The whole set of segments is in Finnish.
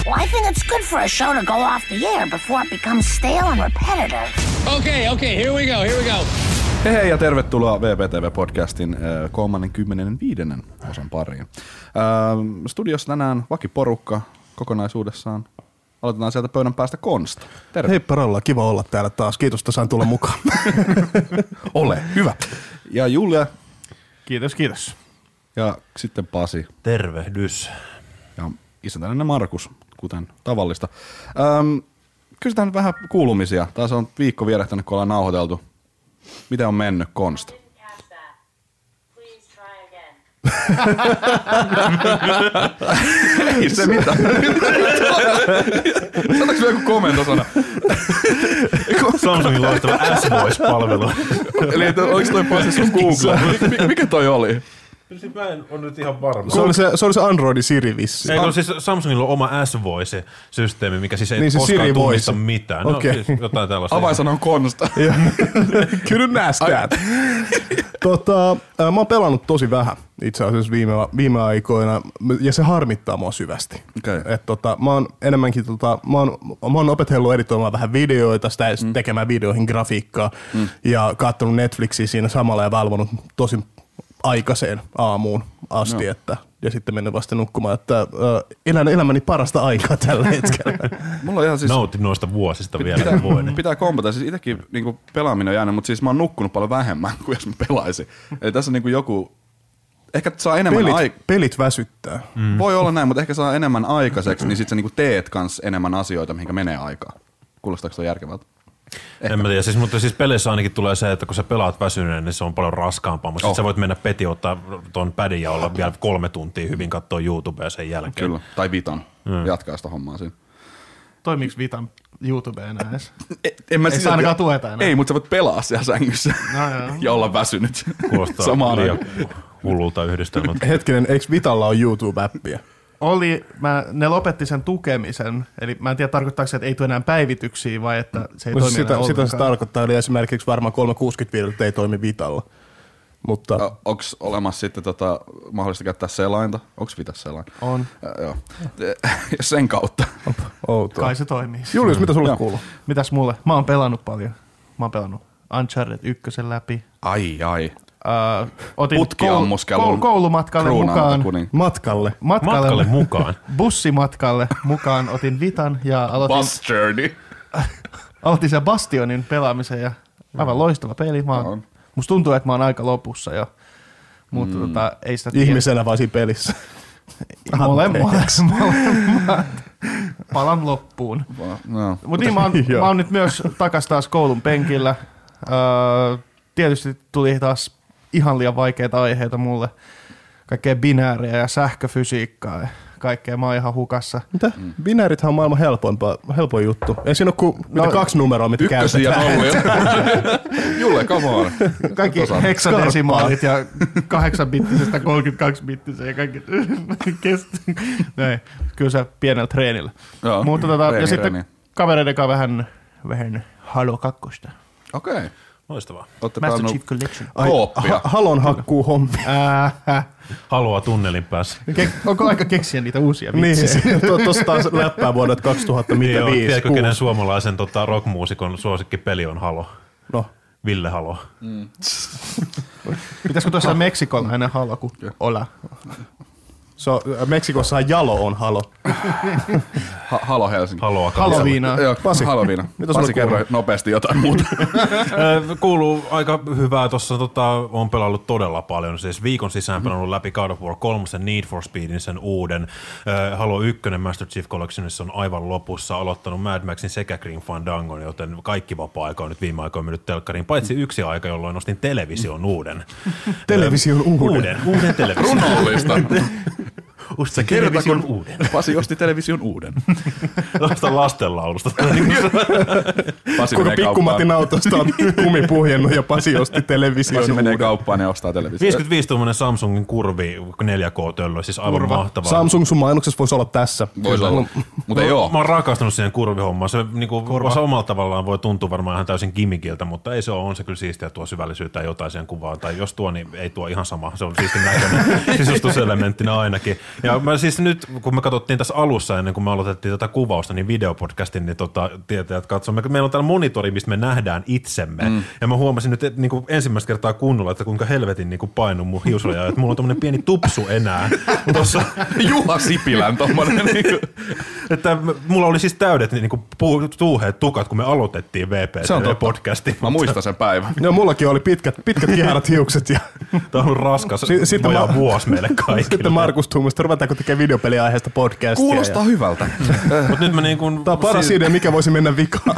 Well, I think it's good for a show to go off the air before it becomes stale and repetitive. Okay, here we go. Hei ja tervetuloa VPTV-podcastin 35. osan pariin. Studiossa tänään vakiporukka kokonaisuudessaan. Aloitetaan sieltä pöydän päästä Konsta. Terve. Heippa Ralla, kiva olla täällä taas. Kiitos, että sain tulla mukaan. Ole hyvä. Ja Julia. Kiitos. Ja sitten Pasi. Tervehdys. Ja isäntäinen Markus, kuten tavallista. Kysytään vähän kuulumisia. Taas on viikko vierähtänyt, kun ollaan nauhoiteltu. Miten on mennyt Konsta? Ei se mitään. Sanotaanko joku komentosana? Samsungin loistava S-Voice-palvelu. Eli oliko toi Pasi sun Google? Mikä toi oli? Mä en ole nyt ihan varma. Se oli se Androidin Siri vissi. Ei, siis Samsungilla on oma S-Voice-systeemi, mikä siis ei niin koskaan Siri tunnista Voice. mitään. Okay. No, siis jotain tällaista. Avainsana on Konsta. Couldn't ask that. Mä oon pelannut tosi vähän itse asiassa viime aikoina, ja se harmittaa mua syvästi. Okay. Mä oon enemmänkin, mä oon opetellut editoimaan vähän videoita, sitä tekemään videoihin grafiikkaa, ja katsonut Netflixiä siinä samalla ja valvonut tosi aikaiseen aamuun asti, ja sitten mennyt vasta nukkumaan, että elän elämäni parasta aikaa tällä hetkellä. Mulla on ihan siis nautin noista vuosista vielä vuoden. Pitää kompata. Siis itsekin niinku pelaaminen on jäänyt, mutta siis mä oon nukkunut paljon vähemmän kuin jos mä pelaisin. Eli tässä on niinku joku, ehkä saa enemmän Pelit väsyttää. Voi olla näin, mutta ehkä saa enemmän aikaiseksi, niin sit sä niinku teet kans enemmän asioita, mihinkä menee aikaa. Kuulostaako se järkevältä? Ehkä. En mä tiedä, mutta siis peleissä ainakin tulee se, että kun sä pelaat väsyneen, niin se on paljon raskaampaa, mutta sit sä voit mennä peti ottaa ton padin ja olla vielä 3 tuntia hyvin katsoa YouTubea sen jälkeen. Kyllä, tai Vitan. Jatkaa sitä hommaa siinä. Toimiiko Vitan YouTube enää edes? Ei se ainakaan tueta enää. Ei, mutta sä voit pelaa siellä sängyssä ja olla väsynyt. Kuulostaa liian hullulta yhdistelmältä. Hetkinen, eikö Vitalla ole YouTube-appia? Ne lopetti sen tukemisen, eli mä en tiedä tarkoittaako se, että ei tule enää päivityksiä vai että se ei toimi enää ollenkaan. Sitä se tarkoittaa, eli esimerkiksi varmaan 360 ei toimi Vitalla. Mutta onko olemassa sitten mahdollista käyttää selainta? Onko Vitassa selain? On. Joo. Sen kautta. outoa. Kai se toimii. Julius, mitä sulle kuuluu? Mitäs mulle? Mä oon pelannut paljon. Mä oon pelannut Uncharted 1 läpi. Ai. Otin Putkiammuskelun koulumatkalle mukaan. Matkalle mukaan. Bussimatkalle mukaan otin Vitan ja Bus Journey. aloitin sen Bastionin pelaamisen ja aivan loistava peli. Musta tuntuu, että mä oon aika lopussa jo, mutta ei sitä tiedä. Ihmisenä vai siinä pelissä? Molemmat. Palan loppuun. No. Mutta niin, mä oon nyt myös takas taas koulun penkillä. Tietysti tuli taas ihan liian vaikeita aiheita mulle. Kaikkea binääriä ja sähköfysiikkaa ja kaikkea. Mä oon ihan hukassa. Mitä? Binäärithän on maailman helpoin juttu. Ei siinä ole kuin 2 numeroa, mitä käytetään. Ja nollia. Julle, come on. Kaikki heksadesimaalit ja 8-bittisestä 32-bittiseen ja kaikki. Näin. Kyllä se pienellä treenillä. Joo, mutta reeni. Ja sitten kavereiden kanssa vähän Halo 2. Okei. Loistavaa. Olette Master pelannut Chief Collection. Kooppia. Halon hakkuu hommi. Haloa tunnelin päässä. Onko aika keksiä niitä uusia Niin, vitsejä? tuossa taas läppää vuodelta 2005. Joo, tiedätkö kenen suomalaisen rockmuusikon suosikkipeli on Halo? No. Ville Halo. Pitäisikö tuossa meksikolainen Halo kuin Ola? Meksikossa Jalo on Halo. Halo Helsinki. Haloviinaa. Joo, Haloviina. Pasi kerroi nopeasti jotain muuta. Kuuluu aika hyvää. Tuossa on pelannut todella paljon. Siis viikon sisään pelannut läpi God of War 3, Need for Speedin sen uuden. Halo 1 Master Chief Collectionissa on aivan lopussa. Aloittanut Mad Maxin sekä Grim Fandangon, joten kaikki vapaa-aika on nyt viime aikoina mennyt telkkariin. Paitsi yksi aika, jolloin nostin television uuden. Uuden television. Runollista. Ostaa television uuden. Pasi osti television uuden. Ostaa lastenlaulusta. Koko pikkumatin autosta on kumi puhjennut ja Pasi osti television Pasi menee uuden. kauppaan ja ostaa television. 55-tuumainen Samsungin kurvi 4K-töllö, siis aivan mahtavaa. Samsung sun mainoksessa voisi olla tässä. Voisi olla, mutta ei oo. Mä oon rakastunut siihen kurvihommaan. Se se omalla tavallaan voi tuntua varmaan ihan täysin gimmikiltä, mutta ei se ole. On se kyllä siistiä, tuo syvällisyyttä ja jotain siihen kuvaan. Tai jos tuo, niin ei tuo ihan sama. Se on siistin näköinen sisustuselementtinä ainakin. Ja mä siis nyt, kun me katsottiin tässä alussa ennen kuin me aloitettiin tätä kuvausta, niin videopodcastin, niin tietäjät katsomme. Meillä on täällä monitori, mistä me nähdään itsemme. Ja mä huomasin nyt niin kuin ensimmäistä kertaa kunnolla, että kuinka helvetin niin kuin painu mun hiusraja, että mulla on tommonen pieni tupsu enää tuossa. Juha Sipilän tommonen. Että mulla oli siis täydet niin kuin tuuheet tukat, kun me aloitettiin VPTV-podcastin. Mä muistan sen päivän. No mullakin oli pitkät kiharat hiukset. Ja Tämä on ollut raskas vuosi meille kaikille. Sitten Markus tuumista, ruvetaanko tekemään videopeliaiheesta podcastia. Kuulostaa hyvältä. Mut nyt mä niin kuin tämä on paras idea, mikä voisi mennä vikaan.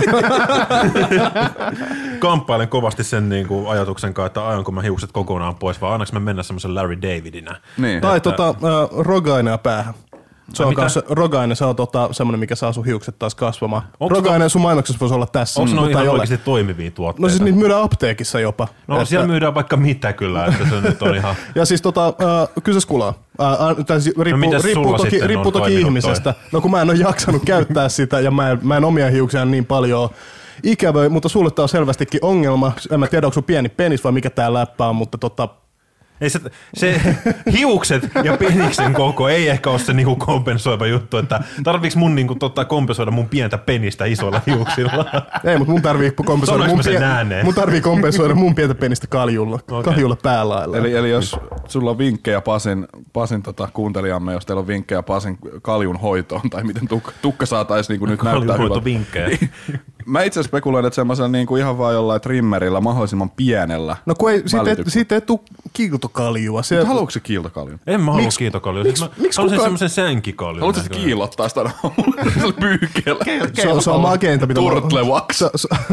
kamppailen kovasti sen niin kuin ajatuksen kanssa, että ajanko mä hiukset kokonaan pois, vai annaks mä mennä semmoisen Larry Davidinä. Niin. Tai rogainea päähän. Se on rogainen, se on semmoinen, mikä saa sun hiukset taas kasvamaan. Rogainen sun mainoksessa voisi olla tässä. Onko ne ihan oikeasti toimivia tuotteita? No siis niitä myydään apteekissa jopa. No että siellä myydään vaikka mitä kyllä, että se nyt on ihan... Ja siis kyseis kulaa. Riippuu toki ihmisestä. No kun mä en ole jaksanut käyttää sitä ja mä en omia hiuksia niin paljon ikävöi, mutta sulle tää on selvästikin ongelma. En mä tiedä, onko sun pieni penis vai mikä tää läppä on, mutta ei se hiukset ja peniksen koko ei ehkä ole se niinku kompensoiva juttu, että tarviiks mun niinku kompensoida mun pientä penistä isoilla hiuksilla? Ei, mutta mun tarvii kompensoida mun pientä penistä kaljulla päälailla. Eli jos sulla on vinkkejä Pasin kuuntelijamme, jos teillä on vinkkejä Pasin kaljun hoitoon tai miten tukka saataisiin niinku nyt näyttää hyvältä. Vinkkejä. Mä itse spekuloin, että semmoisella niinku ihan vaan jollain trimmerillä mahdollisimman pienellä. No kun siitä ei tule kiiltokaljua. Haluatko se kiiltokaljun? En mä halua kiiltokaljua. Miksi haluaisin semmoisen sänkikaljun. Haluatko se kiilottaa sitä aamulla pyykeellä? Se on makeinta. Turtle wax.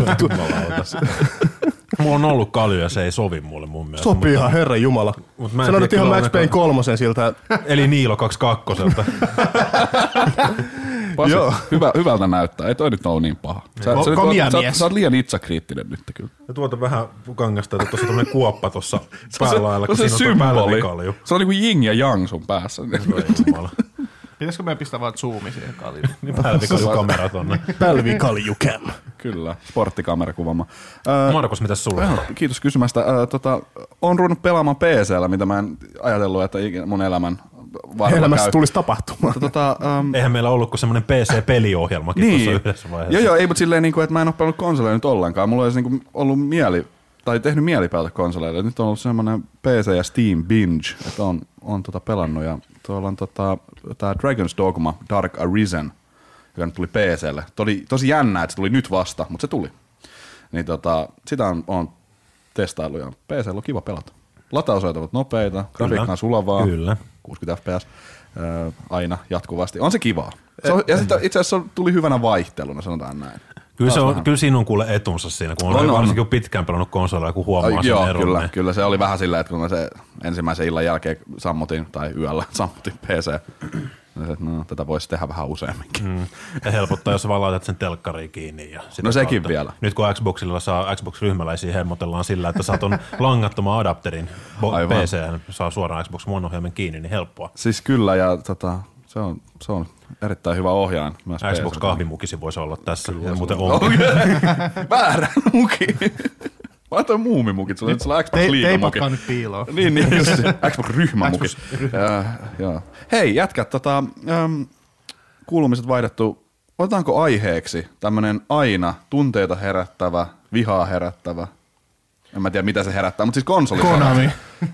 Mulla on ollut kalju ja se ei sovi mulle mun mielestä. Sopii ihan herran jumala. Sä näytät ihan Max Payne 3 siltä. Eli Niilo 22. Joo. Hyvältä näyttää. Ei toi nyt ole niin paha. Sä oot liian itsakriittinen nyt kyllä. Ja tuota vähän kangasta, että tuossa on tämmönen kuoppa tuossa päälailla, kun siinä on pälvikalju. Se on niinku yin ja yang sun päässä. Pitäisikö meidän pistää vaan zoomi siihen kaljuun? Niin pälvikaljukamera tonne. Pälvikaljukäm. Kyllä, sporttikamera kuvaama. Markus, mitäs sulla? Kiitos kysymästä. On ruvennut pelaamaan PC:llä, mitä mä en ajatellut, että mun elämässä tulisi tapahtumaan. Eihän meillä ollut kuin semmoinen PC-peliohjelmakin niin. tuossa yhdessä vaiheessa. Joo, ei, mutta silleen, että mä en ole pelannut konsoleja nyt ollenkaan. Mulla olisi ollut tehnyt mieli pelata konsoleille. Nyt on ollut semmoinen PC ja Steam binge, että on pelannut. Ja tuolla on tää Dragon's Dogma Dark Arisen, joka nyt tuli PC:lle. Tosi jännää, että se tuli nyt vasta, mutta se tuli. Niin sitä on testaillut ja PC:llä on kiva pelata. Latausajat ovat nopeita, grafiikka on sulavaa, Kyllä. 60 fps aina jatkuvasti. On se kivaa. Ja sitten itse asiassa tuli hyvänä vaihteluna, sanotaan näin. Kyllä siinä on kuule etunsa siinä, kun on varsinkin pitkään pelannut konsolilla, kun huomaa sen eron. Kyllä se oli vähän silleen, että kun mä se ensimmäisen illan jälkeen yöllä sammutin PC. No, tätä voisi tehdä vähän useamminkin. Ja helpottaa, jos vaan laitat sen telkkariin kiinni. Ja no sekin vielä. Nyt kun Xbox-ryhmäläisiä hemmotellaan sillä, että saat on langattoman adapterin PC:hen, saa suoraan Xbox One-ohjelman kiinni, niin helppoa. Siis kyllä, ja se on erittäin hyvä ohjaaja. Xbox-kahvimukisi voisi olla tässä. Ja muuten on. Väärä muki. Mä laitoin muumimukit, sulla on Xbox Liiga-muki. Teipatkaa nyt piiloon. Niin, just Xbox-ryhmämuki. Hei, jätkät, kuulumiset vaihdettu. Otetaanko aiheeksi tämmönen aina tunteita herättävä, vihaa herättävä, en mä tiedä mitä se herättää, mutta siis konsolisodat.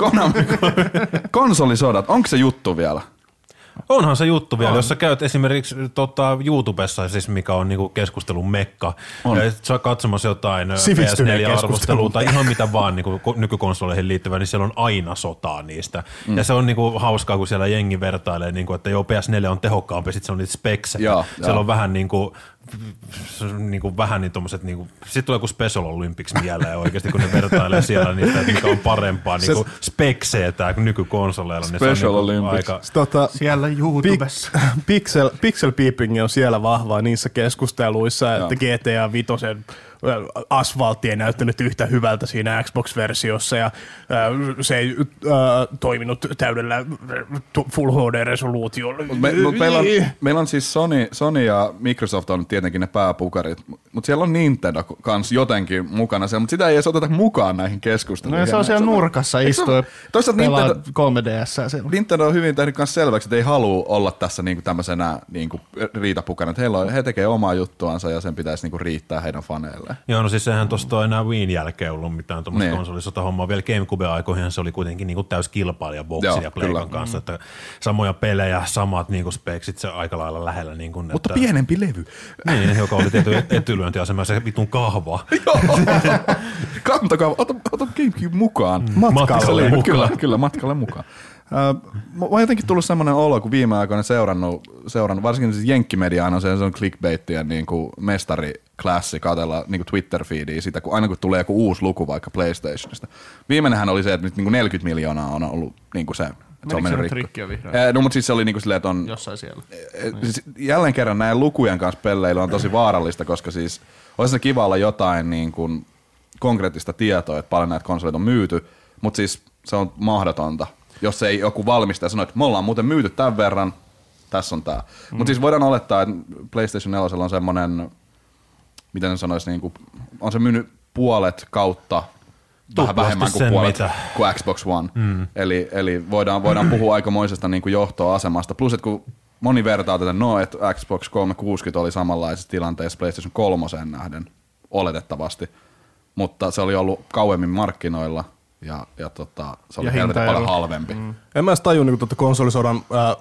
Konsolisodat, onko se juttu vielä? Onhan se juttu vielä, jos sä käyt esimerkiksi YouTubessa, siis mikä on niinku keskustelun mekka, ja sä katsomassa jotain PS4-arvostelua tai ihan mitä vaan niinku nykykonsoleihin liittyvää, niin siellä on aina sotaa niistä. Ja se on niinku hauskaa, kun siellä jengi vertailee, niinku, että joo, PS4 on tehokkaampi, sit se on niitä speksejä. Siellä on vähän niinku vähän niin tommoset niinku, sit tulee joku Special Olympics mieleen oikeesti, kun ne vertailee siellä niistä, että mikä on parempaa niinku speksejä tää nykykonsoleilla, niin Special se on niinku Olympics. aika... Siellä YouTubessa. Pixel peeping on siellä vahvaa niissä keskusteluissa, että GTA 5 asfaltti ei näyttänyt yhtä hyvältä siinä Xbox-versiossa ja se ei toiminut täydellä Full HD-resoluutiolla. Meillä on siis Sony ja Microsoft on tietenkin ne pääpukarit. Mutta siellä on Nintendo kans jotenkin mukana siellä, mutta sitä ei edes oteta mukaan näihin keskusteluihin. No se on siellä nurkassa istua pelaa 3DS siellä. Nintendo on hyvin tehnyt kans selväksi, että ei halua olla tässä niinku tämmöisenä niinku riitapukana. Että he tekee omaa juttuansa ja sen pitäisi niinku riittää heidän faneilleen. Joo, no siis sehän tuosta on enää Wiin jälkeen ollut mitään tuommoista konsolisota-hommaa. Vielä GameCube-aikoihin se oli kuitenkin niinku täys kilpailija Boxin ja Playkan kanssa. Että samoja pelejä, samat niinku speksit, se aika lailla lähellä. Niinku, mutta pienempi levy. Niin, joka oli tietty etylyöntiasema, se vitun kahva. Joo, kantokaa, ota GameCube mukaan. Matkalle mukaan. Kyllä, matkalle mukaan. Mä oon jotenkin tullut semmoinen olo, kun viime aikoina seurannut varsinkin siis jenkkimediaa on se on clickbaitien niin kuin mestariklassi katsella niin kuin Twitter-feediä sitä, kun aina kun tulee joku uusi luku vaikka PlayStationista. Viimeinenhän oli se, että nyt niin kuin 40 miljoonaa on ollut niin kuin se. Menikö se trikki on vihreä? No, mutta siis se oli niin kuin silleen, että on... Jossain siellä. Siis jälleen kerran näin lukujen kanssa pelleillä on tosi vaarallista, koska siis olisi se kiva olla jotain niin kuin konkreettista tietoa, että paljon näitä konsoleita on myyty, mutta siis se on mahdotonta. Jos ei joku valmistaja sano, että me ollaan muuten myyty tämän verran, tässä on tää. Mutta siis voidaan olettaa, että PlayStation 4 on semmoinen, miten ne sanoisi, niin kuin, on se myynyt puolet kautta vähän vähemmän kuin puolet kuin Xbox One. Eli voidaan puhua aikamoisesta niin kuin johtoasemasta. Plus, että kun moni vertaa tätä, että Xbox 360 oli samanlaisessa tilanteessa PlayStation 3 nähden, oletettavasti. Mutta se oli ollut kauemmin markkinoilla. Ja se oli helvetin paljon halvempi. En mä edes tajua niin konsolisodan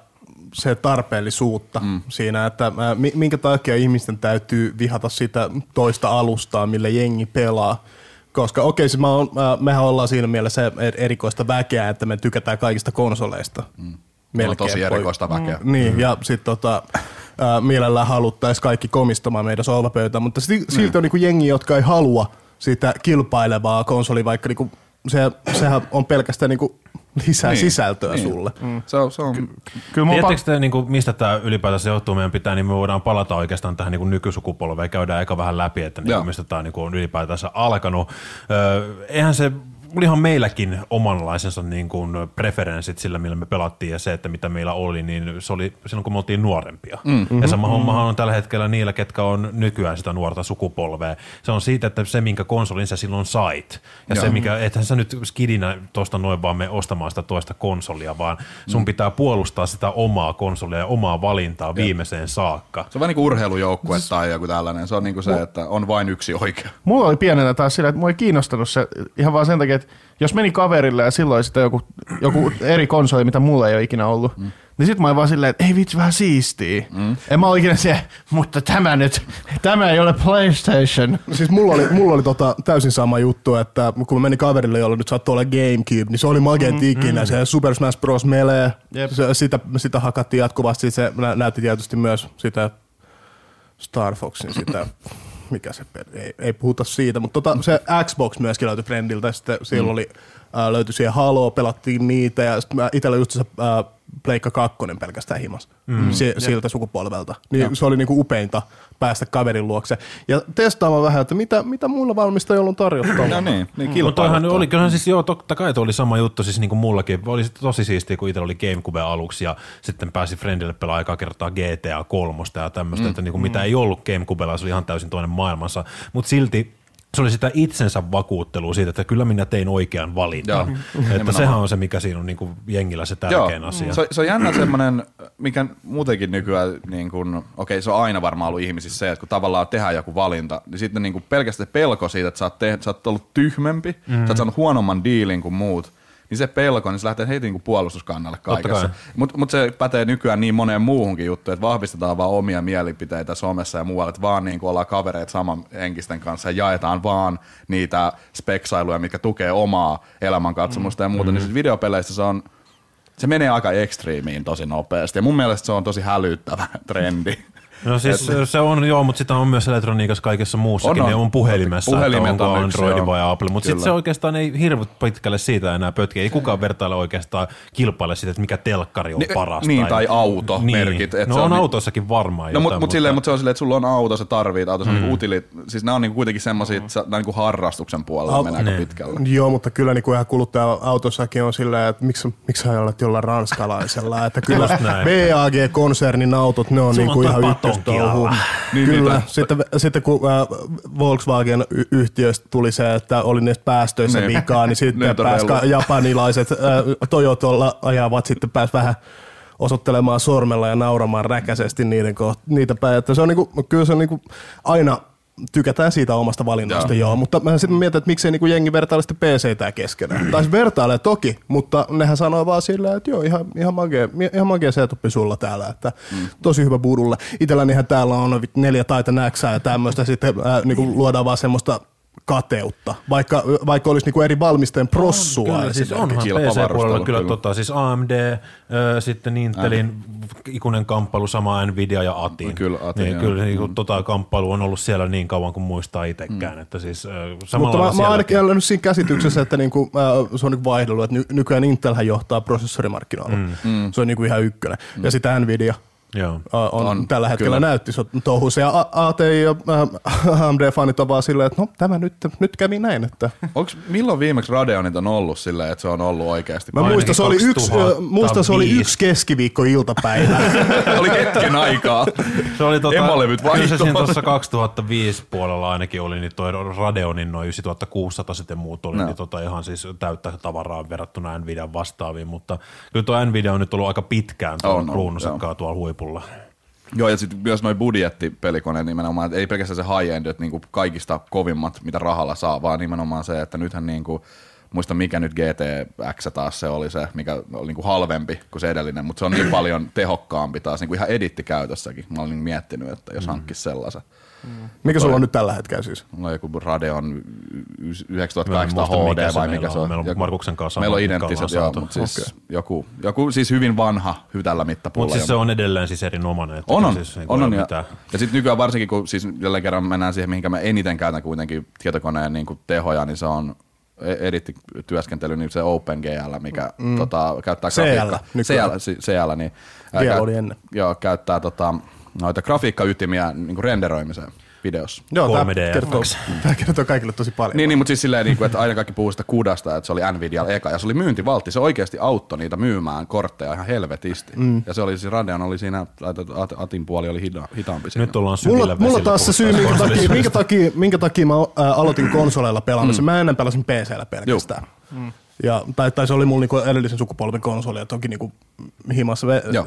se tarpeellisuutta siinä, että minkä takia ihmisten täytyy vihata sitä toista alustaa, millä jengi pelaa. Koska okei, siis mehän ollaan siinä mielessä erikoista väkeä, että me tykätään kaikista konsoleista. On tosi erikoista väkeä. Niin, ja sitten mielellään haluttaisiin kaikki komistamaan meidän sohvapöytään, mutta silti on niinku jengi, jotka ei halua sitä kilpailevaa konsolia, vaikka niinku sehän on pelkästään niinku lisää sisältöä sulle. Se on. Tiedättekö te, niinku, mistä tämä ylipäätänsä johtuu meidän pitää, niin me voidaan palata oikeastaan tähän niinku nykysukupolveen ja käydään aika vähän läpi, että niinku, mistä tämä niinku, on ylipäätänsä alkanut. Eihän se olihan meilläkin omanlaisensa niin kuin preferenssit sillä, millä me pelattiin ja se, että mitä meillä oli, niin se oli silloin, kun me oltiin nuorempia. Ja sama hommahan on tällä hetkellä niillä, ketkä on nykyään sitä nuorta sukupolvea. Se on siitä, että se, minkä konsolin sä silloin sait. Ja se, mikä, ethän sä nyt skidinä tuosta noin vaan me ostamaan sitä toista konsolia, vaan sun pitää puolustaa sitä omaa konsolia ja omaa valintaa viimeiseen saakka. Se on vähän niin kuin urheilujoukkue tai joku tällainen. Se on niin kuin se, että on vain yksi oikea. Mulla oli pienenä taas sillä, että mua ei kiinnostanut se ihan vaan sen takia, että jos meni kaverille ja silloin sitten joku eri konsoli, mitä mulla ei ole ikinä ollut, niin sit mä olin vaan silleen, että ei vitsi, vähän siistiä. En mä ole ikinä se, mutta tämä ei ole PlayStation. Siis mulla oli täysin sama juttu, että kun mä menin kaverille, jolla nyt saattoi olla GameCube, niin se oli makeet ikinä. Se Super Smash Bros. Melee, sitä hakattiin jatkuvasti. Se näytti tietysti myös sitä Star Foxin, sitä mikä se ei puhuta siitä, mutta se Xbox myöskin löytyi Friendiltä, ja sitten siellä löytyi siihen Halo, pelattiin niitä, ja sitten itsellä just se Pleikka 2 pelkästään himas siltä sukupolvelta. Niin se oli niinku upeinta päästä kaverin luokse. Ja testaamaan vähän, että mitä muilla valmistajilla on tarjottavaa. No niin mutta oli, kyllähän siis totta kai oli sama juttu siis niin kuin mullakin. Oli tosi siistiä, kun itsellä oli GameCube aluksi ja sitten pääsi Friendille pelaa aikaa kertaa GTA 3 ja tämmöistä, että niin kuin mitä ei ollut GameCubella, se oli ihan täysin toinen maailmansa. Mutta silti se oli sitä itsensä vakuuttelua siitä, että kyllä minä tein oikean valinnan. Että sehän on se, mikä siinä on niin kuin jengillä se tärkein asia. Se on jännä semmoinen, mikä muutenkin nykyään, niin kuin, okei, se on aina varmaan ollut ihmisissä se, että kun tavallaan tehdään joku valinta, niin sitten niin kuin pelkästään pelko siitä, että sä oot ollut tyhmempi, sä oot saanut huonomman diilin kuin muut, niin se pelko, niin se lähtee heti niin kuin puolustuskannalle kaikessa. Mutta se pätee nykyään niin moneen muuhunkin juttuun, että vahvistetaan vaan omia mielipiteitä somessa ja muualla, että vaan niin kuin ollaan kavereita saman henkisten kanssa ja jaetaan vaan niitä speksailuja, mitkä tukee omaa elämänkatsomusta ja muuta. Niin videopeleissä se menee aika ekstriimiin tosi nopeasti ja mun mielestä se on tosi hälyttävä trendi. No siis se on joo, mutta sitä on myös elektroniikassa kaikessa muussakin. Ne on puhelimessa, että onko Android vai Apple. Mutta sitten se oikeastaan ei hirveän pitkälle siitä enää pötkiä. Ei kukaan vertaile oikeastaan kilpaile siitä, että mikä telkkari on paras. Niin, tai automerkit. Niin. No on autoissakin varmaan jotain. Mutta se on silleen, että sulla on auto, sä tarvit auto. Se on siis nämä on niinku kuitenkin semmosia, että nämä niinku harrastuksen puolella mennään aika pitkälle. Joo, mutta kyllä niinku ihan kuluttaja-autossakin on silleen, että miksi sä olet jollain ranskalaisella. Että kyllä BAG-konsernin autot, ne on niinku ihan ykkös. päästötouhuun. Niin, Kyllä, sitten kun Volkswagen-yhtiöstä tuli se, että oli niistä päästöissä vikaa, niin sitten japanilaiset Toyotalla ajavat sitten pääs vähän osoittelemaan sormella ja nauramaan räkäisesti niitä päin. Että se on kyllä se on aina tykätään siitä omasta valinnasta, joo. Mutta mä sitten mietin, että miksei jengi vertaile sitten PC-tää keskenään. Tai vertailee toki, mutta nehän sanoo vaan sillä, että joo, ihan magea setuppi sulla täällä, että tosi hyvä budulle. Itsellänihän täällä on 4 Titan X:ää ja tämmöistä, sitten luodaan vaan semmoista kateutta, vaikka olisi eri valmisteen prossua. Kyllä, siis onhan PC-puolella kyllä siis AMD, sitten Intelin ikuinen kamppailu, sama Nvidia ja Atin. Kyllä, Atin, kyllä kamppailu on ollut siellä niin kauan kuin muistaa itsekään. Että siis, mutta mä ainakin olen nyt siinä käsityksessä, että se on vaihdellut, että nykyään Intelhän johtaa prosessorimarkkinoilla. Se on ihan ykkönen. Ja sitten Nvidia. Joo. On tällä hetkellä kyllä. Näytti touhuissa ja AT ja AMD-fanit on vaan silleen, että no tämä nyt kävi näin. Että. Milloin viimeksi Radeonit on ollut silleen, että se on ollut oikeasti? Mä muistan, se oli yksi keskiviikko-iltapäivä. Oli hetken aikaa. Se oli emolevyt vaihtoon. Kyllä se siinä tuossa 2005 puolella ainakin oli, niin toi Radeonin noin 9600 sitten muut oli, niin ihan siis täyttä tavaraa verrattuna Nvidian vastaaviin, mutta kyllä tuo Nvidia on nyt ollut aika pitkään kruunusakkaa tuolla huipulla. Joo, ja sitten myös noi budjettipelikoneet nimenomaan, että ei pelkästään se high-end, että niinku kaikista kovimmat, mitä rahalla saa, vaan nimenomaan se, että nythän niinku, muista mikä nyt GTX taas se oli se, mikä oli niinku halvempi kuin se edellinen, mutta se on niin paljon tehokkaampi taas, niinku ihan edittikäytössäkin. Mä olin miettinyt, että jos hankkisi sellaisen. Mikä sulla on nyt tällä hetkellä siis? Mulla on joku Radeon 9800 HD vai mikä se on. Meillä on Markuksen kanssa. Meillä on identtiset, joo, mutta siis joku siis hyvin vanha tällä mittapuulla. Mutta siis se on edelleen siis erinomainen. On. Siis ja sitten nykyään varsinkin, kun siis jälleen kerran mennään siihen, mihinkä mä eniten käytän kuitenkin tietokoneen niin tehoja, niin se on edittityöskentely, niin se OpenGL, mikä käyttää grafiikkaa. CL, niin käyttää noita grafiikkaytimiä niin renderoimiseen videossa. Joo, tämä kertoo kaikille tosi paljon. Niin, mutta siis silleen, että aina kaikki puhuu sitä kudasta, että se oli Nvidia eka, ja se oli myyntivaltti. Se oikeasti auttoi niitä myymään kortteja ihan helvetisti. Ja se oli siis Radeon oli siinä, Atin puoli oli hitaampi siinä. Nyt ollaan syvillä vesillä. Mulla taas se syy, minkä takia mä aloitin konsoleilla pelaamisen. Mä ennen pelasin PC:llä pelkästään. Tai se oli mulla niinku edellisen sukupolven konsoli, ja toki niinku himassa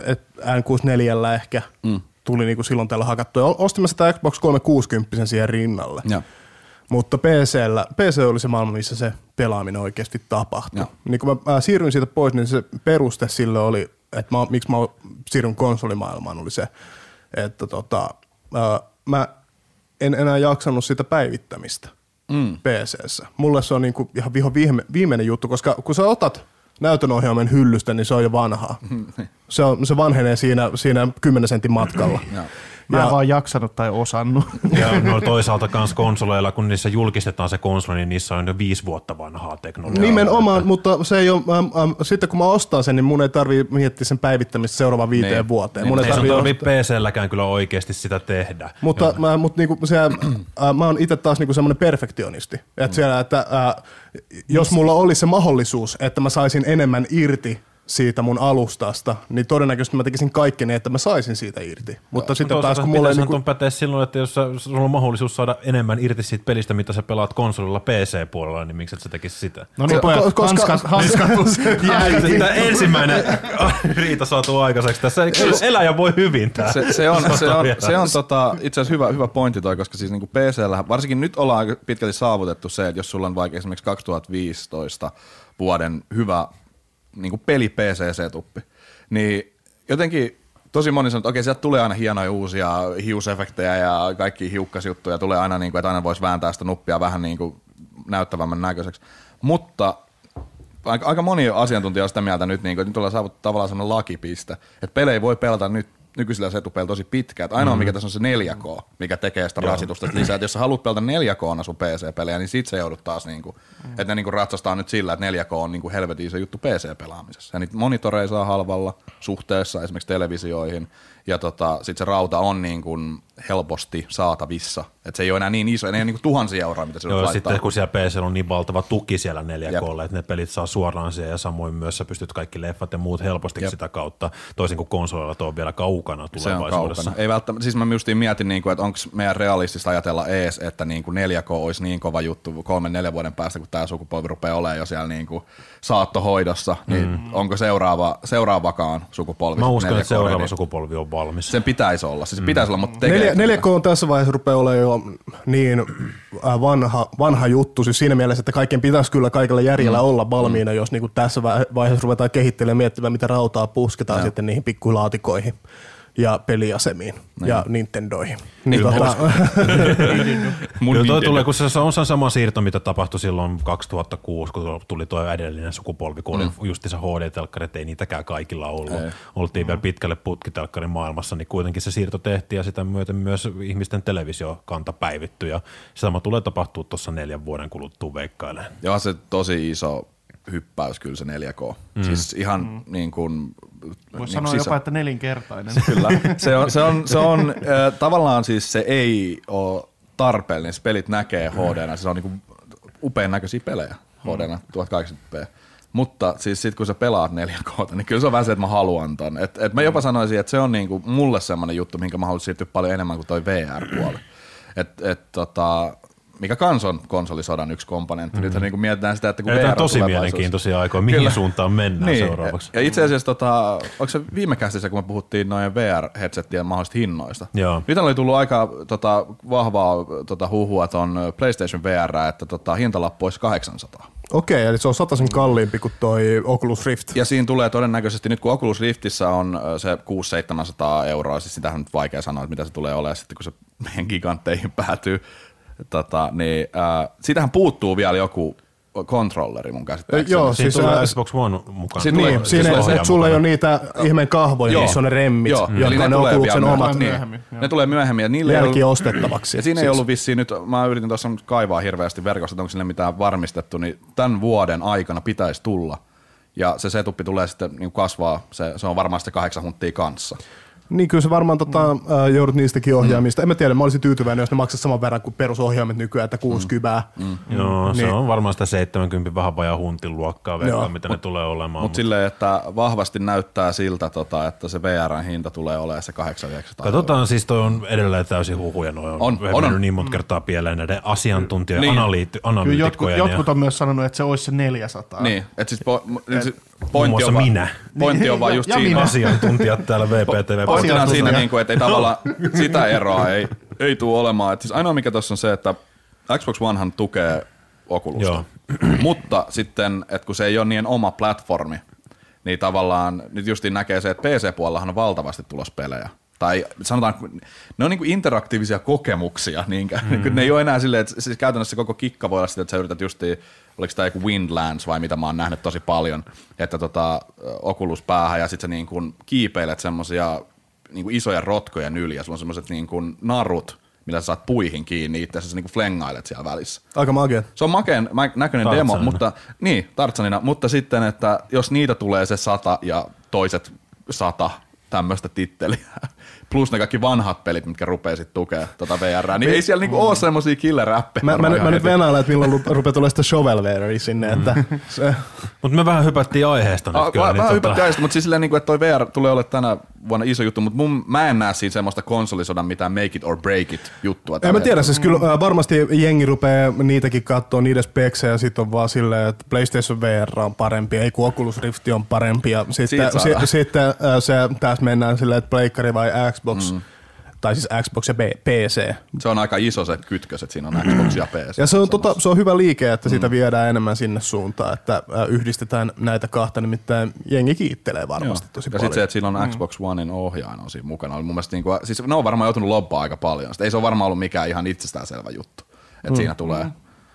N64 ehkä. Tuli niinku silloin tällä hakattua. Ja ostimme sitä Xbox 360 siihen rinnalle. Ja. Mutta PC oli se maailma, missä se pelaaminen oikeasti tapahtui. Niin kun mä siirryin siitä pois, niin se peruste sille oli, että miksi mä siirryn konsolimaailmaan, oli se, että mä en enää jaksanut sitä päivittämistä PC:ssä. Mulle se on niinku ihan viimeinen juttu, koska kun sä otat näytönohjaimen hyllystä, niin se on jo vanhaa. Se vanhenee siinä 10 sentin matkalla. Mä en vaan jaksanut tai osannut. Ja no toisaalta kans konsoleilla, kun niissä julkistetaan se konsoli, niin niissä on jo 5 vuotta vanhaa teknologiaa. Nimenomaan, mutta se ei ole, sitten kun mä ostan sen, niin mun ei tarvii miettiä sen päivittämistä seuraavaan 5 vuoteen. Mun ei tarvii PC-lläkään kyllä oikeasti sitä tehdä. Mutta niinku mä oon itse taas niinku semmoinen perfektionisti. Että jos mulla olisi se mahdollisuus, että mä saisin enemmän irti siitä mun alustasta, niin todennäköisesti mä tekisin kaikkeni, että mä saisin siitä irti. Mutta sitten taas kun mulla ei niinku pätee silloin, että jos sulla on mahdollisuus saada enemmän irti siitä pelistä, mitä sä pelaat konsolilla PC-puolella, niin miksi et sä tekisi sitä? No niin, hanskat plus Tämä ensimmäinen riita saatu aikaiseksi. Tässä eläjä voi hyvin tää. Se on itse asiassa hyvä pointti toi, koska siis niinku PC:llä, varsinkin nyt ollaan pitkälti saavutettu se, että jos sulla on vaikka esimerkiksi 2015 vuoden hyvä niinku peli PC-setuppi, niin jotenkin tosi moni sanoo, että okei, sieltä tulee aina hienoja uusia hiusefektejä ja kaikki hiukkasjuttuja, tulee aina, niinku, että aina voisi vääntää sitä nuppia vähän niinku näyttävämmän näköiseksi, mutta aika moni asiantuntija on sitä mieltä nyt, niinku, että nyt ollaan saavuttu tavallaan sellainen lakipiste, että pelejä voi pelata nyt nykyisillä setupeilla tosi pitkään. Ainoa mikä tässä on se 4K, mikä tekee sitä rasitusta lisää. Et jos sä haluat pelata 4K:na sun PC-pelejä, niin sit se joudut taas niinku, että ne niinku ratsastaa nyt sillä, että 4K on niinku helvetin se juttu PC-pelaamisessa. Ja niitä monitoreja saa halvalla suhteessa esimerkiksi televisioihin. ja sit se rauta on niin kuin helposti saatavissa. Että se ei ole enää niin iso, ei ole niin kuin 1000 euroa, mitä se laittaa. Sitten kun siellä PC on niin valtava tuki siellä 4K:lle, että ne pelit saa suoraan siihen ja samoin myös sä pystyt kaikki leffat ja muut helposti sitä kautta, toisin kuin konsolilla tuo on vielä kaukana tulevaisuudessa. Se on kaukana. Ei välttämättä, siis mä justiin mietin, että onko meidän realistista ajatella ees, että niin kuin 4K olisi niin kova juttu 3-4 vuoden päästä, kun tämä sukupolvi rupeaa olemaan jo siellä niin kuin saattohoidossa, niin onko seuraavakaan sukupolvi? Mä uskon, että seuraava sukupolvi on valmis. Sen pitäisi olla, siis pitäisi olla, mutta 4K on tässä vaiheessa rupeaa olemaan jo niin vanha juttu, siis siinä mielessä, että kaikkien pitäisi kyllä kaikilla järjellä olla valmiina, jos niin kuin tässä vaiheessa ruvetaan kehittelemään miettimään, mitä rautaa pusketaan sitten niihin pikkulaatikoihin ja peliasemiin ja Nintendoihin. Niin Kyllä tulee, kun se on sama siirto, mitä tapahtui silloin 2006, kun tuli tuo edellinen sukupolvi, kun oli justiinsa HD-telkkarit, ei niitäkään kaikilla ollut. Oltiin vielä pitkälle putkitelkkarin maailmassa, niin kuitenkin se siirto tehtiin ja sitä myöten myös ihmisten televisiokanta päivittyi ja sama tulee tapahtua tuossa 4 vuoden kuluttua veikkailemaan. Joo, se tosi iso hyppäys kyllä se 4K. Siis ihan niin kuin voisi sanoa jopa, että 4-kertainen. Kyllä. Se on tavallaan siis se ei ole tarpeellinen. Se pelit näkee HD:nä. Se on niinku upean näköisiä pelejä HD:nä 1080p. Mutta siis sit kun sä pelaat 4K, niin kyllä se on vähän se, että mä haluan ton. Et mä jopa sanoisin, että se on niinku mulle semmoinen juttu, minkä mä haluaisin siirtyä paljon enemmän kuin toi VR-puoli. Mikä kans on konsolisodan yksi komponentti. Nythän niin mietitään sitä, että kun VR on tosi mielenkiintoisia aikoja, mihin suuntaan mennään niin. Seuraavaksi. Ja itse asiassa, onko se viime kästissä, kun me puhuttiin noin VR-headsettien mahdollisista hinnoista. Joo. Nyt oli tullut aika vahvaa huhua ton PlayStation VR, että hintalappu olisi 800. Okei, eli se on 100 kalliimpi kuin toi Oculus Rift. Ja siinä tulee todennäköisesti, nyt kun Oculus Riftissä on se 600-700 euroa, siis sitähän on nyt vaikea sanoa, että mitä se tulee olemaan sitten, kun se meidän gigantteihin päätyy. Siitähän puuttuu vielä joku kontrolleri mun käsittääkseni. Joo, siis tulee Xbox One mukaan. Niin, siinä sulla ei ole niitä ihmeen kahvoja, missä on ne remmit, jotka ne Oculuksen omat. Ne tulee myöhemmin. Ja jälki ostettavaksi. Ja siinä ei ollut vissiin nyt, mä yritin tuossa kaivaa hirveästi verkosta, että onko sille mitään varmistettu, niin tämän vuoden aikana pitäisi tulla. Ja se setuppi tulee sitten niin kasvaa, se on varmaan sitten 8 hunttia kanssa. Niin kyllä se varmaan joudut niistäkin ohjaamista. En mä tiedä, mä olisin tyytyväinen, jos ne maksaisi saman verran kuin perusohjaimet nykyään, että 60. Joo, se on varmaan sitä 70 vähän vajaa huntin luokkaa verran, mitä ne tulee olemaan. Mutta silleen, että vahvasti näyttää siltä, että se VR:n hinta tulee olemaan se 800. Katsotaan, siis toi on edelleen täysin huhuja. On niin monta kertaa pieleen näiden asiantuntijoiden analyytikkojen. Jotkut on myös sanonut, että se olisi se 400. Niin, että siis pointti on vaan just siinä. Asiantuntijat täällä VPTV. Pointtina on siinä, että ei tavallaan sitä eroa ei tule olemaan. Et siis ainoa mikä tuossa on se, että Xbox Onehan tukee Oculusta, mutta sitten, että kun se ei ole niin oma platformi, niin tavallaan nyt justiin näkee se, että PC-puolellahan on valtavasti tulos pelejä. Tai sanotaan, ne on niinku interaktiivisia kokemuksia, ne ei ole enää silleen, että siis käytännössä koko kikka voi olla sitä, että sä yrität justiin, oliko tämä joku Windlands vai mitä mä oon nähnyt tosi paljon, että Oculus päähän ja sit sä niin kuin kiipeilet semmosia niin kuin isoja rotkojen yli ja sulla on semmoset niin kuin narut, millä sä saat puihin kiinni itse asiassa niin kuin flengailet siellä välissä. Aika makea. Se on makeen näköinen demo, mutta Tarzanina, mutta sitten, että jos niitä tulee se 100 ja toiset 100 tämmöistä titteliä, plus ne kaikki vanhat pelit, mitkä rupeaa sitten tukemaan VR, niin ei siellä niinku ole semmosia killer-appeja. Mä nyt venailen, että milloin rupeaa tulemaan sitä shovelwarea sinne. Mutta me vähän hypättiin aiheesta nyt kyllä. Vähän hypättiin aiheesta, mutta siis silleen, että toi VR tulee olemaan tänä vuonna iso juttu, mutta mä en näe siinä semmoista konsolisodan mitään make it or break it juttua. En mä tiedä, siis kyllä varmasti jengi rupeaa niitäkin katsoa, niiden speksejä, ja sit on vaan silleen, että PlayStation VR on parempi, ei kun Oculus Rift on parempi, ja sitten tässä mennään silleen, että pleikkari vai Xbox, tai siis Xbox ja PC. Se on aika iso se kytkös, että siinä on Xbox ja PC. Ja se on hyvä liike, että sitä viedään enemmän sinne suuntaan, että yhdistetään näitä kahta, nimittäin jengi kiittelee varmasti tosi paljon. Ja sitten se, että sillä on Xbox Onein ohjain on siinä mukana, oli mun mielestä siis ne on varmaan joutunut lobbaa aika paljon. Sitten ei se ole varmaan ollut mikään ihan itsestäänselvä juttu, että siinä tulee...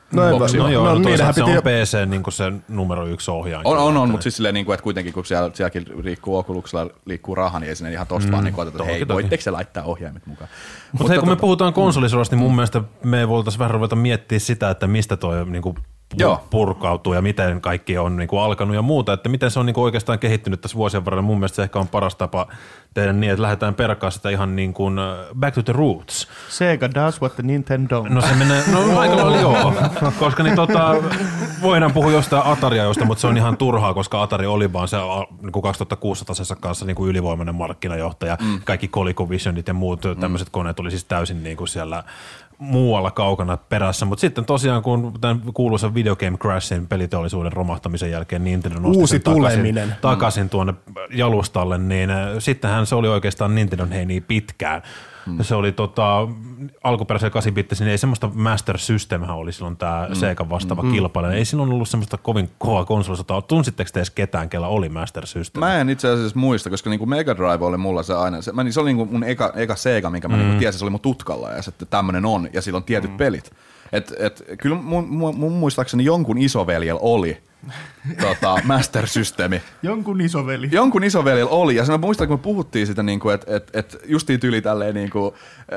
Toisaalta se on PC niin kuin se numero 1 ohjaaja. On, mutta siis silleen, että kuitenkin kun sielläkin liikkuu Oculuksella liikkuu raha, niin ei sinne ihan tosta vaan otetaan, että hei, voitteko se laittaa ohjaimet mukaan. Mutta hei, kun me puhutaan konsolisodasta, niin mun mielestä me voitaisiin vähän ruveta miettimään sitä, että mistä toi niin purkautuu ja miten kaikki on niin kuin alkanut ja muuta, että miten se on niin kuin oikeastaan kehittynyt tässä vuosien varrella. Mun mielestä se ehkä on paras tapa tehdä niin, että lähdetään perkaa sitä ihan niin kuin back to the roots. Sega does what the Nintendo. No se menee, aika lailla joo, koska niin voidaan puhua jostain Atariajosta, mutta se on ihan turhaa, koska Atari oli vaan se niin kuin 2600 kanssa niin kuin ylivoimainen markkinajohtaja. Kaikki ColecoVisionit ja muut tämmöiset koneet oli siis täysin niin kuin siellä muualla kaukana perässä, mutta sitten tosiaan kun tämän kuuluisan Video Game Crashin peliteollisuuden romahtamisen jälkeen Nintendo nosti Uusi sen takaisin tuonne jalustalle, niin sittenhän se oli oikeastaan Nintendon heiniä pitkään. Se oli alkuperäisellä 8-bittisen, niin ei semmoista Master Systemhän oli silloin tämä Sega vastaava kilpailija. Ei silloin ollut semmoista kovin kovaa konsolisotaa. Tunsitteko te edes ketään, kellä oli Master System? Mä en itse asiassa muista, koska niinku Mega Drive oli mulla se aina. Se oli niinku mun eka Sega, minkä mä niinku tiesin, se oli mun tutkalla ja sitten tämmönen on ja sillä on tietyt pelit. Kyllä mun muistaakseni jonkun isoveljellä oli Master Systemi. Jonkun isoveli. Jonkun isoveljellä oli, ja mä muistan, kun me puhuttiin sitä, niinku, että justiin tyli tälleen niinku,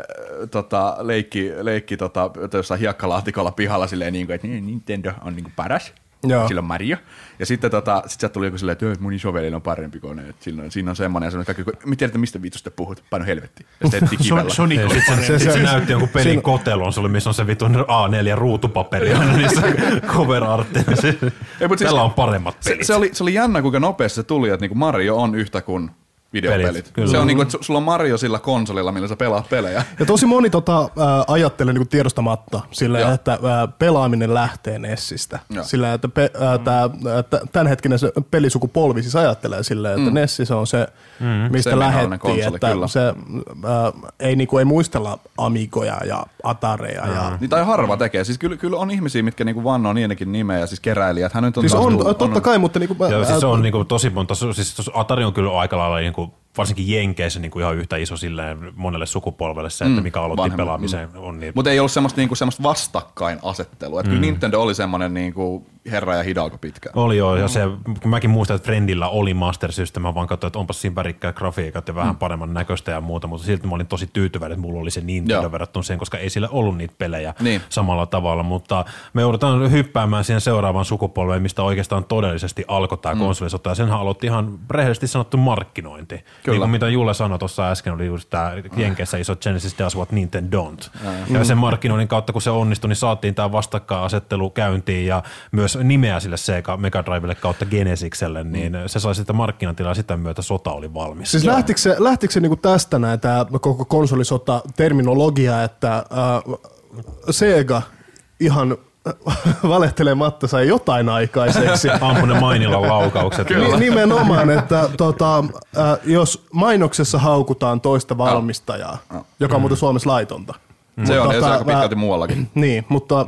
leikki jossain hiekkalaatikolla pihalla silleen, niinku, että Nintendo on niinku paras. Joo. Sillä on Mario. Ja sitten sit sieltä tuli joku silleen, että mun isoveljellä on parempi kone. Että siinä on semmoinen, ja se on kaikki, me tiedätte, mistä viitusta puhut, paino helvettiin. Ja sitten ettiin kivellä. Se näytti jonkun pelin kotelon, missä on se vitun A4 ruutupaperi aina niissä cover artteja. Tällä on paremmat pelit. Se oli jännä, kuinka nopeasti se tuli, että niinku Mario on yhtä kuin videopelit. Se on niinku, että sulla on Mario sillä konsolilla, millä sä pelaat pelejä. Ja tosi moni ajattelee niinku tiedostamatta sillä, että pelaaminen lähtee Nessistä. Sillä, että tämänhetkinen se pelisukupolvi siis ajattelee sillä, että Nessi se on se, mistä lähdettiin. Konsoli, että se ei muistella Amigoja ja Atareja. Niin tai harva tekee. Siis kyllä on ihmisiä, mitkä niinku vannoo niidenkin nimeä ja siis keräilijät. Hän nyt on siis totta kai, mutta niinku siis se on niinku tosi monta. Siis Atari on kyllä aika lailla niinku varsinkin Jenkeissä niin kuin ihan yhtä iso silleen monelle sukupolvelle se, että mikä aloitti pelaamisen. Niin. Mutta ei ollut semmoista vastakkainasettelua. Kyllä Nintendo oli semmoinen niinku herra ja hidalko pitkä. Oli joo, ja se, kun mäkin muistan, että Friendillä oli Master System, mä vaan katsoin, että onpas siinä värikkäät grafiikat ja vähän paremman näköistä ja muuta, mutta silti mä olin tosi tyytyväinen, että mulla oli se Nintendo verrattuna siihen, koska ei sillä ollut niitä pelejä samalla tavalla, mutta me joudutaan hyppäämään siihen seuraavaan sukupolveen, mistä oikeastaan todellisesti alkoi tämä konsolisota, ja senhän aloitti ihan rehellisesti sanottu markkinointi. Niin kuin mitä Julle sanoi tuossa äsken, oli just tämä Jenkeissä iso Genesis does what Nintendo don't. Ja sen markkinoinnin kautta, kun se onnistui, niin saatiin tämä vastakkainasettelu käyntiin ja myös nimeä sille Sega Mega Drivelle kautta Genesikselle, niin se sai sitä markkinatilaa, sitä myötä sota oli valmis. Siis lähtikö se niinku tästä näitä koko konsolisota-terminologia, että Sega ihan valehtelematta sai jotain aikaiseksi. Ampunen mainilla laukaukset. Nimenomaan, että jos mainoksessa haukutaan toista valmistajaa, joka on muuten Suomessa laitonta. Se on, ja se aika pitkälti muuallakin. Niin, mutta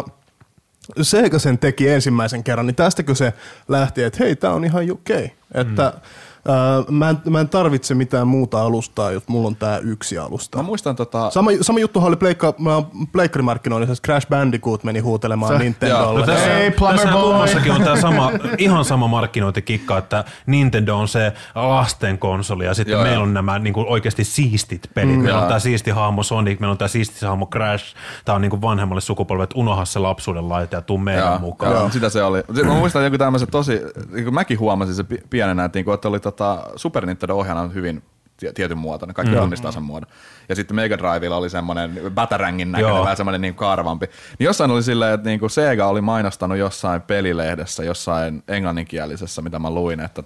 Sega sen teki ensimmäisen kerran, niin tästäkö se lähti, että hei, tää on ihan okei. Että mä en tarvitse mitään muuta alustaa, jos mulla on tää yksi alusta. Mä muistan Sama juttuhan oli pleikkarimarkkinoinnissa, Crash Bandicoot meni huutelemaan Nintendolle. Hey, Plumber Boy! On tää ihan sama markkinointikikka, että Nintendo on se lasten konsoli ja sitten meillä on nämä niinku oikeasti siistit pelit. Meillä on tää siisti hahmo Sonic, meillä on tää siisti hahmo Crash. Tää on niinku vanhemmalle sukupolvelle, että unoha se lapsuuden laite ja tuu meidän mukaan. Joo, sitä se oli. Mä muistan joku tämmöiset tosi, mäkin huomasin se pienenä, että oli Super Nintendo-ohjaana on hyvin tietyn muotoinen, kaikki tunnistaa sen muodon. Ja sitten Mega Drivella oli semmoinen Batarangin näköinen, vähän semmoinen niin karvampi. Niin jossain oli silleen, että niinku Sega oli mainostanut jossain pelilehdessä, jossain englanninkielisessä, mitä mä luin, että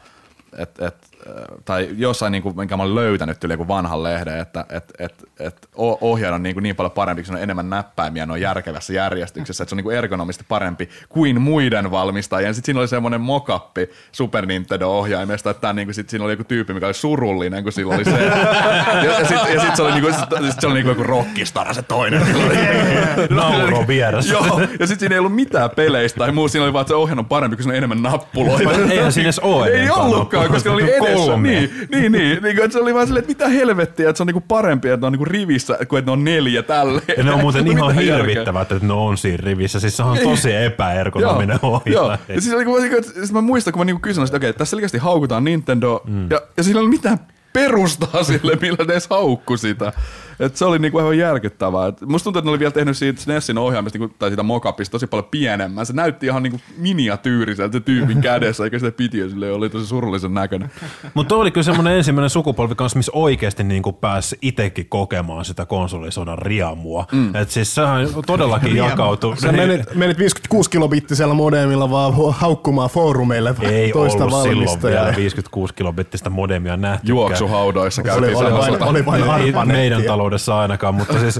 tai jossain, niin kuin, minkä mä olin löytänyt yli joku vanhan lehden, että ohjaan on niin paljon parempi, kun se on enemmän näppäimiä, ne on järkevässä järjestyksessä, että se on niin ergonomisesti parempi kuin muiden valmistajien. Sitten siinä oli semmoinen mock-up Super Nintendo-ohjaimesta, että niin kuin, siinä oli joku tyyppi, mikä oli surullinen, kun sillä oli se. Ja sitten se oli, niin joku rockistara se toinen. Nauro vieressä. Joo, ja sitten siinä ei ollut mitään peleistä tai muu, siinä oli vaan, että se ohjaan on parempi, kun siinä on enemmän nappuloita. Eihän siinä edes ole. Ei ollutkaan, koska oli edessä. Niin, että se oli vaan silleen, että mitä helvettiä, että se on niinku parempi, että ne on niinku rivissä, kuin että ne on 4 tälleen. Ja ne on muuten ihan hirvittävät, että ne on siinä rivissä. Siis se on tosi epäergonominen ohjaa. Joo, ja siis mä muistan, kun mä niinku kysyn, että okei, tässä selkeästi haukutaan Nintendo, ja sillä ei ole mitään perustaa sille, millä ne edes haukku sitä. Et se oli niinku ihan järkyttävää. Musta tuntuu, että ne oli vielä tehnyt siitä SNESin ohjaamista tai siitä mockupista tosi paljon pienemmän. Se näytti ihan niinku miniatyyriseltä se tyypin kädessä, eikä sitä piti ja sille oli tosi surullisen näköinen. Mutta oli kyllä semmoinen ensimmäinen sukupolvi kanssa, missä oikeasti niinku pääsi itsekin kokemaan sitä konsolisodan riamua. Et siis sehän todellakin jakautui. Sä menit 56 kilobittisellä modemilla vaan haukkumaan foorumeille ei toista ollut silloin valmistajaa. vielä 56 kilobittistä modemia nähtykään. Juoksuhaudoissa käytiin semmoisella. Oli vain ei meidän taloudessa ainakaan, mutta siis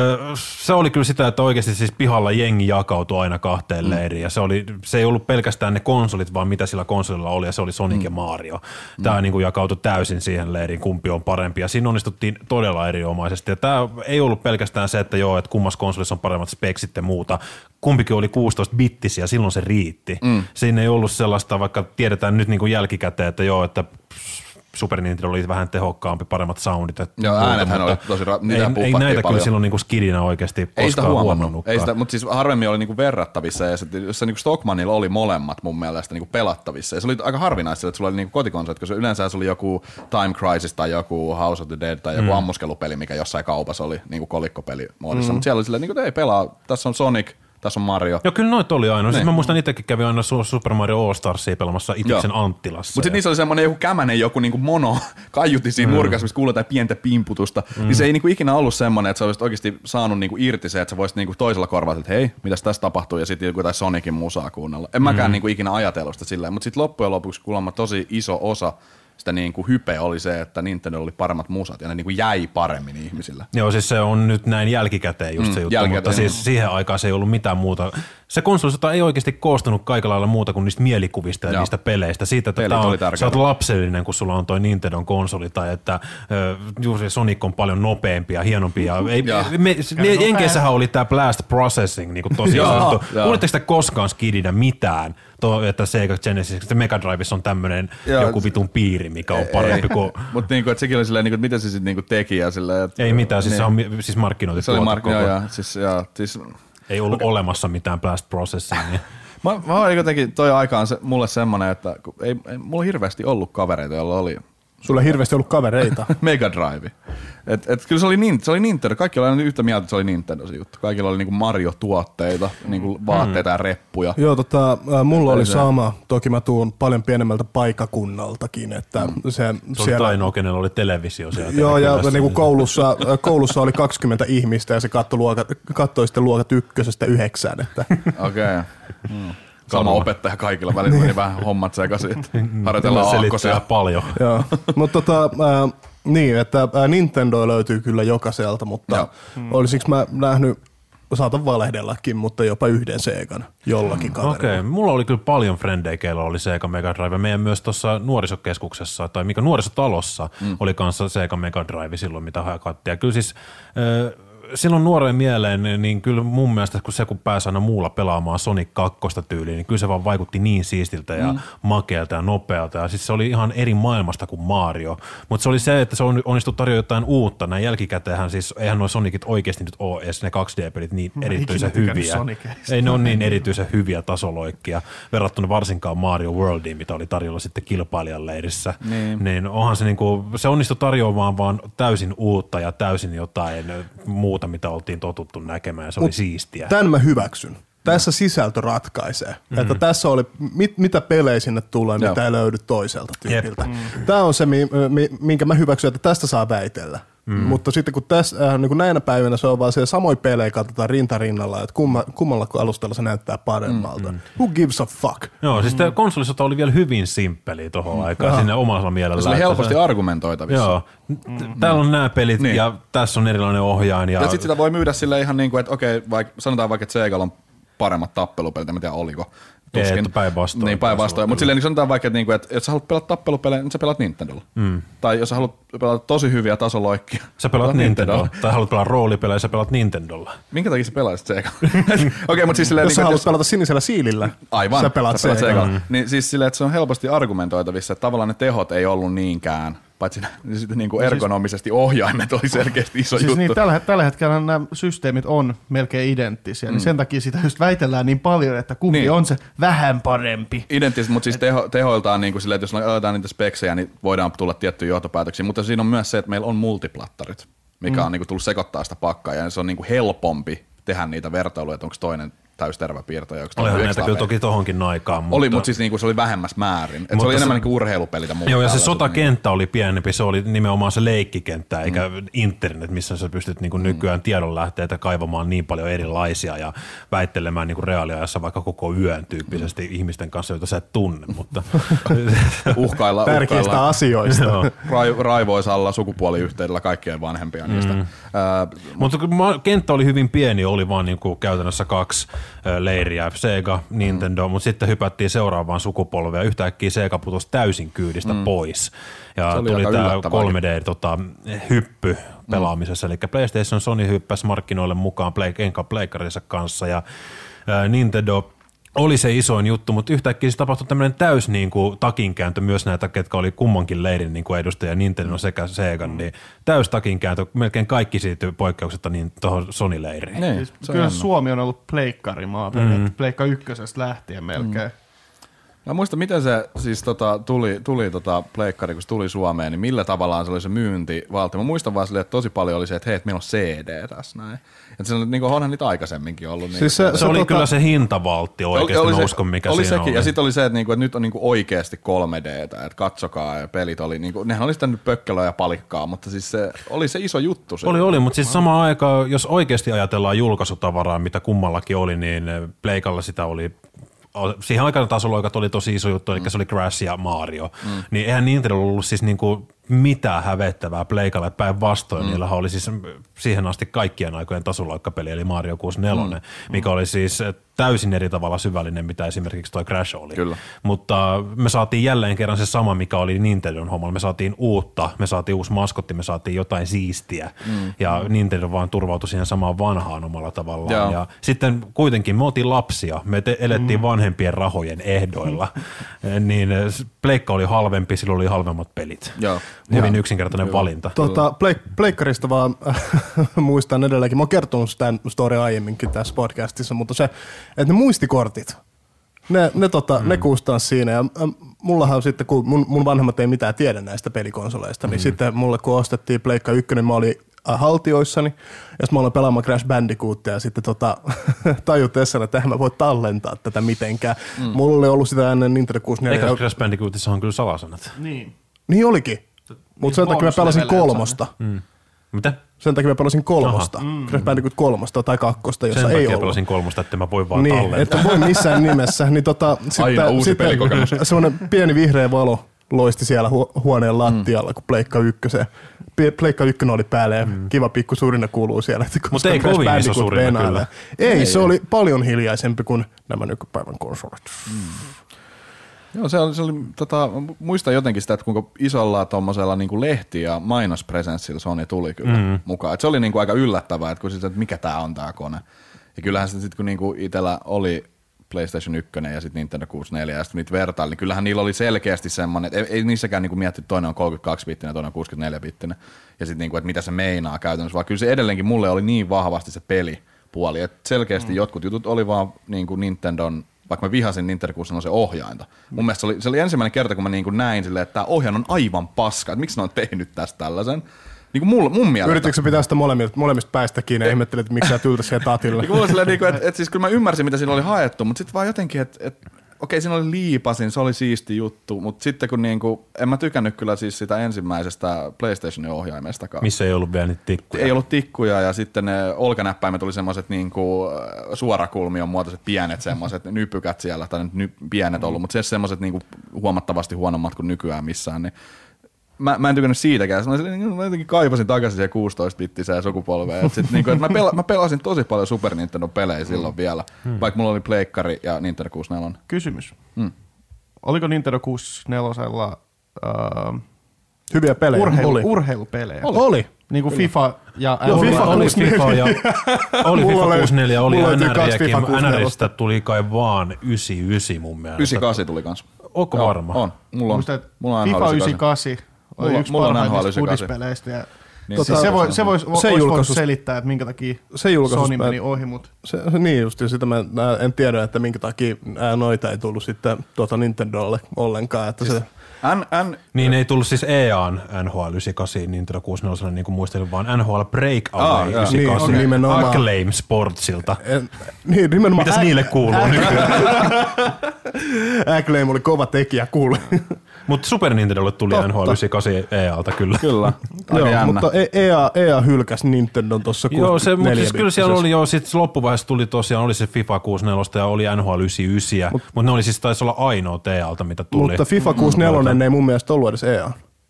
se oli kyllä sitä, että oikeasti siis pihalla jengi jakautui aina kahteen leiriin ja se ei ollut pelkästään ne konsolit, vaan mitä sillä konsolilla oli ja se oli Sonic ja Mario. Tämä niin kuin jakautui täysin siihen leiriin, kumpi on parempi ja siinä onnistuttiin todella erinomaisesti ja tämä ei ollut pelkästään se, että joo, että kummassa konsolissa on paremmat speksit ja muuta. Kumpikin oli 16-bittisiä, silloin se riitti. Siinä ei ollut sellaista, vaikka tiedetään nyt niin kuin jälkikäteen, että joo, että Super Nintendo oli vähän tehokkaampi, paremmat soundit. Joo, äänethän oli tosi ei näitä kyllä silloin niinku skidinä oikeasti koskaan huomannut. Ei sitä, mutta siis harvemmin oli niinku verrattavissa ja jossa niinku Stockmanilla oli molemmat mun mielestä niinku pelattavissa. Ja se oli aika harvinaista, että sulla oli niinku kotikonsolit, koska yleensä se oli joku Time Crisis tai joku House of the Dead tai joku ammuskelupeli, mikä jossain kaupassa oli niinku kolikkopeli muodossa. Mutta siellä oli silleen, että ei pelaa, tässä on Sonic, tässä on Mario. Joo, kyllä noita oli aina. Siis mä muistan itsekin kävin aina Super Mario All Starsia pelamassa Itiksen Anttilassa. Mutta sitten niissä oli semmoinen joku kämänen, joku niinku mono kaiutti siinä nurkassa, missä kuulee jotain pientä pimputusta. Niin se ei niinku ikinä ollut semmoinen, että sä olisit oikeasti saanut niinku irti se, että sä voisit niinku toisella korvalla, että hei, mitäs tässä tapahtuu, ja sitten jotain Sonicin musaa kuunnella. En mäkään niinku ikinä ajatellut sitä silleen, mutta sitten loppujen lopuksi kuulemma tosi iso osa sitä niin kuin hype oli se, että Nintendo oli paremmat musat ja ne niin kuin jäi paremmin ihmisille. Joo, siis se on nyt näin jälkikäteen just se juttu, mutta siis siihen aikaan se ei ollut mitään muuta. Se konsolisota ei oikeasti koostunut kaikilla lailla muuta kuin niistä mielikuvista ja niistä peleistä. Siitä, että sä oot lapsellinen, kun sulla on toi Nintendon konsoli tai että juuri Sonic on paljon nopeampi ja hienompi. Ja Jenkeissähän oli tää blast processing niin kuin tosi sanottu. Kuulitteko sitä koskaan skidinä mitään? Että Sega Genesis, että Mega Drivessa on tämmönen joku vitun piiri, mikä on parempi kuin... Mutta niinku, että sekin oli silleen, niinku, että mitä se sitten niinku teki ja silleen... Ei mitään, siis se on siis markkinointituote koko. Siis ei ollut olemassa mitään blast processingia. Mä olin jotenkin, toi aika on mulle semmonen, että ei mulla hirveästi ollut kavereita, joilla oli... Sulla ei hirveästi ollut kavereita. Mega Drive. Et kyllä se oli Nintendo. Kaikki oli yhtä mieltä, että se oli Nintendo se juttu. Kaikilla oli niinku Mario-tuotteita, niinku vaatteita ja reppuja. Joo, mulla oli sama. Toki mä tuun paljon pienemmältä paikkakunnaltakin. Että se siellä... ainoa, kenellä oli televisio siellä. Joo, ja niinku koulussa oli 20 ihmistä ja se kattoi sitten luokat 1–9. Okei. Sama opettaja kaikilla välillä meni vähän hommat sekaisin, että harjoitellaan aakkosia paljon. Joo, mutta niin, että Nintendo löytyy kyllä jokaiselta, mutta olisiko mä nähnyt, saatan valehdellakin, mutta jopa yhden Segan jollakin kaverilla. Okei, mulla oli kyllä paljon frendejä, keillä oli Sega Mega Drive. Meidän myös tuossa nuorisokeskuksessa, tai mikä nuorisotalossa, oli kanssa Sega Mega Drive silloin, mitä hakattiin. Ja kyllä siis... silloin nuoreen mieleen, niin kyllä mun mielestä kun pääsi aina muulla pelaamaan Sonic 2 tyyliin, niin kyllä se vaan vaikutti niin siistiltä ja makealta ja nopealta. Ja siis se oli ihan eri maailmasta kuin Mario. Mutta se oli se, että se onnistui tarjoamaan jotain uutta. Näin jälkikäteenhän siis, eihän nuo Sonicit oikeasti nyt ole edes ne 2D-pelit niin erityisen hyviä. Ei ne ole niin erityisen hyviä tasoloikkia verrattuna varsinkaan Mario Worldiin, mitä oli tarjolla sitten kilpailijan leirissä. Niin onhan se niinku, se onnistui tarjoamaan vaan täysin uutta ja täysin jotain muuta, mitä oltiin totuttu näkemään, ja se oli siistiä. Tän mä hyväksyn. Tässä sisältö ratkaisee. Että tässä oli, mitä pelejä sinne tulee, mitä ei löydy toiselta tyypiltä. Tämä on se, minkä mä hyväksyn, että tästä saa väitellä. Mutta sitten kun tässä, niin kuin näinä päivinä se on vaan siellä samoin pelejä katsotaan rinta-rinnalla, että kummalla alustalla se näyttää paremmalta. Who gives a fuck? Joo, siis tämä konsolisota oli vielä hyvin simppeli tohon aikaan sinne omalla mielellä. Se oli helposti argumentoitavissa. Joo. Täällä on nämä pelit ja tässä on erilainen ohjaaja. Ja sitten sitä voi myydä silleen ihan niin kuin, että okei, sanotaan vaikka, että Segalla on paremmat tappelupelit, en tiedä oliko. Tuskin. Päinvastoin. Niin päinvastoin, mutta silleen niin sanotaan vaikka, että jos sä haluat pelata tappelupelejä, niin sä pelaat Nintendolla. Tai jos sä haluat pelata tosi hyviä tasoloikkia, sä pelaat Nintendolla. Tai haluat pelata roolipelejä, sä pelaat Nintendolla. Minkä takia sä pelaisit Sega? Okei, mutta siis silleen... Jos sä haluat pelata sinisellä siilillä, aivan, sä pelaat Sega. Niin siis silleen, että se on helposti argumentoitavissa, että tavallaan ne tehot ei ollut niinkään, paitsi sitten niin kuin ergonomisesti ohjaimet oli selkeästi iso juttu. Niin, tällä hetkellä nämä systeemit on melkein identtisiä, niin sen takia sitä just väitellään niin paljon, että kumpi on se vähän parempi. Identtisesti, mutta siis tehoiltaan niin kuin silleen, että jos otetaan niitä speksejä, niin voidaan tulla tiettyjä johtopäätöksiä, mutta siinä on myös se, että meillä on multiplattarit, mikä on niinku tullut sekoittaa sitä pakkaa, ja se on niinku helpompi tehdä niitä vertailuja, että onko toinen täystervä piirtäjä. Olihan näitä kyllä toki tohonkin aikaan. Oli, mutta siis niinku se oli vähemmässä määrin. Se oli enemmän niinku urheilupeli. Joo, ja se sotakenttä oli pienempi, se oli nimenomaan se leikkikenttä, eikä internet, missä sä pystyt niinku nykyään tiedonlähteitä kaivamaan niin paljon erilaisia ja väittelemään niinku reaaliajassa vaikka koko yön tyyppisesti ihmisten kanssa, joita sä et tunne. Mutta uhkailla tärkeistä asioista. raivoisalla sukupuoliyhteydellä kaikkien vanhempia niistä. Mutta kenttä oli hyvin pieni, oli vaan niinku käytännössä 2 leiriä, Sega, Nintendo, mutta sitten hypättiin seuraavaan sukupolveen ja yhtäkkiä Sega putosi täysin kyydistä pois. Ja tuli tämä 3D-hyppy pelaamisessa, eli PlayStation Sony hyppäsi markkinoille mukaan pleikkarinsa kanssa ja Nintendo oli se isoin juttu, mutta yhtäkkiä se tapahtui tämmöinen täys niin kuin takinkääntö myös näitä, ketkä oli kummankin leirin niin kuin edustajia, Nintendo sekä Sega, niin täys takinkääntö, melkein kaikki siirtyi poikkeuksetta niin tuohon Sony-leiriin. Niin, kyllä Suomi on ollut pleikkarimaa, pleikka ykkösestä lähtien melkein. Mä muistan, miten se siis tuli pleikkari, kun se tuli Suomeen, niin millä tavallaan se oli se myyntivaltio. Mä muistan vaan silleen, että tosi paljon oli se, että hei, meillä on CD tässä näin. Että se on, niin kuin, onhan niitä aikaisemminkin ollut. Siis se oli kyllä se hintavaltio oikeasti, mä uskon, mikä oli siinä sekin. oli. Ja sitten oli se, että nyt on oikeasti 3D:tä, että katsokaa ja pelit oli, nehän oli sitä nyt pökkelöä ja palikkaa, mutta siis se oli se iso juttu. Se oli, mutta siis samaan aikaan, jos oikeasti ajatellaan julkaisutavaraa, mitä kummallakin oli, niin pleikalla sitä oli siihen aikana tasolla oli tosi iso juttu, eli se oli Crash ja Mario, niin eihän Nintendo ollut siis niinku mitään hävettävää pleikalle, päinvastoin niillähän oli siis siihen asti kaikkien aikojen tasoloikkapeli, eli Mario 64, mikä oli siis täysin eri tavalla syvällinen, mitä esimerkiksi toi Crash oli. Kyllä. Mutta me saatiin jälleen kerran se sama, mikä oli Nintendon hommalla. Me saatiin uutta, me saatiin uusi maskotti, me saatiin jotain siistiä, ja Nintendo vaan turvautui siihen samaan vanhaan omalla tavallaan. Joo. Ja sitten kuitenkin me oltiin lapsia, me elettiin vanhempien rahojen ehdoilla, niin pleikka oli halvempi, sillä oli halvemmat pelit. Joo. Hyvin yksinkertainen valinta. Pleikkarista vaan muistan edelleenkin. Mä oon kertonut tämän story aiemminkin tässä podcastissa, mutta se, että ne muistikortit, ne kustansi siinä. Ja mullahan sitten, kun mun vanhemmat ei mitään tiedä näistä pelikonsoleista, niin sitten mulle kun ostettiin Pleikka 1, mä olin haltioissani, ja mä aloin pelaamaan Crash Bandicootia, ja sitten tajutessana, että eihän mä voi tallentaa tätä mitenkään. Mulla oli ollut sitä ennen Nintendo 64. Eikä Crash Bandicootissa on kyllä salasanat. Niin olikin. Mutta sen takia mä pelasin 3. Mitä? Sen takia mä pelasin 3. Crash Bandicoot 3 tai 2, jossa sen ei ollut. Sen takia pelasin 3, että mä voin vaan niin, tallentaa. että voi missään nimessä. Niin aina uusi pelikokemus. Semmoinen pieni vihreä valo loisti siellä huoneen lattialla, kun Pleikka 1 oli päällä ja kiva pikku surina kuuluu siellä. Mutta ei kovin iso surina kyllä. Ei, se oli paljon hiljaisempi kuin nämä nykypäivän konsolit. Joo, se oli muistan jotenkin sitä, että kuinka isolla tommosella niinku lehti- ja mainospresenssillä Sony tuli kyllä mukaan. Et se oli niinku aika yllättävää, että mikä tää on tää kone. Ja kyllähän sitten kun niinku itsellä oli PlayStation 1 ja sitten Nintendo 64 ja sitten niitä vertaili, niin kyllähän niillä oli selkeästi semmoinen, että ei niissäkään niinku miettinyt, että toinen on 32-bittinen ja toinen on 64-bittinen. Ja sitten niinku, että mitä se meinaa käytännössä, vaan kyllä se edelleenkin mulle oli niin vahvasti se pelipuoli, että selkeästi jotkut jutut oli vaan niinku Nintendon, vaikka mä vihasin Nintendo 64 ohjainta. Mun mielestä se oli ensimmäinen kerta, kun mä niinku näin silleen, että tää ohjain on aivan paska, että miksi ne on tehnyt tästä tällaisen. Niin kuin mun mielestä. Yritikö pitää sitä molemmista päistä kiinni ja ihmettelit, että miksi sä tyltäisi siihen tatille? Niin mulla silleen, että siis kyllä mä ymmärsin, mitä siinä oli haettu, mutta sitten vaan jotenkin, että okei, siinä oli liipasin, se oli siisti juttu, mutta sitten kun niinku, en mä tykännyt kyllä siis sitä ensimmäisestä PlayStationin ohjaimestakaan. Missä ei ollut vielä niitä tikkuja. Ei ollut tikkuja ja sitten ne olkanäppäimet oli semmoiset niinku suorakulmion muotoiset pienet semmoiset nypykät siellä, tai pienet ollut, mutta semmoiset niinku huomattavasti huonommat kuin nykyään missään, niin Mä en tykännyt siitäkään. Mä jotenkin kaipasin takaisin siihen 16-bittiseen sukupolveen. Niinku, mä pelasin tosi paljon Super Nintendo-pelejä silloin vielä, vaikka mulla oli Pleikkari ja Nintendo 64. Kysymys. Oliko Nintendo 64 hyviä pelejä? Urheilupelejä? Oli. Niin kuin FIFA ja oli FIFA ja oli FIFA 64, oli NRiäkin. NRistä tuli kai vaan 99 mun mielestä. 98 tuli kans. Onko varma? On. Mulla on FIFA 98 oli yksi parhaimmista fudispeleistä. Ja niin. Se voisi selittää, että minkä takia Sony meni ohi, mutta niin just, ja sitä mä en tiedä, että minkä takia noita ei tullut sitten Nintendolle ollenkaan. Että Niin ei tullut siis EA:n NHL 98 Nintendo 64, niin kuin muistelin, vaan NHL Breakaway 98 niin, nimenomaan. Acclaim Sportsilta. Niin, nimenomaan. Mitäs niille kuuluu nykyään? Acclaim oli kova tekijä, kuule. Mutta Super Nintendolle tuli NHL 98 EA:lta kyllä. Kyllä. Joo, mutta EA hylkäsi Nintendon tuossa 4 Joo, mutta siis kyllä siellä oli jo, sitten loppuvaiheessa tuli tosiaan, oli se FIFA 64 ja oli NHL 99, mutta ne oli siis taisi olla ainoa EA:lta, mitä tuli. Mutta FIFA 64 ei mun mielestä ollut edes EA.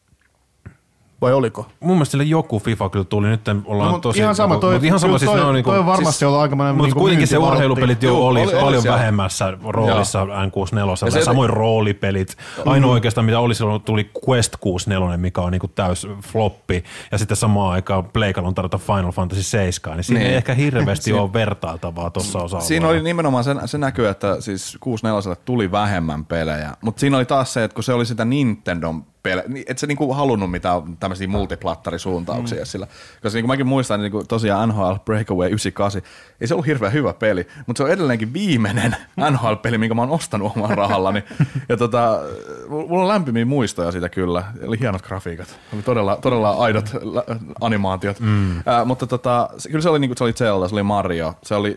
Vai oliko? Mun mielestä sille joku FIFA kyllä tuli, nyt ollaan tosi... Ihan sama, toi on varmasti ollut aikamoinen mutta kuitenkin se urheilupelit jo oli paljon siellä vähemmässä roolissa N64, samoin roolipelit. Ainoa oikeastaan mitä oli silloin tuli Quest 64, mikä on niinku täys floppi, ja sitten samaan aikaan Pleikalla on tarjota Final Fantasy 7, niin siinä ei ehkä hirveästi ole vertailtavaa tuossa osalla. Siinä oli nimenomaan se näkyy, että siis 64 tuli vähemmän pelejä, mutta siinä oli taas se, että kun se oli sitä Nintendon et sä niinku halunnut mitään tämmöisiä multiplattarisuuntauksia sillä. Koska niinku mäkin muistan, niin niinku tosiaan NHL Breakaway 98, ei se ollut hirveän hyvä peli, mutta se on edelleenkin viimeinen NHL-peli, minkä mä oon ostanut omalla rahallani. Ja mulla on lämpimiä muistoja siitä kyllä. Oli hienot grafiikat. Oli todella aidot animaatiot. Mutta kyllä se oli, niinku, se oli Zelda, se oli Mario.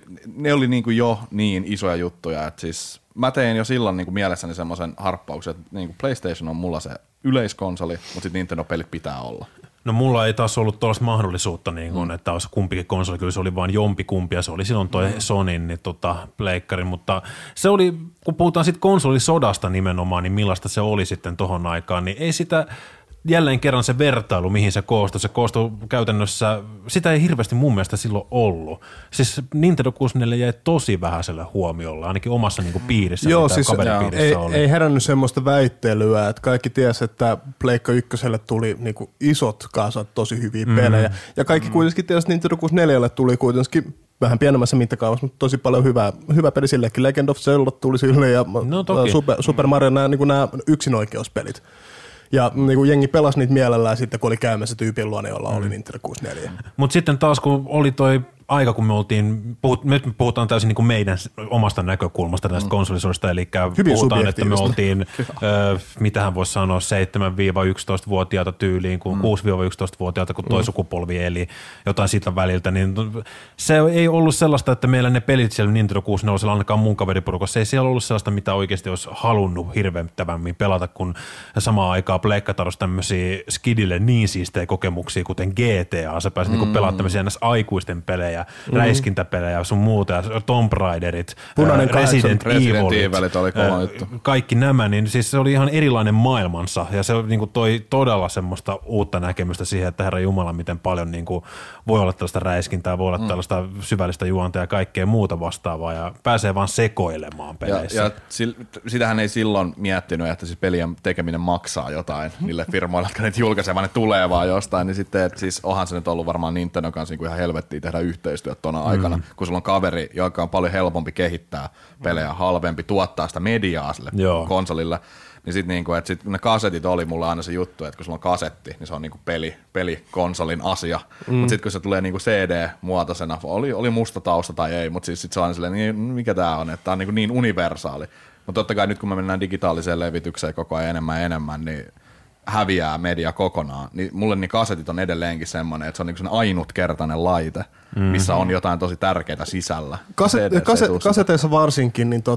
Ne oli niinku jo niin isoja juttuja, että siis mä tein jo silloin niinku mielessäni semmoisen harppauksen, että niinku PlayStation on mulla se yleiskonsoli, mutta sitten Nintendo-pelit pitää olla. No mulla ei taas ollut tuollaista mahdollisuutta, niin kun, että olisi kumpikin konsoli, kyllä se oli vain jompikumpi ja se oli silloin toi Sonyn niin pleikkari, mutta se oli, kun puhutaan sitten konsolisodasta nimenomaan, niin millaista se oli sitten tohon aikaan, niin ei sitä jälleen kerran se vertailu, mihin se koostui käytännössä, sitä ei hirveästi mun mielestä silloin ollut. Siis Nintendo 64 jäi tosi vähäiselle huomiolle, ainakin omassa niinku piirissä, joo, mitä siis kaveripiirissä oli. Ei herännyt semmoista väittelyä, että kaikki tiesi, että Pleikka 1:lle tuli niinku isot kasat tosi hyviä pelejä, ja kaikki kuitenkin tiesi, että Nintendo 64 tuli kuitenkin vähän pienemmässä mittakaavassa, mutta tosi paljon hyvä peli sillekin. Legend of Zelda tuli sille, ja Super Mario, nämä yksinoikeuspelit. Ja niin kuin jengi pelasi niitä mielellään sitten, kun oli käymässä tyypin luona, jolla oli Nintendo 64. Mutta sitten taas, kun oli toi aika, kun me oltiin, nyt me puhutaan täysin niin kuin meidän omasta näkökulmasta näistä konsolisodista, eli puhutaan, että me oltiin, mitähän voisi sanoa, 7-11-vuotiaata tyyliin, kun 6-11-vuotiaata, kun toi sukupolvi eli jotain siitä väliltä, niin se ei ollut sellaista, että meillä ne pelit siellä Nintendo 64 ainakaan mun kaveriporukassa, ei siellä ollut sellaista, mitä oikeasti olisi halunnut hirveämmin pelata, kun samaan aikaan Pleikka tarjosi tämmöisiä skidille niin siistejä kokemuksia, kuten GTA, se pääsi niinku pelaamaan tämmöisiä näissä aikuisten pelejä, räiskintäpelejä sun muuta, ja Tomb Raiderit, Resident Evilit, oli kova juttu. Kaikki nämä, niin siis se oli ihan erilainen maailmansa, ja se niinku toi todella semmoista uutta näkemystä siihen, että Herra Jumala, miten paljon niinku voi olla tällaista räiskintää, voi olla tällaista syvällistä juonta ja kaikkea muuta vastaavaa, ja pääsee vaan sekoilemaan peleissä. Ja sitähän ei silloin miettinyt, että siis pelien tekeminen maksaa jotain niille firmoille, jotka niitä julkaisee, vaan ne tulee vaan jostain, niin sitten, että siis onhan se nyt ollut varmaan Nintendo kanssa niin kuin ihan helvettiä tehdä yhteistyötä tuona aikana, kun sulla on kaveri, joka on paljon helpompi kehittää pelejä, halvempi tuottaa sitä mediaa sille konsolille, niin sitten niinku, että sit ne kasetit oli mulle aina se juttu, että kun sulla on kasetti, niin se on niinku pelikonsolin asia, mutta sitten kun se tulee niinku CD-muotoisena, oli musta tausta tai ei, mutta siis sit se on silleen, niin mikä tää on, että tää on niin universaali. Mutta totta kai nyt kun me mennään digitaaliseen levitykseen koko ajan enemmän ja enemmän, niin häviää media kokonaan, niin mulle niin kasetit on edelleenkin semmoinen, että se on niin ainutkertainen laite, missä on jotain tosi tärkeää sisällä. Kaseteissa varsinkin, niin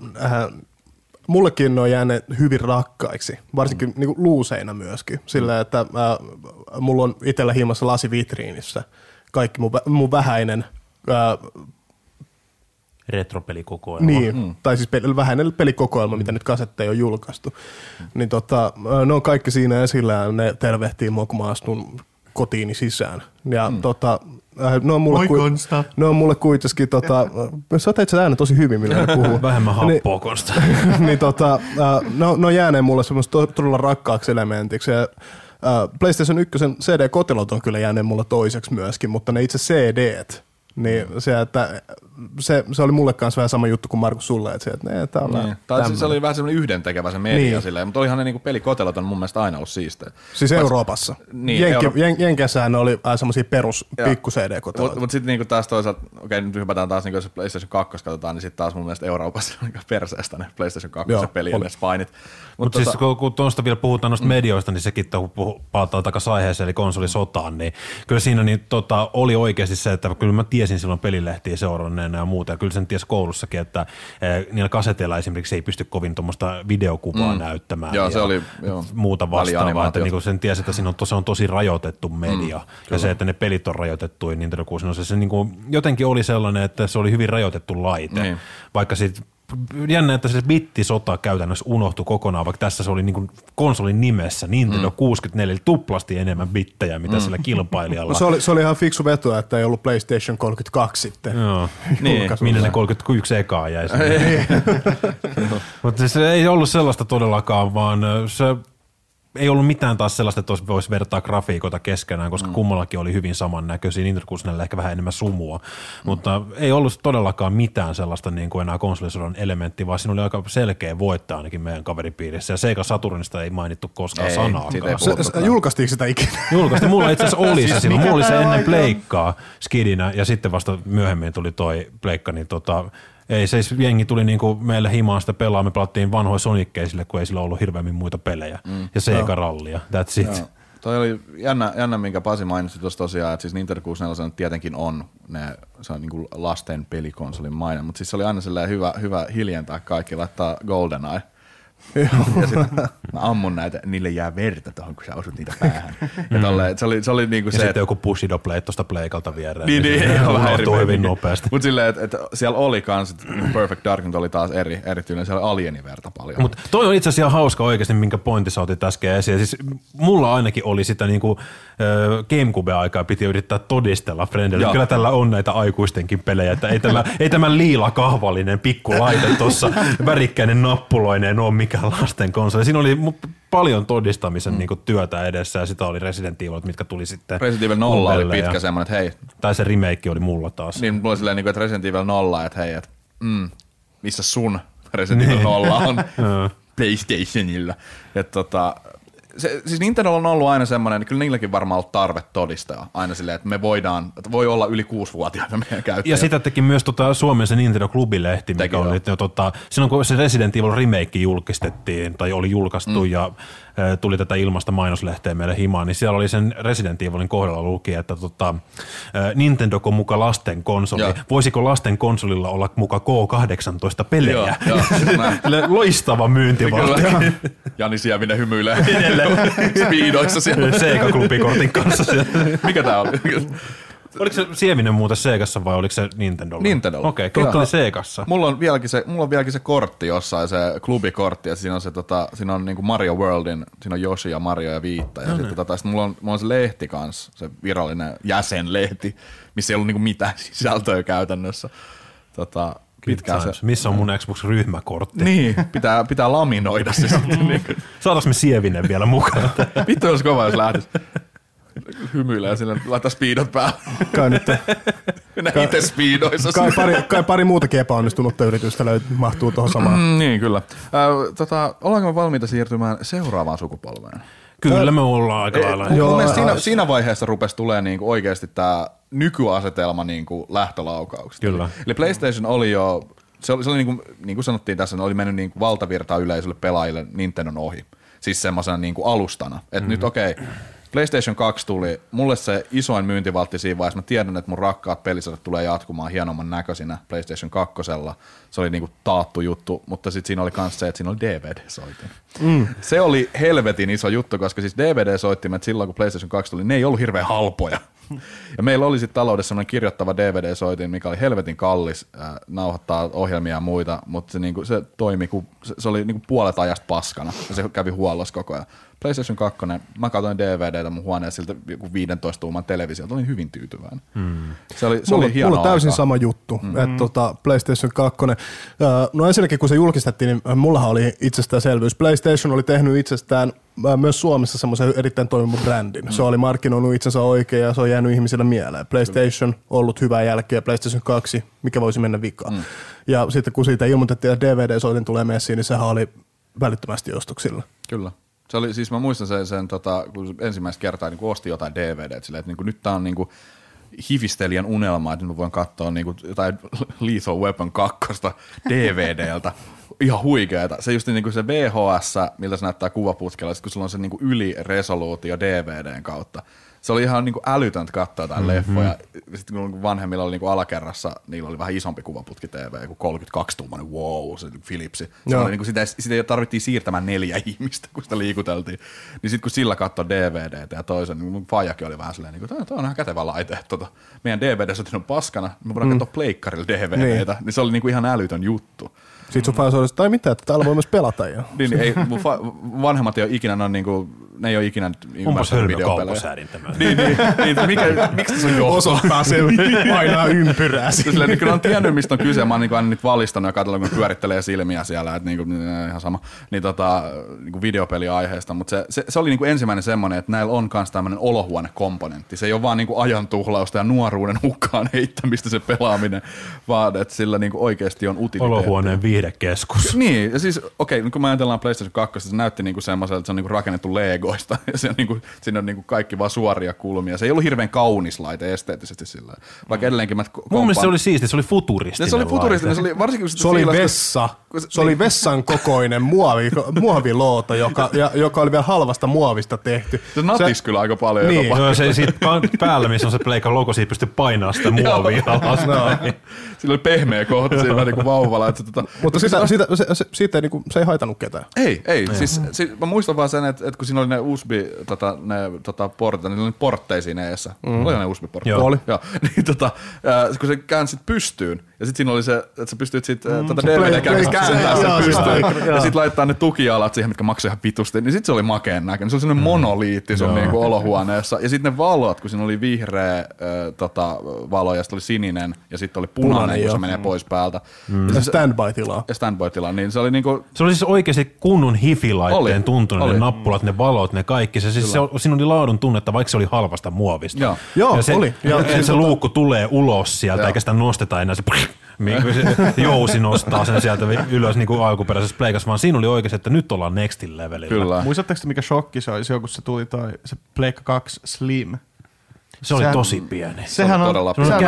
mullekin ne on jääneet hyvin rakkaiksi, varsinkin niin luuseina myöskin, sillä että mulla on itsellä hiimassa lasivitriinissä kaikki mun vähäinen retropelikokoelma. Niin, tai siis vähäinen pelikokoelma, mitä nyt kasetteja on julkaistu. Niin ne on kaikki siinä esillä ja ne tervehtii mua, kun mä astun kotiini sisään. Ja ne on mulle kuitenkin, sä teit sen äänen tosi hyvin, millä ne puhuu. Vähemmän happoa konsta. Niin ne on jääneen mulle semmoista todella rakkaaksi elementiksi. Ja, PlayStation 1 CD-kotelot on kyllä jääneen mulle toiseksi myöskin, mutta ne itse CDt Niin se oli mulle kanssa vähän sama juttu kuin Markus sulle, että tää on niin. Tai se oli vähän semmoinen yhdentekevä se media silleen, mutta olihan ne niinku pelikotelot on mun mielestä aina ollut siistejä. Siis Euroopassa. Niin, Jenkessähän oli semmosia perus pikku CD-koteloita. Mutta sitten niinku taas toisaalta, nyt hypätään taas, niinku jos PlayStation 2 katsotaan, niin sitten taas mun mielestä Euroopassa on perseestä ne PlayStation 2 pelien ne spinit. Mutta siis kun tuosta vielä puhutaan noista medioista, niin sekin palataan takaisin aiheeseen, eli konsolisotaan, niin kyllä siinä oli oikeasti se, että kyllä mä tiesin silloin pelilehtiä seuranneena ja muuta, ja kyllä sen ties koulussakin, että niillä kaseteilla esimerkiksi ei pysty kovin tuommoista videokuvaa näyttämään ja se oli, muuta vastaavaa, että niin sen tiesi, että se on tosi rajoitettu media, ja se, että ne pelit on rajoitettu, niin Nintendo 64, se niin kuin, jotenkin oli sellainen, että se oli hyvin rajoitettu laite, vaikka sitten jännä, että se bittisota käytännössä unohtui kokonaan, vaikka tässä se oli niin kuin konsolin nimessä Nintendo 64, eli tuplasti enemmän bittejä, mitä sillä kilpailijalla. No se oli ihan fiksu veto, että ei ollut PlayStation 32 sitten. Joo, minne ne 31 ekaa jäi. Mutta se ei ollut sellaista todellakaan, vaan se ei ollut mitään taas sellaista, että voisi vertaa grafiikoita keskenään, koska kummallakin oli hyvin samannäköisiä, Nintendo 64 ehkä vähän enemmän sumua, mutta ei ollut todellakaan mitään sellaista niin kuin enää konsolisodan elementtiä, vaan siinä oli aika selkeä voittaja ainakin meidän kaveripiirissä, ja Sega Saturnista ei mainittu koskaan sanaakaan. Julkaistiinko sitä ikinä? Julkaistiin, mulla itse asiassa oli se silloin, mulla oli se ennen pleikkaa skidinä, ja sitten vasta myöhemmin tuli toi pleikka, niin ei se jengi tuli niinku meille himaan sitä pelaa, me pelattiin vanhoja Sonickeisille, kun ei sillä ollut hirveämmin muita pelejä. Ja Sega-rallia, that's it. Joo. Toi oli jännä, minkä Pasi mainitsi tuossa tosiaan, että siis Nintendo 64 tietenkin se on niinku lasten pelikonsolin maine, mutta siis se oli aina hyvä hiljentää kaikki, laittaa GoldenEye. Ja sitten mä ammun näitä, niille jää verta tuohon, kun sä osut niitä päähän. Ja se oli niinku se, sitten joku push-it play tuosta pleikalta viereen. Niin, unohtuu hyvin nopeasti. Mutta silleen, että siellä oli kans, Perfect Dark oli taas eri tyylinen, siellä oli alieniverta paljon. Mutta toi on itse asiassa ihan hauska oikeasti, minkä pointti sä otit äsken esiin. Siis mulla ainakin oli sitä niinku GameCube-aikaa piti yrittää todistella Friendille. Kyllä tällä on näitä aikuistenkin pelejä, että ei tämä liila kahvallinen pikkulaite tuossa värikkäinen nappuloineen ole mikään lasten konsoli. Siinä oli paljon todistamisen niinku työtä edessä ja sitä oli Resident Evil, mitkä tuli sitten. Resident Evil 0 oli pitkä semmoinen, että hei. Tai se remake oli mulla taas. Niin mulla oli silleen, että Resident Evil 0, että hei, että missä sun Resident Evil 0 on PlayStationilla. Että siis Nintendo on ollut aina semmoinen, niin kyllä niilläkin varmaan ollut tarve todistaa aina silleen, että me voi olla yli 6-vuotiaita meidän käyttäjä. Ja sitä teki myös Suomen se Nintendo Klubilehti, mikä oli, silloin kun se Resident Evil remake julkistettiin tai oli julkaistu ja tuli tätä ilmasta mainoslehteä meille himaan, niin siellä oli sen Resident Evilin kohdalla luki, että Nintendo muka lasten konsoli. Ja. Voisiko lasten konsolilla olla muka K18 pelejä? Loistava myyntivaltti. Jani Sievinen hymyilee speedoissa siellä. Sega-klubikortin kanssa. Mikä tää oli? Oliko se Sievinen muuten Segassa vai oliko se Nintendolla? Nintendolla. Okei, kyllä oli Segassa. Mulla on vieläkin se kortti jossain, se klubikortti, ja siinä on siinä on niinku Mario Worldin, siinä on Yoshi ja Mario ja Viitta, ja sitten mulla on se lehti kanssa, se virallinen jäsenlehti, missä ei ollut niinku mitään sisältöä käytännössä. Missä on mun Xbox-ryhmäkortti? Niin, pitää laminoida se sitten. Saataanko me Sievinen vielä mukaan? Vittu olisi kova, jos lähtis. Hymyilee ja sille laittaa speedot päälle. Kai nyt. Mennään itse speedoissa. Kai pari muutakin epäonnistunutta yritystä mahtuu tuohon samaan. Niin, kyllä. Ollaanko me valmiita siirtymään seuraavaan sukupolveen? Kyllä me ollaan aika lailla. Siinä vaiheessa rupesi tulee niinku oikeasti tämä nykyasetelma niinku lähtölaukauksesta. Kyllä. Eli PlayStation oli jo, se oli niin kuin sanottiin tässä, ne oli mennyt niinku valtavirtaa yleisölle pelaajille Nintendon ohi. Siis semmoisena niinku alustana. Että nyt PlayStation 2 tuli, mulle se isoin myyntivaltti siinä vaiheessa, mä tiedän, että mun rakkaat pelisarjat tulee jatkumaan hienomman näköisinä PlayStation 2. Se oli niinku taattu juttu, mutta sitten siinä oli myös se, että siinä oli DVD-soitin. Se oli helvetin iso juttu, koska siis DVD-soittimet silloin, kun PlayStation 2 tuli, ne ei ollut hirveän halpoja. Ja meillä oli sitten taloudessa sellainen kirjoittava DVD-soitin, mikä oli helvetin kallis, nauhoittaa ohjelmia ja muita, mutta se toimi, se oli niinku puolet ajasta paskana ja se kävi huollossa koko ajan. PlayStation 2, mä katsoin DVDtä mun huoneessa siltä joku 15 tuuman televisiolta, olin hyvin tyytyväinen. Se oli hieno mulla on täysin aika. sama juttu, että PlayStation 2. No ensinnäkin kun se julkistettiin, niin mullahan oli itsestäänselvyys. PlayStation oli tehnyt itsestään myös Suomessa semmoisen erittäin toimivan brändin. Se oli markkinoinut itsensä oikein ja se on jäänyt ihmisille mieleen. PlayStation ollut hyvää jälkeä, PlayStation 2, mikä voisi mennä vikaan. Ja sitten kun siitä ilmoitettiin, että DVD-soitin tulee messiin, niin sehän oli välittömästi ostoksilla. Kyllä. Se oli, siis mä muistan sen kun ensimmäistä kertaa niin ostin jotain DVDtä silleen, että niin nyt tää on niin hifistelijän unelma, että nyt voin katsoa niin jotain Lethal Weapon 2 DVDltä. Ihan huikeeta. Se just niin kuin se VHS, miltä se näyttää kuvaputkella, kun sulla on se niin kuin yliresoluutio DVDn kautta. Se oli ihan niin kuin älytöntä katsoa jotain leffoja. Sitten kun vanhemmilla oli niin kuin alakerrassa, niillä oli vähän isompi kuvaputki TV, joku 32-tuumainen, wow, se Philipsi. Se oli niin kuin sitä tarvittiin siirtämään 4 ihmistä, kun sitä liikuteltiin. Niin sitten kun sillä katsoi DVDtä ja toisen, niin mun faijakin oli vähän silleen, niin toi on ihan kätevä laite. Meidän DVDssä on paskana, me voidaan katsoa pleikkarilla DVDtä. Niin se oli niin kuin ihan älytön juttu. Sitten sun faija olisi, tai mitä, että täällä voi myös pelata. Niin, ei, vanhemmat ei ole ikinä, ne ei ole ikinä ymmärtänyt videopelejä. Miksi se on johto? Osoittaa se painaa ympyrää. Sillä niin kyllä on tiennyt, mistä on kyse. Mä oon niin aina nyt valistanut ja katsellut, kun pyörittelee silmiä siellä, että ihan sama, niin videopeliaiheesta. Mutta se oli niin ensimmäinen semmoinen, että näillä on myös tämmöinen olohuonekomponentti. Se ei ole vaan niin ajan tuhlausta ja nuoruuden hukkaan heittämistä se pelaaminen, vaan että sillä niin oikeasti on utiliteetti. Olohuoneen viihdekeskus. Niin, ja siis kun me ajatellaan PlayStation 2, se näytti niinku semmoiselta, että se on niinku rakennettu Legoista, ja se on niinku, siinä on niinku kaikki vaan suoria kulmia. Se ei ollut hirveän kaunis laite esteettisesti sillä. Vaikka edelleenkin mun mielestä se oli siisti, se oli futuristinen. Se oli futuristinen, se oli varsinkin se oli vessa. Se oli vessan kokoinen muoviloota, joka oli vielä halvasta muovista tehty. Se natisi kyllä aika paljon. Niin. Joo, se siitä päällä, missä on se Pleikan logo, siitä pystyi painamaan sitä muovia alas. Sillä oli pehmeä kohta siinä niinku vauvalla. Mutta se ei haitannut ketään. Ei. Siis mä muistan vaan sen, että kun siinä oli ne USB-portit, niin oli portteja siinä eessä. Oli ne USB-portteja. Oli. Joo. Niin kun se käänsit pystyyn, ja sitten siinä oli se, että sä pystyt sitten DVD-käännöstä kääntää sen pystyyn, ja sitten laittaa ne tukialat siihen, mitkä maksoi ihan vitusti, niin sitten se oli makeen näköinen. Se oli sellainen monoliitti sun niinku olohuoneessa. Ja sitten ne valot, kun siinä oli vihreä valo, ja sitten oli sininen, ja sitten oli punainen, kun se menee pois päältä. Ja standby-tilaa. Ja standby-tilaa, niin se oli niinku... Se oli siis oikeasti kunnon hifi-laitteen tuntunen, ne nappulat, ne valot, ne kaikki. Siinä oli laadun tunnetta, vaikka se oli halvasta muovista. Joo, ja se, oli. Ja se luukku tulee ulos sieltä, eikä sitä nosteta enää se jousi nostaa sen sieltä ylös niin kuin alkuperäisessä pleikassa, vaan siinä oli oikeasti, että nyt ollaan nextin levelillä. Kyllä. Muistatteko mikä shokki se oli, kun se tuli se Pleikka 2 Slim? Se oli tosi pieni. Sehän on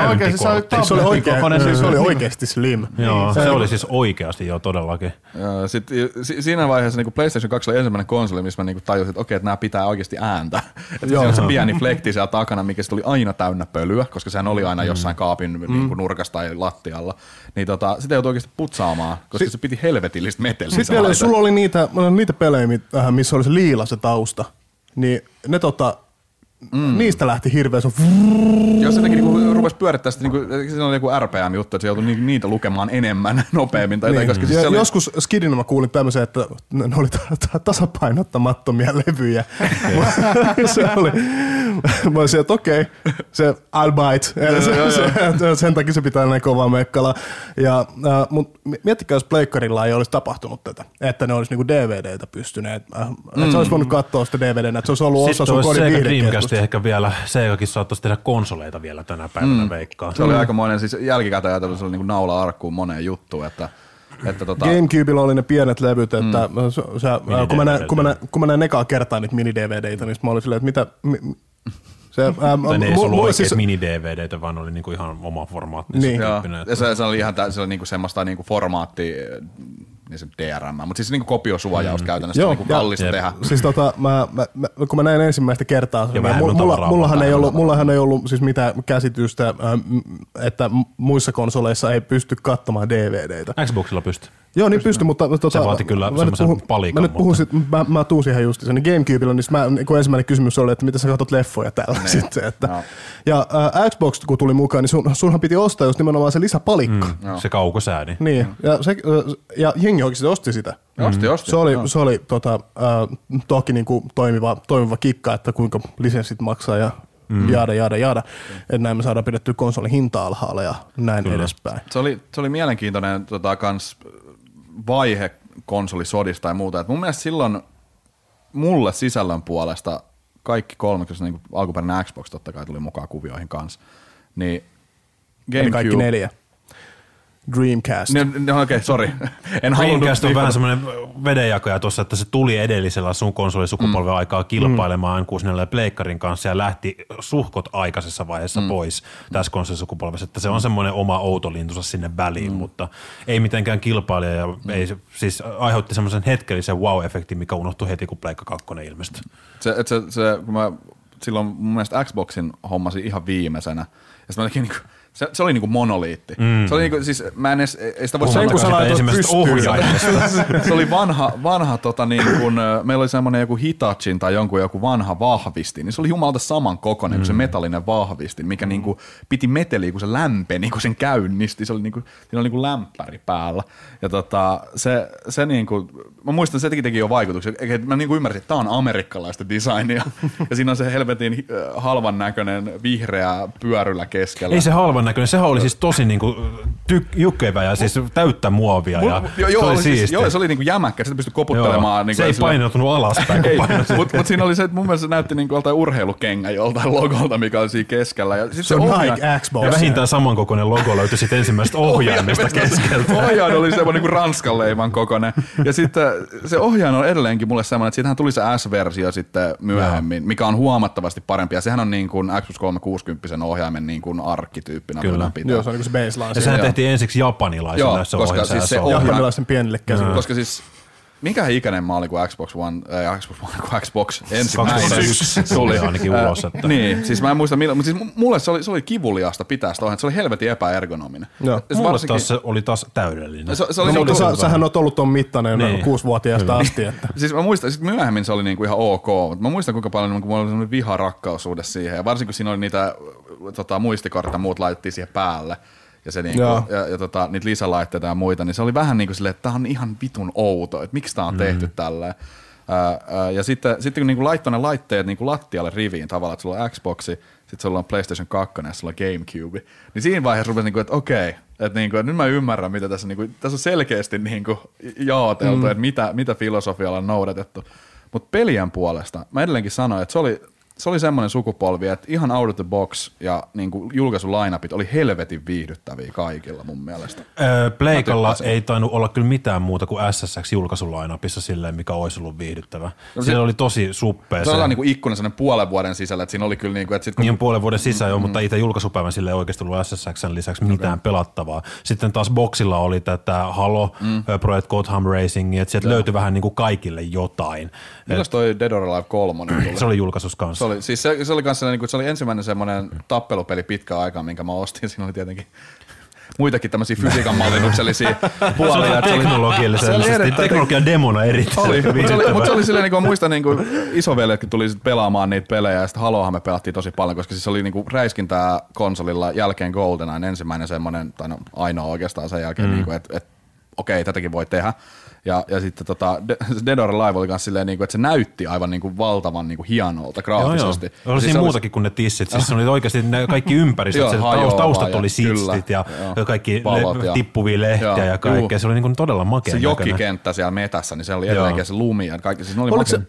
Se oli oikeasti slim. Joo, se oli siis oikeasti jo todellakin. Sitten siinä vaiheessa niin PlayStation 2 oli ensimmäinen konsoli, missä mä niin tajusin, että okei, että nämä pitää oikeasti ääntä. Että siinä on se pieni flekti siellä takana, mikä oli aina täynnä pölyä, koska sehän oli aina jossain kaapin niin nurkassa tai lattialla. Niin sitä joutui oikeasti putsaamaan, koska se piti helvetillistä meteliä. Sitten vielä, jos sulla oli niitä pelejä, missä oli se liila se tausta, niin ne niistä lähti hirveä sun... Jos jotenkin niin rupesi pyörittää sitä, niin se oli joku RPM-juttu, että se joutui niitä lukemaan enemmän nopeammin. Tai jotain, koska siis oli... Joskus skidinä mä kuulin tämmöisen, että ne oli tasapainottamattomia levyjä. Se oli... Mä olisin, että okei, se I'll bite. Sen takia se pitää näin kovaa mekkala. Mutta miettikää, jos pleikkarilla ei olisi tapahtunut tätä, että ne olisi niinku DVDtä pystyneet. Että se olisi voinut katsoa sitä DVDnä, että se olisi ollut osa sun kodin viihdekeskusta. Ehkä vielä, Segakin saattaisi tehdä konsoleita vielä tänä päivänä veikkaa. Se oli aikamoinen, siis jälkikäteen ajatellut, se oli niin naula arkkuun moneen juttuun, että GameCubella oli ne pienet levyt, että kun mä näin ekaa kertaa niitä mini-DVDitä, niin mä olin silleen, että mitä... Ne ei ollut oikein mini-DVDtä, vaan oli niinku ihan oma formaatti. Niin. Se oli ihan niinku semmoista niinku formaatti, niin se DRM, mutta siis niinku kopiosuojaus käytännössä niinku kallista tehdä. Siis kun mä näin ensimmäistä kertaa, niin mullahan ei ollut siis mitään käsitystä, että muissa konsoleissa ei pysty katsomaan DVDtä. Xboxilla pystyy. Joo, niin pysty, mutta Se vaati kyllä semmoisen palikan. Mä tuun siihen just sen Gamecubella, niin ensimmäinen kysymys oli, että miten sä katsot leffoja täällä sitten. Että. No. Ja Xbox, kun tuli mukaan, niin sunhan piti ostaa just nimenomaan se lisäpalikka. Se kaukosääni. Niin, ja jengi oikeasti osti sitä. Osti. Se oli toki niinku toimiva kikka, että kuinka lisenssit maksaa ja jaada. Että näin me saadaan pidettyä konsolin hinta alhaalla ja näin edespäin. Se oli mielenkiintoinen kans vaihe konsolisodista ja muuta. Et mun mielestä silloin mulle sisällön puolesta kaikki kolme, koska niin alkuperäinen Xbox totta kai tuli mukaan kuvioihin kanssa, niin GameCube... Kaikki 4. Dreamcast. Okei, sori. Dreamcast on vähän semmoinen vedenjakoja tuossa, että se tuli edellisellä sun konsolisukupolven aikaa kilpailemaan N64 ja Pleikkarin kanssa ja lähti suhkot aikaisessa vaiheessa pois tässä konsolisukupolvessa, että se on semmoinen oma outo lintusa sinne väliin, mutta ei mitenkään kilpailija ja ei, siis aiheutti semmoisen hetkellisen wow-efektin, mikä unohtui heti, kun Pleikka 2 ilmestyi. Kun mä silloin mun mielestä Xboxin hommasin ihan viimeisenä, ja sitten mä tekin se oli niinku monoliitti. Se oli niinku, siis mä en edes, ei sitä voi sanoa, sitä ensimmäisestä ohjaimesta. Se oli vanha niin kuin, meillä oli semmoinen joku Hitachin tai joku vanha vahvisti, niin se oli jumalta saman kokoinen kuin se metallinen vahvisti, mikä niinku piti meteliä, kun se lämpeni, kun sen käynnisti. Se oli niinku, siinä oli niinku lämpäri päällä. Ja se niinku, mä muistan, se teki jo vaikutuksia. Mä niinku ymmärsin, että tää on amerikkalaista designia. Ja siinä on se helvetin halvan näköinen vihreä pyörylä keskellä. Ei se halvan näköinen, sehän oli siis tosi niinku jykevä ja siis täyttä muovia ja se oli siistiä. Joo, se oli niinku jämäkkä, sitä pystyi koputtelemaan. Niinku se ei painautunut alaspäin. Mutta siinä oli se, että mun mielestä se näytti niinku joltain urheilukengä joltain logolta, mikä oli siinä keskellä. Ja se on Nike Xbox. Ja vähintään samankokoinen logo löytyi sitten ensimmäisestä ohjaimesta keskeltä. Ohjain oli semmoinen niinku Ranskan leiman kokoinen. Ja sitten se ohjain on edelleenkin mulle semmoinen, että siitähän tuli se S-versio sitten myöhemmin, mikä on huomattavasti parempi. Ja sehän on niin kuin Xbox 360 ohjaimen niin kuin arkkityyppinä. Kyllä. Joo, se on niin kuin se baseline. Ja sehän tehtiin ensiksi japanilaisille se ohjaa. Siis se japanilaisen pienille käsille. Koska siis minkähän ikäinen mä olin, kun Xbox ensimmäinen tuli ainakin ulos. Että. Niin, siis mä en muista mutta siis mulle se oli kivuliasta pitää sitä ohjaa, se oli helvetin epäergonominen. Mulle taas se oli taas täydellinen. Sähän oot ollut ton mittainen 6-vuotiaasta asti. Että. Siis mä muistan, sit myöhemmin se oli niinku ihan ok, mutta mä muistan kuinka paljon mulla oli semmoinen viha-rakkaussuhde siihen, ja varsinkin kun siinä oli niitä muistikortteja muut laitettiin siihen päälle. Ja, se niinku, ja niitä lisälaitteita ja muita, niin se oli vähän niin kuin silleen, että tää on ihan vitun outo, että miksi tää on tehty tälleen. Ja sitten kun niinku laittoi ne laitteet niinku lattialle riviin tavallaan, että sulla on Xboxi, sitten sulla on PlayStation 2 ja sulla on Gamecube, niin siinä vaiheessa rupesi, niinku, että okei, että niinku, nyt mä ymmärrän, mitä tässä, niinku, tässä on selkeästi niinku jaoteltu, että mitä filosofialla on noudatettu. Mutta pelien puolesta mä edelleenkin sanoin, että se oli semmoinen sukupolvi, että ihan out of the box ja niinku julkaisulainapit oli helvetin viihdyttäviä kaikilla mun mielestä. Pleikalla ei tainnut olla kyllä mitään muuta kuin SSX-julkaisulainapissa silleen, mikä olisi ollut viihdyttävä. Siellä oli tosi suppea. Se oli niinku ikkuna sellainen puolen vuoden sisällä, että siinä oli kyllä niinku, että sit kun... Niin puolen vuoden sisään jo, mutta itse julkaisupäivän silleen oikeasti ollut SSXn lisäksi mitään pelattavaa. Sitten taas Boxilla oli tätä Halo, Project Gotham Racing, että sieltä löytyi vähän niinku kaikille jotain. Milloin toi Dead or Alive 3 tuli? Se oli julkaisussa kanssa. Se oli kanssa se oli ensimmäinen semmoinen tappelupeli pitkään aikaan, minkä mä ostin. Siinä oli tietenkin muitakin tämmöisiä fysiikan mallinnuksellisia puolia. Teknologian demona erittäin. Mutta se oli silleen, niin kuin mä muistan, niin kuin isoveljetkin tuli sit pelaamaan niitä pelejä, ja sitten Haloahan me pelattiin tosi paljon, koska siis oli niin kuin räiskintää konsolilla jälkeen GoldenEye ensimmäinen semmoinen, tai no ainoa oikeastaan sen jälkeen, niin kuin, että okei, tätäkin voi tehdä. Ja sitten Dead or Alive oli kanssa silleen, että se näytti aivan valtavan hienolta graafisesti. Oli siinä muutakin kuin ne tissit. Siis se oli oikeasti ne kaikki ympäristöt, taustat oli siistit ja kaikki tippuvia lehtiä ja kaikkea. Se oli todella makea. Se jokikenttä siellä metässä, niin se oli edelleenkin se lumi ja kaikki. Siis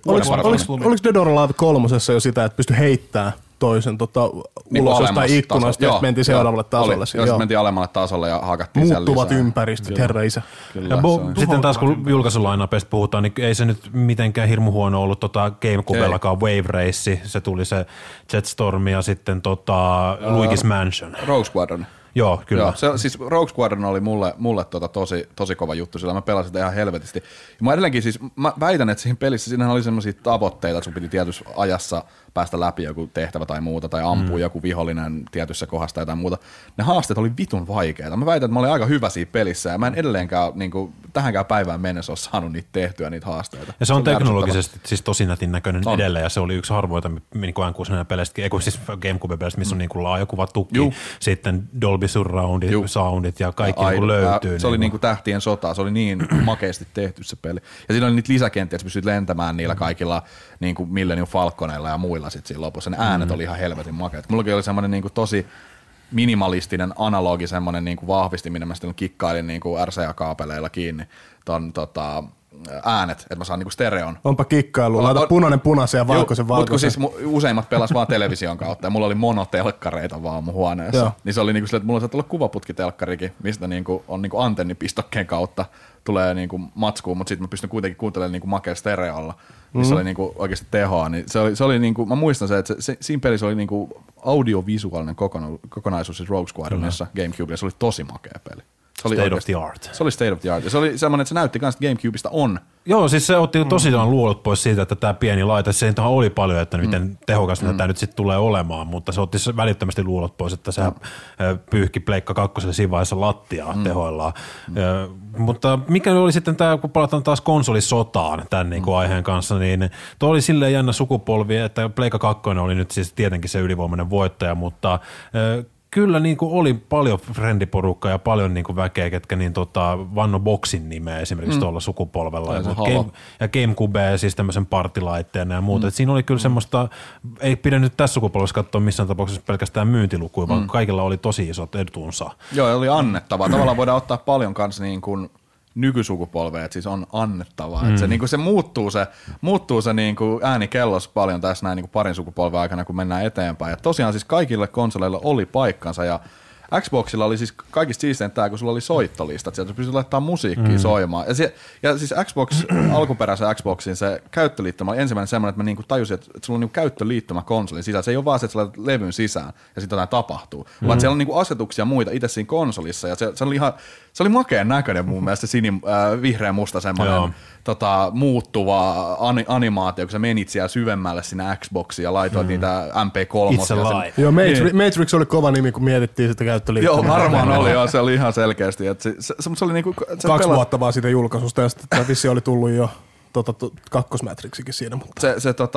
oliko Dead or Alive 3 jo sitä, että pystyi heittämään toisen ulos jostain ikkunasta, ja mentiin seuraavalle tasolle. Sitten mentiin alemmalle tasolle ja hakattiin siellä lisää. Muuttuvat ympäristöt, herra isä. Sitten taas kun julkaisulainapeista puhutaan, niin ei se nyt mitenkään hirmu huono ollut Gamecubellakaan Wave Race, se tuli se Jetstorm ja sitten Luigi's Mansion. Rogue Squadron. Joo, kyllä. Joo, siis Rogue Squadron oli mulle tosi kova juttu, sillä mä pelasin sitä ihan helvetisti. Ja mä edelleenkin siis, mä väitän, että siinä pelissä siinä oli semmoisia tavoitteita, että sun piti tietyssä ajassa päästä läpi joku tehtävä tai muuta, tai ampua joku vihollinen tietyssä kohdassa tai jotain muuta. Ne haasteet oli vitun vaikeita. Mä väitän, että mä olin aika hyvä siinä pelissä, ja mä en edelleenkään niin kuin, tähänkään päivään mennessä ole saanut niitä tehtyä, niitä haasteita. Ja se on teknologisesti siis tosi nätin näköinen edelleen, ja se oli yksi harvoita niin kuin N64-peleistä, siis GameCube-peleistä, missä on niin kuin laajakuvatuki, sitten Dolby Surroundit, soundit ja kaikki niin löytyy. Se oli niin kuin Tähtien sota, se oli niin makeasti tehty se peli. Ja siinä oli niitä lisäkenttiä, että pystyt lentämään niillä kaikilla niin kuin Millennium Falconeilla ja muilla sitten siinä lopussa. Ne äänet oli ihan helvetin makeat. Mullakin oli semmoinen niin kuin tosi minimalistinen analogi, semmoinen niin kuin vahvistiminen, mä sitten kikkailin niin kuin RCA-kaapeleilla kiinni ton äänet, että mä saan niinku stereon. Onpa kikkailu, laita punainen punaisen ja valkoisen valkoisen. Mutta kun siis useimmat pelas vaan television kautta ja mulla oli monotelkkareita vaan mun huoneessa. Joo. Niin se oli niinku sille, että mulla saattaa olla kuvaputkitelkkarikin, mistä niinku on niinku antennipistokkeen kautta tulee niinku matskuun, mutta sitten mä pystyn kuitenkin kuuntelemaan niinku makea stereolla, missä oli niinku oikeasti tehoa. Niin se oli niinku, mä muistan se, että siinä pelissä oli niinku audiovisuaalinen kokonaisuus siis Rogue Squadronissa GameCubella, se oli tosi makea peli. State of the art. Se oli State of the art. Ja se oli semmoinen, että se näytti myös, että GameCubesta on. Joo, siis se otti tosiaan luolut pois siitä, että tämä pieni laite, se oli paljon, että miten tehokas tämä nyt sitten tulee olemaan, mutta se otti välittömästi luolot pois, että se pyyhki Pleikka 2 siinä vaiheessa lattiaa tehoillaan. Mutta mikä oli sitten tämä, kun palataan taas konsolisotaan tämän niin kuin aiheen kanssa, niin tuo oli silleen jännä sukupolvi, että Pleikka 2 oli nyt siis tietenkin se ylivoimainen voittaja, mutta kyllä niin kuin oli paljon frendiporukkaa ja paljon niin kuin väkeä, ketkä niin vanno Boxin nimeä esimerkiksi tuolla sukupolvella. Ja GameCube siis tämmöisen partilaitteena ja muuta. Siinä oli kyllä semmoista, ei pidä nyt tässä sukupolvessa katsoa missään tapauksessa pelkästään myyntilukuja, vaan kaikilla oli tosi isot etunsa. Joo, oli annettavaa. Tavallaan voidaan ottaa paljon kanssa niin kuin nykysukupolvea, että siis on annettavaa. Että se muuttuu se niin kuin ääni kellossa paljon tässä näin niin kuin parin sukupolven aikana, kun mennään eteenpäin. Ja tosiaan siis kaikille konsoleilla oli paikkansa ja Xboxilla oli siis kaikista siistein tämä, kun sulla oli soittolistat, sieltä pystyt laittamaan musiikkia soimaan. Ja siis Xbox, alkuperäisen Xboxin se käyttöliittymä oli ensimmäinen semmoinen, että mä niinku tajusin, että sulla on niinku käyttöliittymä konsolin sisällä. Se ei ole vaan se, että sä laitat levyn sisään ja sitten jotain tapahtuu, vaan siellä on niinku asetuksia ja muita itse siinä konsolissa. Ja se oli ihan, se oli makeen näköinen mun mielestä, se vihreä musta semmoinen muuttuva animaatio, kun sä menit siellä syvemmälle sinne Xboxiin ja laitoit niitä MP3. Joo, Matrix oli kova nimi, kun mietittiin sitä käyttöliittymää. Joo, varmaan oli, joo, se oli ihan selkeästi. Se oli niinku, 2 vuotta vaan siitä julkaisusta ja sitten tämä vissi oli tullut jo kakkosmatriksikin siinä. Mutta.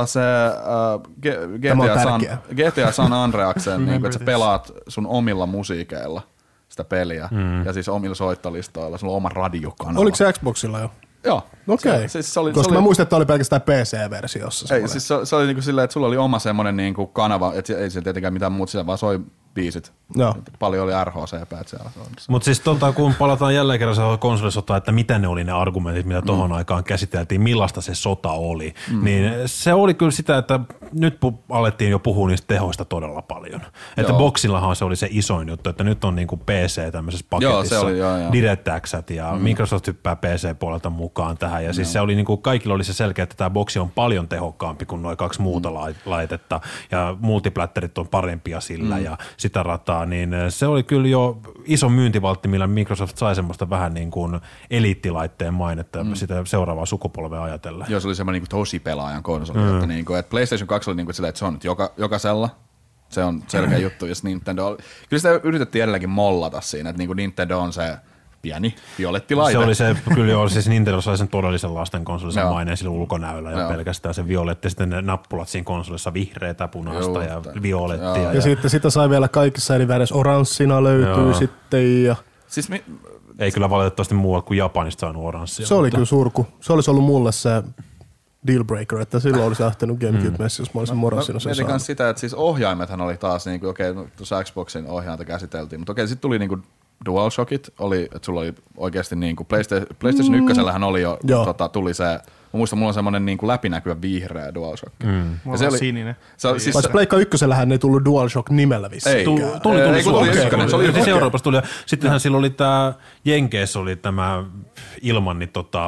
GTA San Andreasen, niin että sä pelaat sun omilla musiikeilla sitä peliä ja siis omilla soittolistoilla, sulla on oma radiokanava. Oliko se Xboxilla jo? Joo. Okei. Koska mä muistan, että oli pelkästään PC-versiossa. Ei, siis se oli niinku silleen, että sulla oli oma semmoinen niinku kanava, että ei siellä tietenkään mitään muuta, siellä vaan soi biisit. Joo. Paljon oli RHC-päät siellä. Mutta siis kun palataan jälleen kerran konsolisotaan, että mitä ne oli ne argumentit, mitä tohon aikaan käsiteltiin, millaista se sota oli, niin se oli kyllä sitä, että nyt alettiin jo puhua niistä tehoista todella paljon. Että Boxillahan se oli se isoin juttu, että nyt on niinku PC tämmöisessä paketissa, DirectXat ja Microsoft hyppää PC-puolelta mukaan tähän. Ja siis se oli niinku, kaikilla oli se selkeä, että tämä boksi on paljon tehokkaampi kuin nuo 2 muuta laitetta ja multiplatterit on parempia sillä ja sitä rataa, niin se oli kyllä jo iso myyntivaltti, millä Microsoft sai semmoista vähän niin kuin eliittilaitteen mainetta sitä seuraavaa sukupolvea ajatellen. Joo, se oli semmoinen niin tosi pelaajan konsoli, että, niin kuin, että PlayStation 2 oli niin kuin silleen, että se on nyt jokaisella. Se on selkeä juttu, jos Nintendo oli. Kyllä sitä yritettiin edelleenkin mollata siinä, että niin kuin Nintendo on se pieni violetti laite. Se oli se, kyllä joo, siis Nintendo sai sen todellisen lasten konsolisen maineen sillä ulkonäöllä ja pelkästään se violetti, sitten ne nappulat siinä konsolissa vihreätä, punaista ja violettia. Ja sitten sitä sai vielä kaikissa eri väreissä, oranssina löytyy sitten ja. Siis ei kyllä valitettavasti muualta kuin Japanista saanut oranssia. Se oli kyllä surku. Se olisi ollut mulle se dealbreaker, että silloin olisi lähtenyt GameCube-messissä, jos mä olisin oranssina sen saanut. Sitä, että siis ohjaimethan oli taas, niin kuin, okei, tuossa Xboxin ohjainta käsiteltiin, mutta okei, sitten tuli niin kuin DualShockit, että sulla oli oikeasti niin kuin PlayStation 1:llähän oli jo, tuli se, mä muistan, mulla on semmoinen niin kuin läpinäkyvä vihreä DualShock. Ja se oli sininen. Paitsi Pleikka 1:llähän ei tullut DualShock nimellä vissiin. Tuli Suomessa. Se oli siis Euroopassa tuli. Sittenhän silloin oli tämä, Jenkeissä oli tämä ilman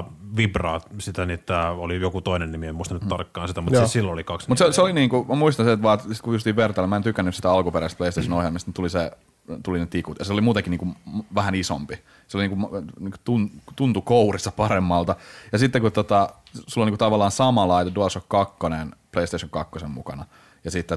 Vibra, sitä niitä oli joku toinen nimi, en muista nyt tarkkaan sitä, mutta siis silloin oli 2 Mutta se oli niinku, mä muistan se, että vaan, kun justiin vertailla, mä en tykännyt sitä alkuperäistä PlayStation-ohjelmista, niin tuli se tuli ne tikut. Ja se oli muutenkin niin kuin vähän isompi. Se oli niin kuin tuntui kourissa paremmalta. Ja sitten kun sulla on niin kuin tavallaan sama laite DualShock 2 PlayStation 2 mukana. Ja sitten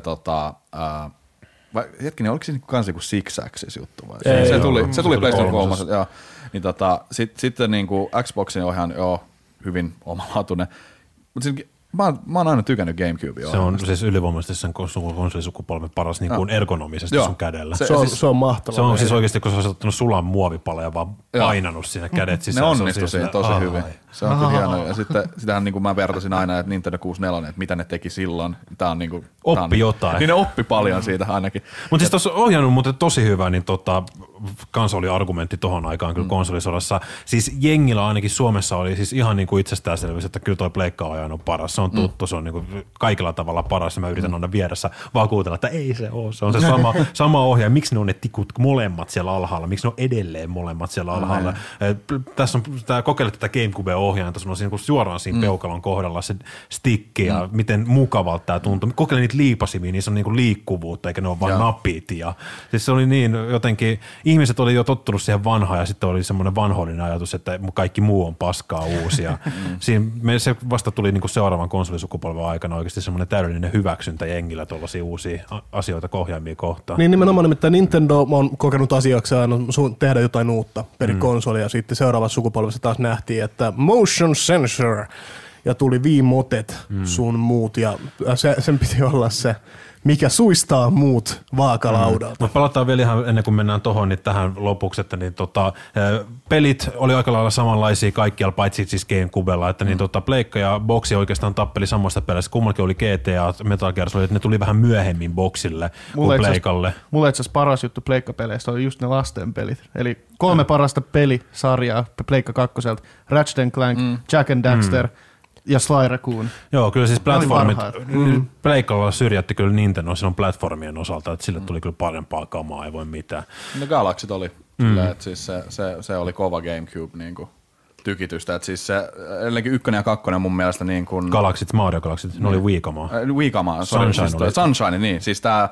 hetkinen, oliko se kans joku Six Axis juttu vai? Se tuli PlayStation 3. Joo. Niin sitten niin kuin Xboxin on ihan hyvin omalaatuinen. Mutta mä oon aina tykännyt GameCubea. Se on siis ylivoimaisesti sen konsolisukupolven paras niin kuin ergonomisesti sun kädellä. Se on mahtavaa. Se on siis oikeasti, kun sä oot ottanut sulan muovipala ja vaan painanut siinä kädet sisään. Ne onnistu siinä tosi hyvin. Se on kyllä hienoa. Ja sitten sitähän niin kuin mä vertasin aina, että Nintendo 64, että mitä ne teki silloin. Tää on niin kuin, oppi jotain. Niin ne oppi paljon siitä ainakin. Mutta siis tuossa ohjannut muuten tosi hyvä, niin kans oli argumentti tohon aikaan kyllä konsolisodassa. Siis jengillä ainakin Suomessa oli siis ihan niin kuin itsestäänselvyys, että kyllä toi pleikka-ohjaaja on paras. Se on tuttu, se on niin kuin kaikilla tavalla paras ja mä yritän aina vieressä vakuutella, että ei se ole. Se on se sama ohjaaja. Miksi ne on ne tikut molemmat siellä alhaalla? Miksi ne on edelleen molemmat siellä alhaalla? Tässä on kokeillut tätä GameCube-ohjaajaa, tässä on niin kuin suoraan siinä peukalon kohdalla se stickki ja miten mukavalta tämä tuntuu. Kokeilin niitä liipasimia, niin se on niin kuin liikkuvuutta eikä ne ole vain napit. Ja siis se oli niin jotenkin, ihmiset oli jo tottunut siihen vanhaan ja sitten oli semmoinen vanhollinen ajatus, että kaikki muu on paskaa uusia. Siinä se vasta tuli niin kuin seuraavan konsolisukupolven aikana oikeasti semmoinen täydellinen hyväksyntä jengillä tuollaisia uusia asioita ohjaimia kohtaan. Niin nimenomaan, nimittäin Nintendo on kokenut asiaksi aina tehdä jotain uutta per konsoli ja sitten seuraavassa sukupolvessa taas nähtiin, että motion sensor ja tuli viimotet sun muut ja sen piti olla se, mikä suistaa muut vaakalaudalta. Mutta palataan vielä ihan ennen kuin mennään tuohon niin tähän lopuksi, että niin pelit oli aika lailla samanlaisia kaikkialla, paitsi siis GameCubella, että niin Pleikka ja Boxi oikeastaan tappeli samasta pelässä. Kummallakin oli GTA, Metal Gear Solid, että ne tuli vähän myöhemmin Boxille kuin Pleikalle. Mulle itse asiassa paras juttu Pleikka-peleistä oli just ne lasten pelit. Eli 3 parasta pelisarjaa Pleikka 2, Ratchet & Clank, Jack and Daxter, ja Sly Raccoon. Joo, kyllä siis platformit, Pleikalla syrjätti kyllä Nintendo silloin platformien osalta, että sille tuli kyllä parempaa kamaa, ei voi mitään. Ne Galaxit oli, kyllä, että siis se oli kova GameCube niin kuin tykitystä, että siis se edelleenkin 1 ja 2 mun mielestä niin kuin Galaxit, Mario Galaxit, ne oli Wii-kamaa. Wii-kamaa, Sunshine, niin, siis tää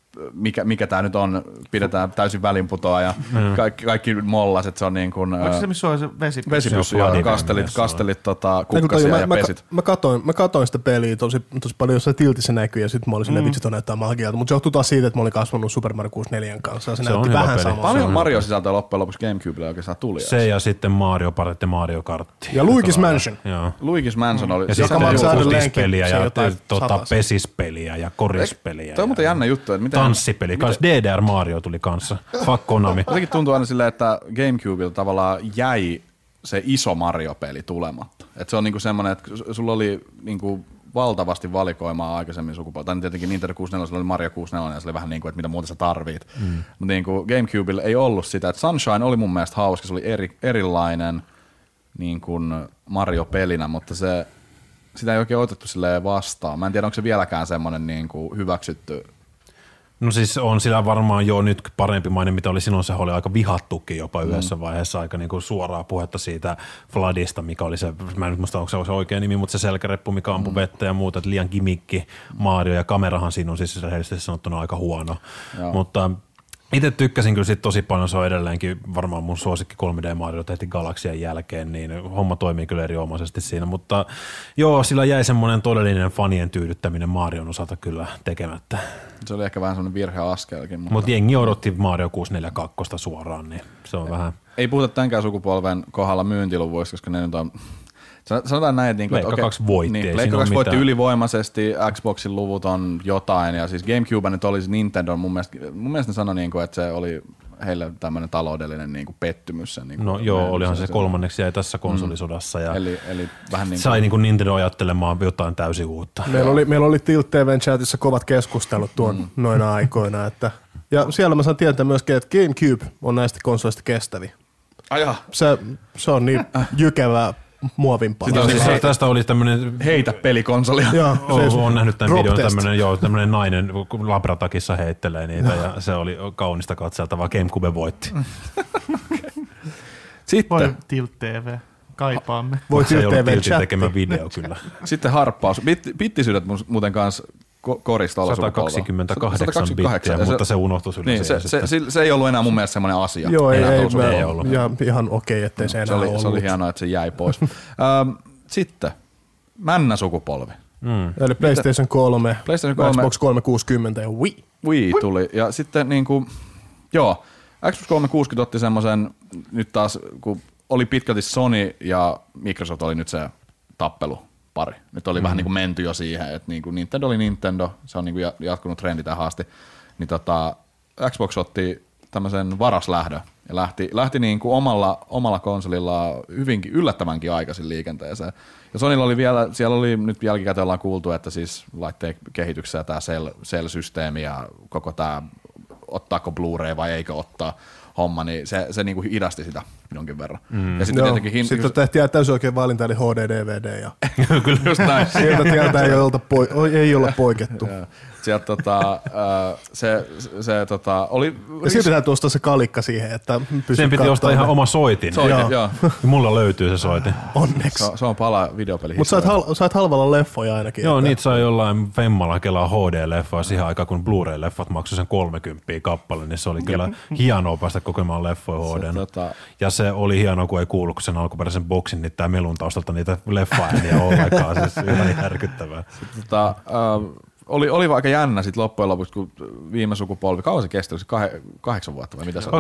mikä tää nyt on, pidetään täysin välinputoa ja kaikki mollas, että se on niin kuin onko se, missä on se vesipyssy ja kastelit kukkasia ja pesit. Mä katoin sitä peliä tosi paljon, jossain tiltissä näkyy ja sitten mä olin silleen, vitsi toi näyttää magialta, mutta se johtuu taas siitä, että mä olin kasvanut Super Mario 64 kanssa ja se näytti vähän samaa. Paljon Mario-sisältöä loppujen lopuksi GameCubella oikeastaan tuli. Se ja sitten Mario Party ja Mario Kartti. Ja Luigi's Mansion. Luigi's Mansion oli. Ja sitten futispeliä ja pesispeliä ja korispeliä. Toi on muuten jännä juttu, että tanssipeli, kans DDR Mario tuli kanssa. Fuck Konami. Jotenkin tuntuu aina silleen, että GameCubella tavallaan jäi se iso Mario-peli tulematta. Et se on niinku semmoinen, että sulla oli niinku valtavasti valikoimaa aikaisemmin sukupuolta. Tai tietenkin Nintendo 64 oli Mario 64 ja se oli vähän niin kuin, että mitä muuta sä tarvit. Mutta niinku GameCubella ei ollut sitä. Et Sunshine oli mun mielestä hauska, se oli erilainen niin kuin Mario-pelinä, mutta sitä ei oikein otettu silleen vastaan. Mä en tiedä, onko se vieläkään semmoinen niin kuin hyväksytty. No siis on sillä varmaan jo nyt parempi maine, mitä oli silloin, se oli aika vihattukin jopa yhdessä vaiheessa, aika niinku suoraa puhetta siitä Floodista, mikä oli se, mä en nyt muista, onko se oikea nimi, mutta se selkäreppu, mikä ampui vettä ja muuta, että liian gimikki Mario ja kamerahan siinä on siis rehellisesti sanottuna aika huono, mutta itse tykkäsin kyllä sit tosi paljon, se on edelleenkin varmaan mun suosikki 3D Mario tehtiin Galaxian jälkeen, niin homma toimii kyllä erinomaisesti siinä, mutta joo, sillä jäi semmoinen todellinen fanien tyydyttäminen Marion osalta kyllä tekemättä. Se oli ehkä vähän semmoinen virheaskelkin. Mutta jengi odotti Mario 642 suoraan, niin se on vähän. Ei puhuta tämänkään sukupolven kohdalla myyntiluvuista, koska ne nyt on. Sanotaan näin, että Pleikka 2 voitti. Pleikka 2 voitti ylivoimaisesti, Xboxin luvut on jotain, ja siis GameCube nyt olisi Nintendo, mun mielestä ne sanoi, että se oli heille tämmöinen taloudellinen pettymys. No joo, olihan se kolmanneksi jäi tässä konsolisodassa, ja eli vähän niin sai Nintendo ajattelemaan jotain täysin uutta. Meillä oli Tilt TV:n chatissa kovat keskustelut noina aikoina, ja siellä mä saan tietää myöskin, että GameCube on näistä konsolista kestäviä. Se on niin jykevää muovimpaa. Tästä oli tämmöinen heitä pelikonsolia. Olen nähnyt tämän videon, tämmöinen nainen labratakissa heittelee niitä ja se oli kaunista katseltavaa. GameCube voitti. Sitten voi Tilt TV, kaipaamme. Voi Tilt TV tekemä video kyllä. Sitten harppaus. Pittisyydet muuten kanssa korista olla 128 bittiä, mutta se unohtui niin, se ei ollut enää mun mielestä semmoinen asia. Joo, ei ollut. Ja ihan okei, ettei se enää ollut. Se oli hienoa, että se jäi pois. Sitten, männä sukupolvi. Eli PlayStation 3, Xbox 360 ja Wii. Wii tuli. Ja sitten niinku, Xbox 360 otti semmoisen, nyt taas kun oli pitkälti Sony ja Microsoft oli nyt se tappelupari. Nyt oli vähän niin kuin menty jo siihen, että niin kuin Nintendo oli Nintendo, se on niin kuin jatkunut trendi tähän asti. Niin Xbox otti tämmöisen varaslähdön ja lähti niin kuin omalla konsolilla hyvinkin yllättävänkin aikaisin liikenteeseen. Ja Sonylla oli vielä, siellä oli nyt jälkikäteen ollaan kuultu, että siis laitteen kehityksessä tämä Cell-systeemi ja koko tämä ottaako Blu-ray vai eikö ottaa homma, niin se niinku hidasti sitä jonkin verran. Ja sitten tietenkin sitten tehtiin täysin oikein valinta, eli HD-DVD. Ja kyllä just näin. Sieltä tieltä ei olla poikettu. Sieltä oli... Ja silti täytyy ostaa se kalikka siihen, että pysyy. Sen piti ostaa ihan oma soitin. Joo. Mulla löytyy se soitin. Onneksi. Se on pala videopeli. Mutta sait halvalla leffoja ainakin. Joo, niitä sai jollain Femmalla kelaa HD-leffaa siihen aikaan, kun Blu-ray-leffat maksoi sen 30 kappale, niin se oli kyllä hienoa päästä kokemaan leffoja HD:n. Ja se oli hienoa, kun ei kuulu sen alkuperäisen boksin, niin tää melun taustalta niitä leffa-ääniä ollenkaan. Siis ihan järkyttävää. Oli aika jännä sitten loppujen lopuksi, kun viime sukupolvi, kauan se kesti, 8 vuotta vai mitä se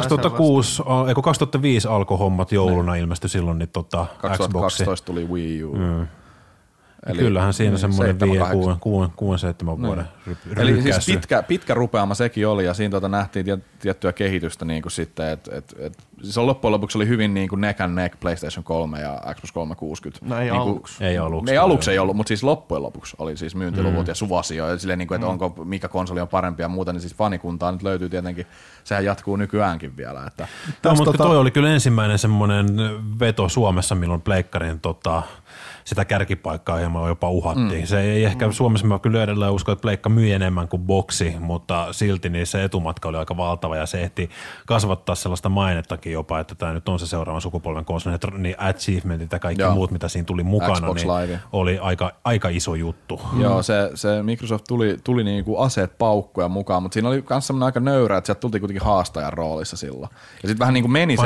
2005 alkoi hommat jouluna ilmestyi silloin, niin 2012 tuli Wii U. Eli kyllähän siinä semmoinen 6-7 vuoden rykkäsy. Eli siis pitkä rupeama sekin oli, ja siinä nähtiin tiettyä kehitystä niin kuin sitten, että siis loppujen lopuksi oli hyvin niin kuin neck and neck PlayStation 3 ja Xbox 360. No ei niin aluksi. Ei aluksi ei ollut, mutta siis loppujen lopuksi oli siis myyntiluvut ja suosio, ja silleen, niin kuin, että mikä konsoli on parempi ja muuta, niin siis fanikuntaa nyt löytyy tietenkin, sehän jatkuu nykyäänkin vielä. Että. Mutta toi oli kyllä ensimmäinen semmoinen veto Suomessa, milloin pleikkarin sitä kärkipaikkaa hieman jopa uhattiin. Se ei ehkä Suomessa, mä kyllä edelleen uskon, että pleikka myi enemmän kuin boksi, mutta silti niin se etumatka oli aika valtava ja se ehti kasvattaa sellaista mainettakin jopa, että tämä nyt on se seuraavan sukupolven konsoli, niin achievementit ja kaikki muut, mitä siinä tuli mukana, niin oli aika iso juttu. Joo, se Microsoft tuli niinku aseet paukkuja mukaan, mutta siinä oli myös semmoinen aika nöyrä, että sieltä tultiin kuitenkin haastajan roolissa silloin. Ja sitten vähän niin kuin meni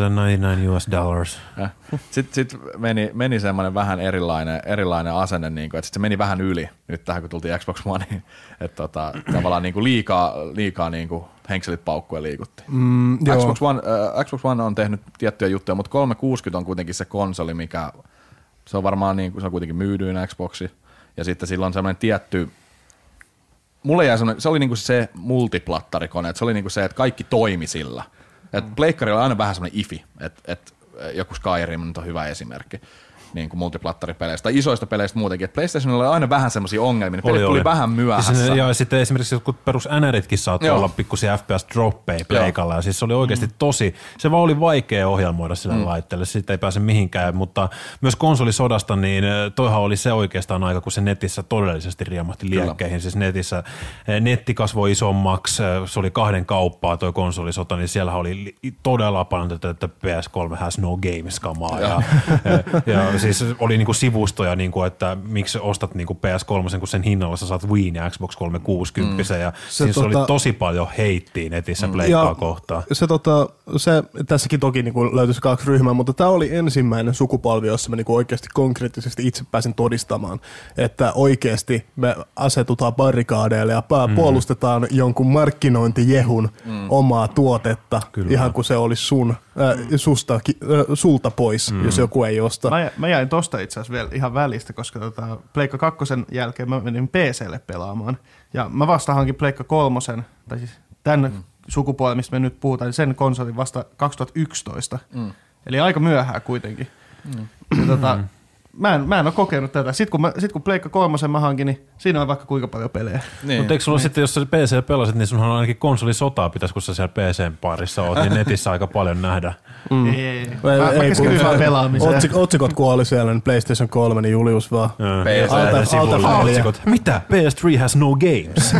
$599. Sitten meni semmoinen vähän erilainen asenne, niin kuin, että sit se meni vähän yli nyt tähän, kun tultiin Xbox Oneen, että tavallaan niin kuin liikaa niin kuin henkselit paukkuja liikuttiin. Xbox One on tehnyt tiettyjä juttuja, mutta 360 on kuitenkin se konsoli, mikä se on varmaan niin kuin, se on kuitenkin myydyin Xboxi, ja sitten sillä on semmoinen tietty, mulle jäi semmoinen, se oli niin kuin se multiplattarikone, että se oli niin kuin se, että kaikki toimi sillä. Että pleikkarilla on aina vähän semmoinen ifi, että joku Skyrim on hyvä esimerkki niin kuin multiplattaripeleistä tai isoista peleistä muutenkin. Et PlayStationilla oli aina vähän semmoisia ongelmia, ne pelit tuli vähän myöhässä. Ja sitten esimerkiksi jotkut perus NRitkin saattoi olla pikkusia FPS-droppeja pleikalla, ja siis se oli oikeasti se vaan oli vaikea ohjelmoida sillä laitteelle, siitä ei pääse mihinkään, mutta myös konsolisodasta, niin toihan oli se oikeastaan aika, kun se netissä todellisesti riemahti liekkeihin, siis netissä netti kasvoi isommaksi, se oli 2 kauppaa toi konsolisota, niin siellä oli todella paljon tätä PS3 has no games-kamaa, ja siis oli niinku sivustoja, niinku, että miksi ostat niinku PS3, kun sen hinnalla sä saat Wii ja Xbox 360, ja siis oli tosi paljon heittiä netissä pleikkaa kohtaan. Se tässäkin toki niinku löytyisi 2 ryhmää, mutta tämä oli ensimmäinen sukupolvi, jossa mä niinku oikeasti konkreettisesti itse pääsin todistamaan, että oikeasti me asetutaan barrikaadeille ja puolustetaan jonkun markkinointijehun omaa tuotetta, ihan kuin se olisi sulta pois, jos joku ei osta. Mä jäin tosta itse asiassa vielä ihan välistä, koska Pleikka 2 jälkeen mä menin PC:lle pelaamaan. Ja mä vasta hankin Pleikka 3, tai siis tämän sukupolven, mistä me nyt puhutaan, niin sen konsolin vasta 2011. Eli aika myöhään kuitenkin. Ja mä en ole kokenut tätä. Sitten kun Pleikka 3 mä hankin, niin siinä on vaikka kuinka paljon pelejä. Niin. Mutta eikö sulla sitten, jos sä PC pelasit, niin sunhan ainakin konsolisotaa pitäisi, kun sä siellä PC-parissa oot, niin netissä aika paljon nähdä. Ei. Mä keskityin vaan pelaamiseen. Otsikot kuoli siellä, niin PlayStation 3, niin Julius vaan. Otsikot. Mitä? PS3 has no games.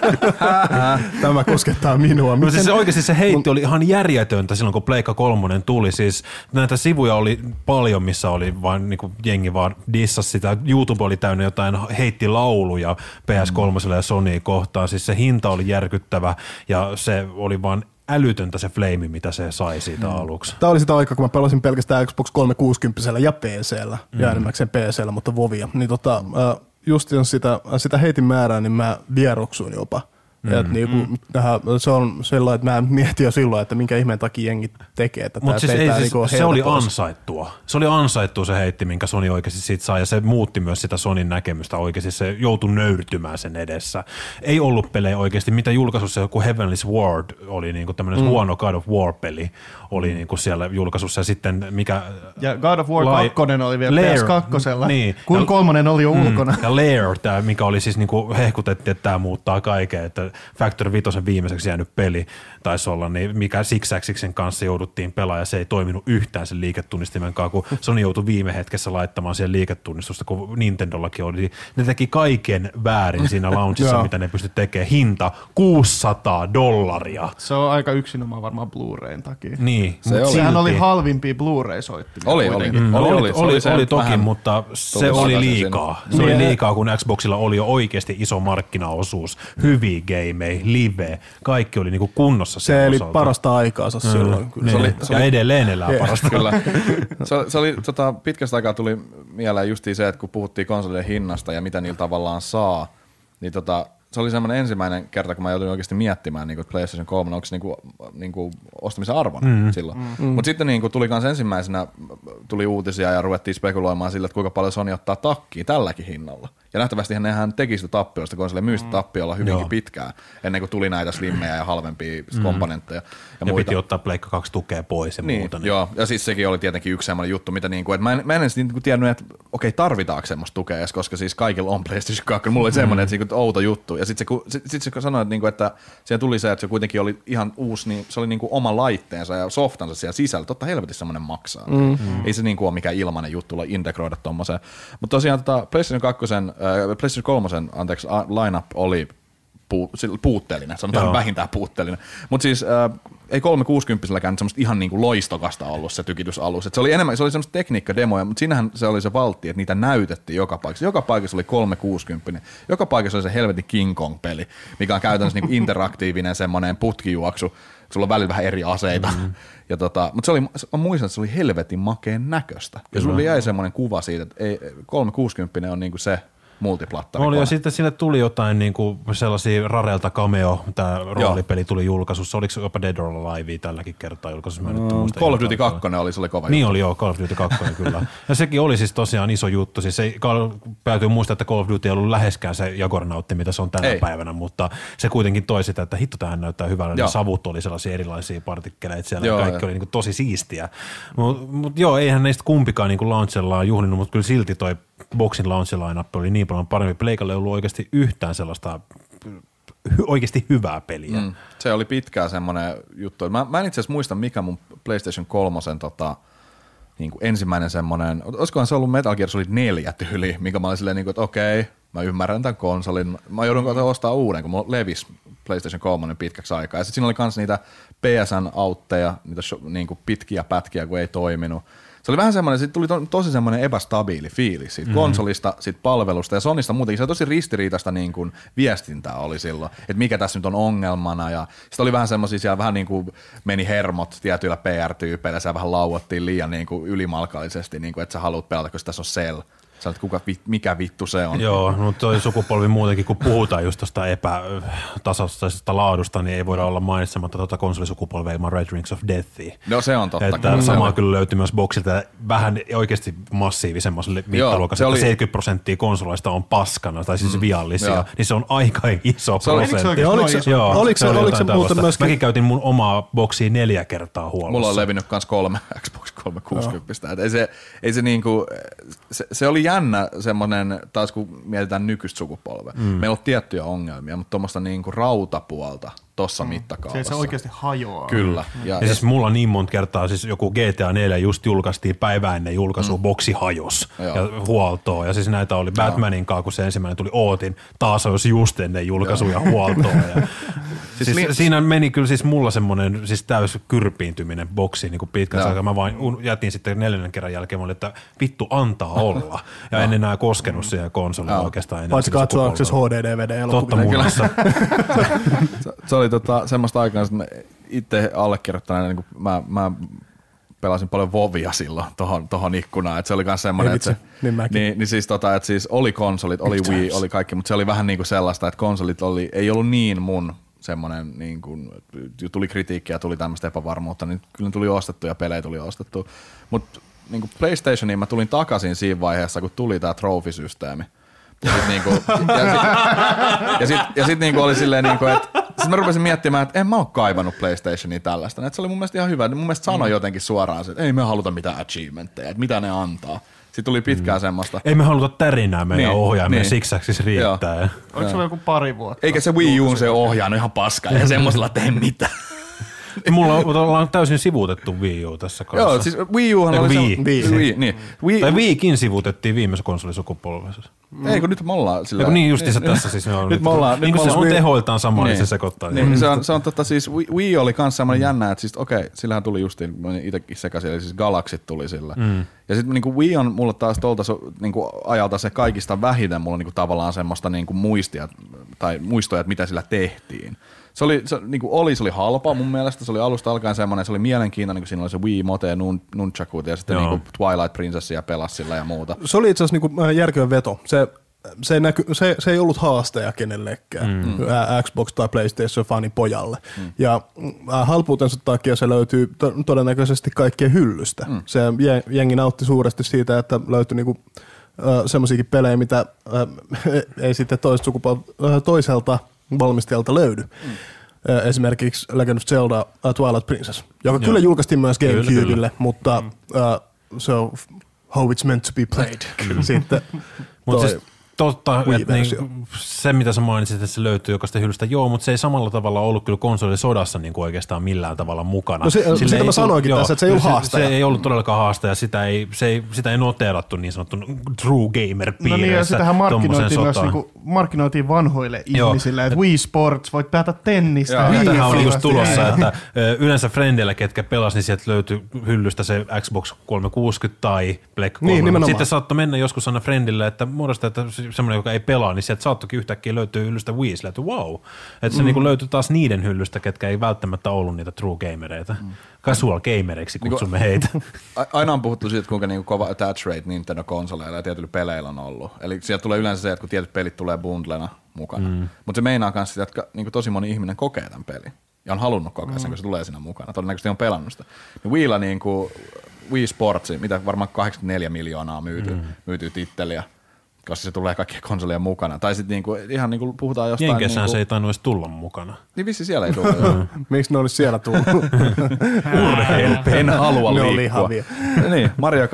Tämä koskettaa minua. No siis oikeasti se heitti oli ihan järjetöntä silloin, kun Pleikka 3 tuli. Siis näitä sivuja oli paljon, missä oli vaan niinku jengi vaan dissasi sitä. YouTube oli täynnä jotain, heitti lauluja PS3 ja Sony kohtaan. Siis se hinta oli järkyttävä ja se oli vaan älytöntä se flame, mitä se sai siitä aluksi. Tämä oli sitä aikaa, kun mä pelasin pelkästään Xbox 360 ja PC:llä ja enimmäkseen PC:llä, mutta Vovia. Niin just sitä heitin määrää, niin mä vieroksuin jopa. Se on sellainen, että mä mietin jo silloin, että minkä ihmeen takia jengi tekee tätä. Mutta siis se oli ansaittua. Se oli ansaittua se heitti, minkä Sony oikeasti siitä sai, ja se muutti myös sitä Sonyn näkemystä oikeasti. Se joutui nöyrtymään sen edessä. Ei ollut pelejä oikeasti. Mitä julkaisussa joku Heavenly Sword oli niinku tämmöinen huono God of War-peli oli niinku siellä julkaisussa, ja sitten mikä... Ja God of War 2 oli vielä PS2, niin, kun 3 oli jo ulkona. Ja Lair, tämä, mikä oli siis niinku hehkutettiin, että tämä muuttaa kaiken, että Factory 5 viimeiseksi jäänyt peli taisi olla, niin mikä Six-Axisen kanssa jouduttiin pelaamaan, ja se ei toiminut yhtään sen liiketunnistimen kanssa, kun Sony joutui viime hetkessä laittamaan siihen liiketunnistusta, kun Nintendollakin oli. Ne teki kaiken väärin siinä launchissa, mitä ne pystyi tekemään. Hinta $600. Se on aika yksinomaan varmaan Blu-rayn takia. Niin. Sehän oli halvimpia Blu-ray-soittimia. Oli toki, mutta se oli liikaa. Se oli liikaa, kun Xboxilla oli jo oikeasti iso markkinaosuus, hyviä gameja, live, kaikki oli niinku kunnossa. Se eli parasta aikaansa silloin. Ja edelleen elää parasta. Kyllä. Se oli, pitkästä aikaa tuli mieleen justiin se, että kun puhuttiin konsolien hinnasta ja mitä niillä tavallaan saa, niin se oli semmoinen ensimmäinen kerta, kun mä joutuin oikeasti miettimään, niin kuin PlayStation 3, onko se niin ostamisen arvon silloin. Mutta sitten niin tuli kans ensimmäisenä tuli uutisia ja ruvettiin spekuloimaan sillä, että kuinka paljon Sony ottaa takkiin tälläkin hinnalla. Ja nähtävästi nehän teki sitä tappiosta, kun se myy sitä tappiolla hyvinkin pitkään, ennen kuin tuli näitä slimmejä ja halvempia komponentteja. Ja piti ottaa Pleikka 2 tukea pois ja muuta. Niin. Joo, ja siis sekin oli tietenkin yksi semmoinen juttu, mitä että mä en edes tiennyt, että okei, tarvitaanko semmoista tukea edes, koska siis kaikilla on PlayStation 2. Mulla oli semmoinen, että se outo juttu. Ja sitten se sanoi, että siellä tuli se, että se kuitenkin oli ihan uusi, niin se oli oma laitteensa ja softansa siellä sisällä. Totta helvetissä semmoinen maksaa. Ei se ole mikään ilmainen juttu integroida tommoseen. Mutta tosiaan PlayStation 3 lineup oli puutteellinen, sanotaan vähintään puutteellinen. Mutta siis ei 360-kään semmoista ihan niinku loistokasta ollut se tykitysalus. Et se oli enemmän, se oli semmoista tekniikkademoja, mutta siinähän se oli se valtti, että niitä näytettiin joka paikassa. Joka paikassa oli 360, joka paikassa oli se helvetin King Kong-peli, mikä on käytännössä niinku interaktiivinen semmoinen putkijuoksu. Sulla on välillä vähän eri aseita. Ja mutta se oli, mä muistan, että se oli helvetin makeen näköistä. Ja sulla jäi semmoinen kuva siitä, että 360 on niinku se multiplattari. Oli, ja sitten sinne tuli jotain niinku sellaisia Rarelta cameo, tämä roolipeli tuli julkaisussa. Oliko jopa Dead or Alive tälläkin kertaa julkaisussa? Call of Duty 2 oli, se oli kova niin juttu. Oli joo, Call of Duty 2 kyllä. Ja sekin oli siis tosiaan iso juttu. Siis täytyy muistaa, että Call of Duty ei ollut läheskään se Juggernaut, mitä se on tänä päivänä, mutta se kuitenkin toi sitä, että hitto tähän näyttää hyvältä. Ne savut oli sellaisia erilaisia partikkeleita siellä, ja kaikki oli niinku tosi siistiä. Mut joo, eihän neistä kumpikaan niinku launchellaan juhlinut, mutta kyllä silti toi Boxin launch lineup oli niin paljon parempi. Pleikalle ei ollut oikeasti yhtään sellaista oikeasti hyvää peliä. Se oli pitkään semmoinen juttu. Mä en itse asiassa muista, mikä mun PlayStation 3 niin kuin ensimmäinen semmoinen, olisikohan se ollut Metal Gear Solid 4 tyyli, mikä mä olin silleen, niin kuin, että okei, mä ymmärrän tämän konsolin. Mä joudun ostaa uuden, kun mulla levisi PlayStation 3 pitkäksi aikaa. Ja sitten siinä oli myös niitä PSN-autteja, niitä niin kuin pitkiä pätkiä, kun ei toiminut. Se oli vähän semmoinen, siitä tuli tosi semmoinen epästabiili fiilis siitä konsolista, siitä palvelusta ja Sonista muutenkin. Se oli tosi ristiriitaista niin kuin viestintää oli silloin, että mikä tässä nyt on ongelmana. Ja sitten oli vähän semmoisia, siellä vähän niin kuin meni hermot tietyillä PR-tyypeillä, siellä vähän lauottiin liian niin kuin ylimalkaisesti, niin kuin, että sä haluat pelata, koska tässä on Cell. Sä olet, mikä vittu se on. Joo, no toi sukupolvi muutenkin, kun puhutaan just tuosta epätasaisesta laadusta, niin ei voida olla mainitsematta konsolisukupolvea ilman Red Rings of Deathia. No se on totta. Että samaa kyllä löytyi myös Boxilta vähän oikeasti massiivisemmassa mittaluokassa, että 70% konsolaista on paskana, tai siis viallisia, niin se on aika iso prosentti. Oliko se muuten myöskin? Mäkin käytin mun omaa Boxia 4 kertaa huollossa. Mulla on levinnyt kans 3 Xbox 360. Ei se niinku, se oli jännä semmoinen, taas kun mietitään nykyistä sukupolvea. Meillä on tiettyjä ongelmia, mutta tuommoista niinku rautapuolta tossa mittakaavassa. Se oikeasti hajoaa. Kyllä. Ja siis mulla niin monta kertaa siis joku GTA 4 just julkaistiin päivää ennen julkaisua, boksi hajos ja huoltoa. Ja siis näitä oli Batmanin kanssa, kun se ensimmäinen tuli Ootin, taas olisi just ennen julkaisua ja huoltoa. Ja siis siinä meni kyllä siis mulla semmoinen siis täys kyrpiintyminen boksiin niin pitkän aikaa. Mä vain jätin sitten 4. kerran jälkeen, mä olin, että vittu antaa olla. Ja en enää koskenut siihen konsoliin oikeastaan enää. Paitsi katsoaksesi HD-DVD-elokuvia. Totta muun muassa. Se oli semmoista aikaa, että itse allekirjoittaneena, niin mä pelasin paljon Vovia silloin tohon ikkunaan, että se oli myös semmoinen, että siis oli konsolit, oli Wii, oli kaikki, mutta se oli vähän niin kuin sellaista, että konsolit ei ollut niin mun semmoinen, niin kuin, tuli kritiikkiä, tuli tämmöistä epävarmuutta, niin kyllä tuli ostettu ja pelejä tuli ostettu, mutta niin kuin PlayStationiin mä tulin takaisin siinä vaiheessa, kun tuli tää trophy-systeemi. Ja sit niinku oli silleen niinku, että sit mä rupesin miettimään, että en mä oo kaivannut PlayStationia tällaista. Et se oli mun mielestä ihan hyvä. Mun mielestä sanoi jotenkin suoraan, että ei me haluta mitään achievementteja, että mitä ne antaa. Sitten tuli pitkään semmoista. Ei me haluta tärinää meidän ohjaimeen, siksi riittää. Oliko se ollut joku pari vuotta? Eikä se Wii U se ohjaan ihan paska ja semmoisella tee mitään. Mulla ollaan täysin sivuutettu Wii U tässä kanssa. Joo, siis Wii Uhan oli Wii. Tai Wiikin sivutettiin viimeisessä konsolisukupolvessa. Ei, kun nyt me ollaan sillä... Niin justiinsa tässä siis. Nyt me ollaan... Niin kuin se on tehoiltaan sama, niin se sekoittaa. Niin, se on siis Wii oli kans semmoinen jännä, että siis sillähän tuli justiin, itsekin sekaisin, eli siis Galaxyt tuli sillä. Ja sitten niinku Wii on mulle taas tuolta niinku ajalta se kaikista vähiten mulla niinku tavallaan semmoista niinku muistoja, että mitä sillä tehtiin. Se oli halpa mun mielestä, se oli alusta alkaen semmoinen, se oli mielenkiintoinen, kun siinä oli se Wii Mote ja Nunchakut ja sitten niinku Twilight Princessia pelasi sillä ja muuta. Se oli itse asiassa niinku järkevä veto. Se ei ollut haastaja kenellekään, Xbox tai PlayStation fanin pojalle. Ja halpuutensa takia se löytyy todennäköisesti kaikkien hyllystä. Se jengi nautti suuresti siitä, että löytyi niinku semmoisiakin pelejä, mitä ei sitten toiselta valmistajalta löydy. Esimerkiksi Legend of Zelda Twilight Princess, joka kyllä julkaistiin myös GameCubelle, mutta se on how it's meant to be played. Sitten totta, että niin, se mitä sä mainitsit, että se löytyy jokaista hyllystä, mutta se ei samalla tavalla ollut kyllä konsolisodassa niin kuin oikeastaan millään tavalla mukana. No sitä mä sanoinkin tässä, että se ei ollut haastaja. Se ei ollut todellakaan haastaja, sitä ei noteerattu niin sanottu true gamer-piireissä. No niin, ja sitähän markkinoitiin myös markkinoitiin vanhoille ihmisille, että Wii Sports, voit päätä tennistä. Tähän oli just tulossa, että yleensä frendeillä, ketkä pelasi, niin sieltä löytyi hyllystä se Xbox 360 tai Black 3. Niin, sitten saattoi mennä joskus aina frendille, että muodosta, että semmoinen, joka ei pelaa, niin sieltä saattokin yhtäkkiä löytyy hyllystä Wii, että wow. Että se niinku löytyy taas niiden hyllystä, ketkä ei välttämättä ollut niitä true gamereita. Casual gamereiksi kutsumme heitä. Aina on puhuttu siitä, kuinka niinku kova attach rate Nintendo-konsoleilla ja tietyillä peleillä on ollut. Eli sieltä tulee yleensä se, että kun tietyt pelit tulee bundlena mukana. Mutta se meinaa myös sitä, että niinku tosi moni ihminen kokee tämän pelin. Ja on halunnut kokea sen, kun se tulee siinä mukana. Todennäköisesti on pelannut sitä. Niin Wiilla niinku Wii Sportsi, mitä varmaan 84 miljoonaa myytyy titteliä, koska se tulee kaikkien konsolien mukana. Tai sitten niinku, ihan niinku puhutaan jostain... Jenkessään se ei tainnut edes tulla mukana. Niin vissi siellä ei tullut. Miksi ne olisi siellä tullut? En halua liikkua. Ne on lihavia. Niin,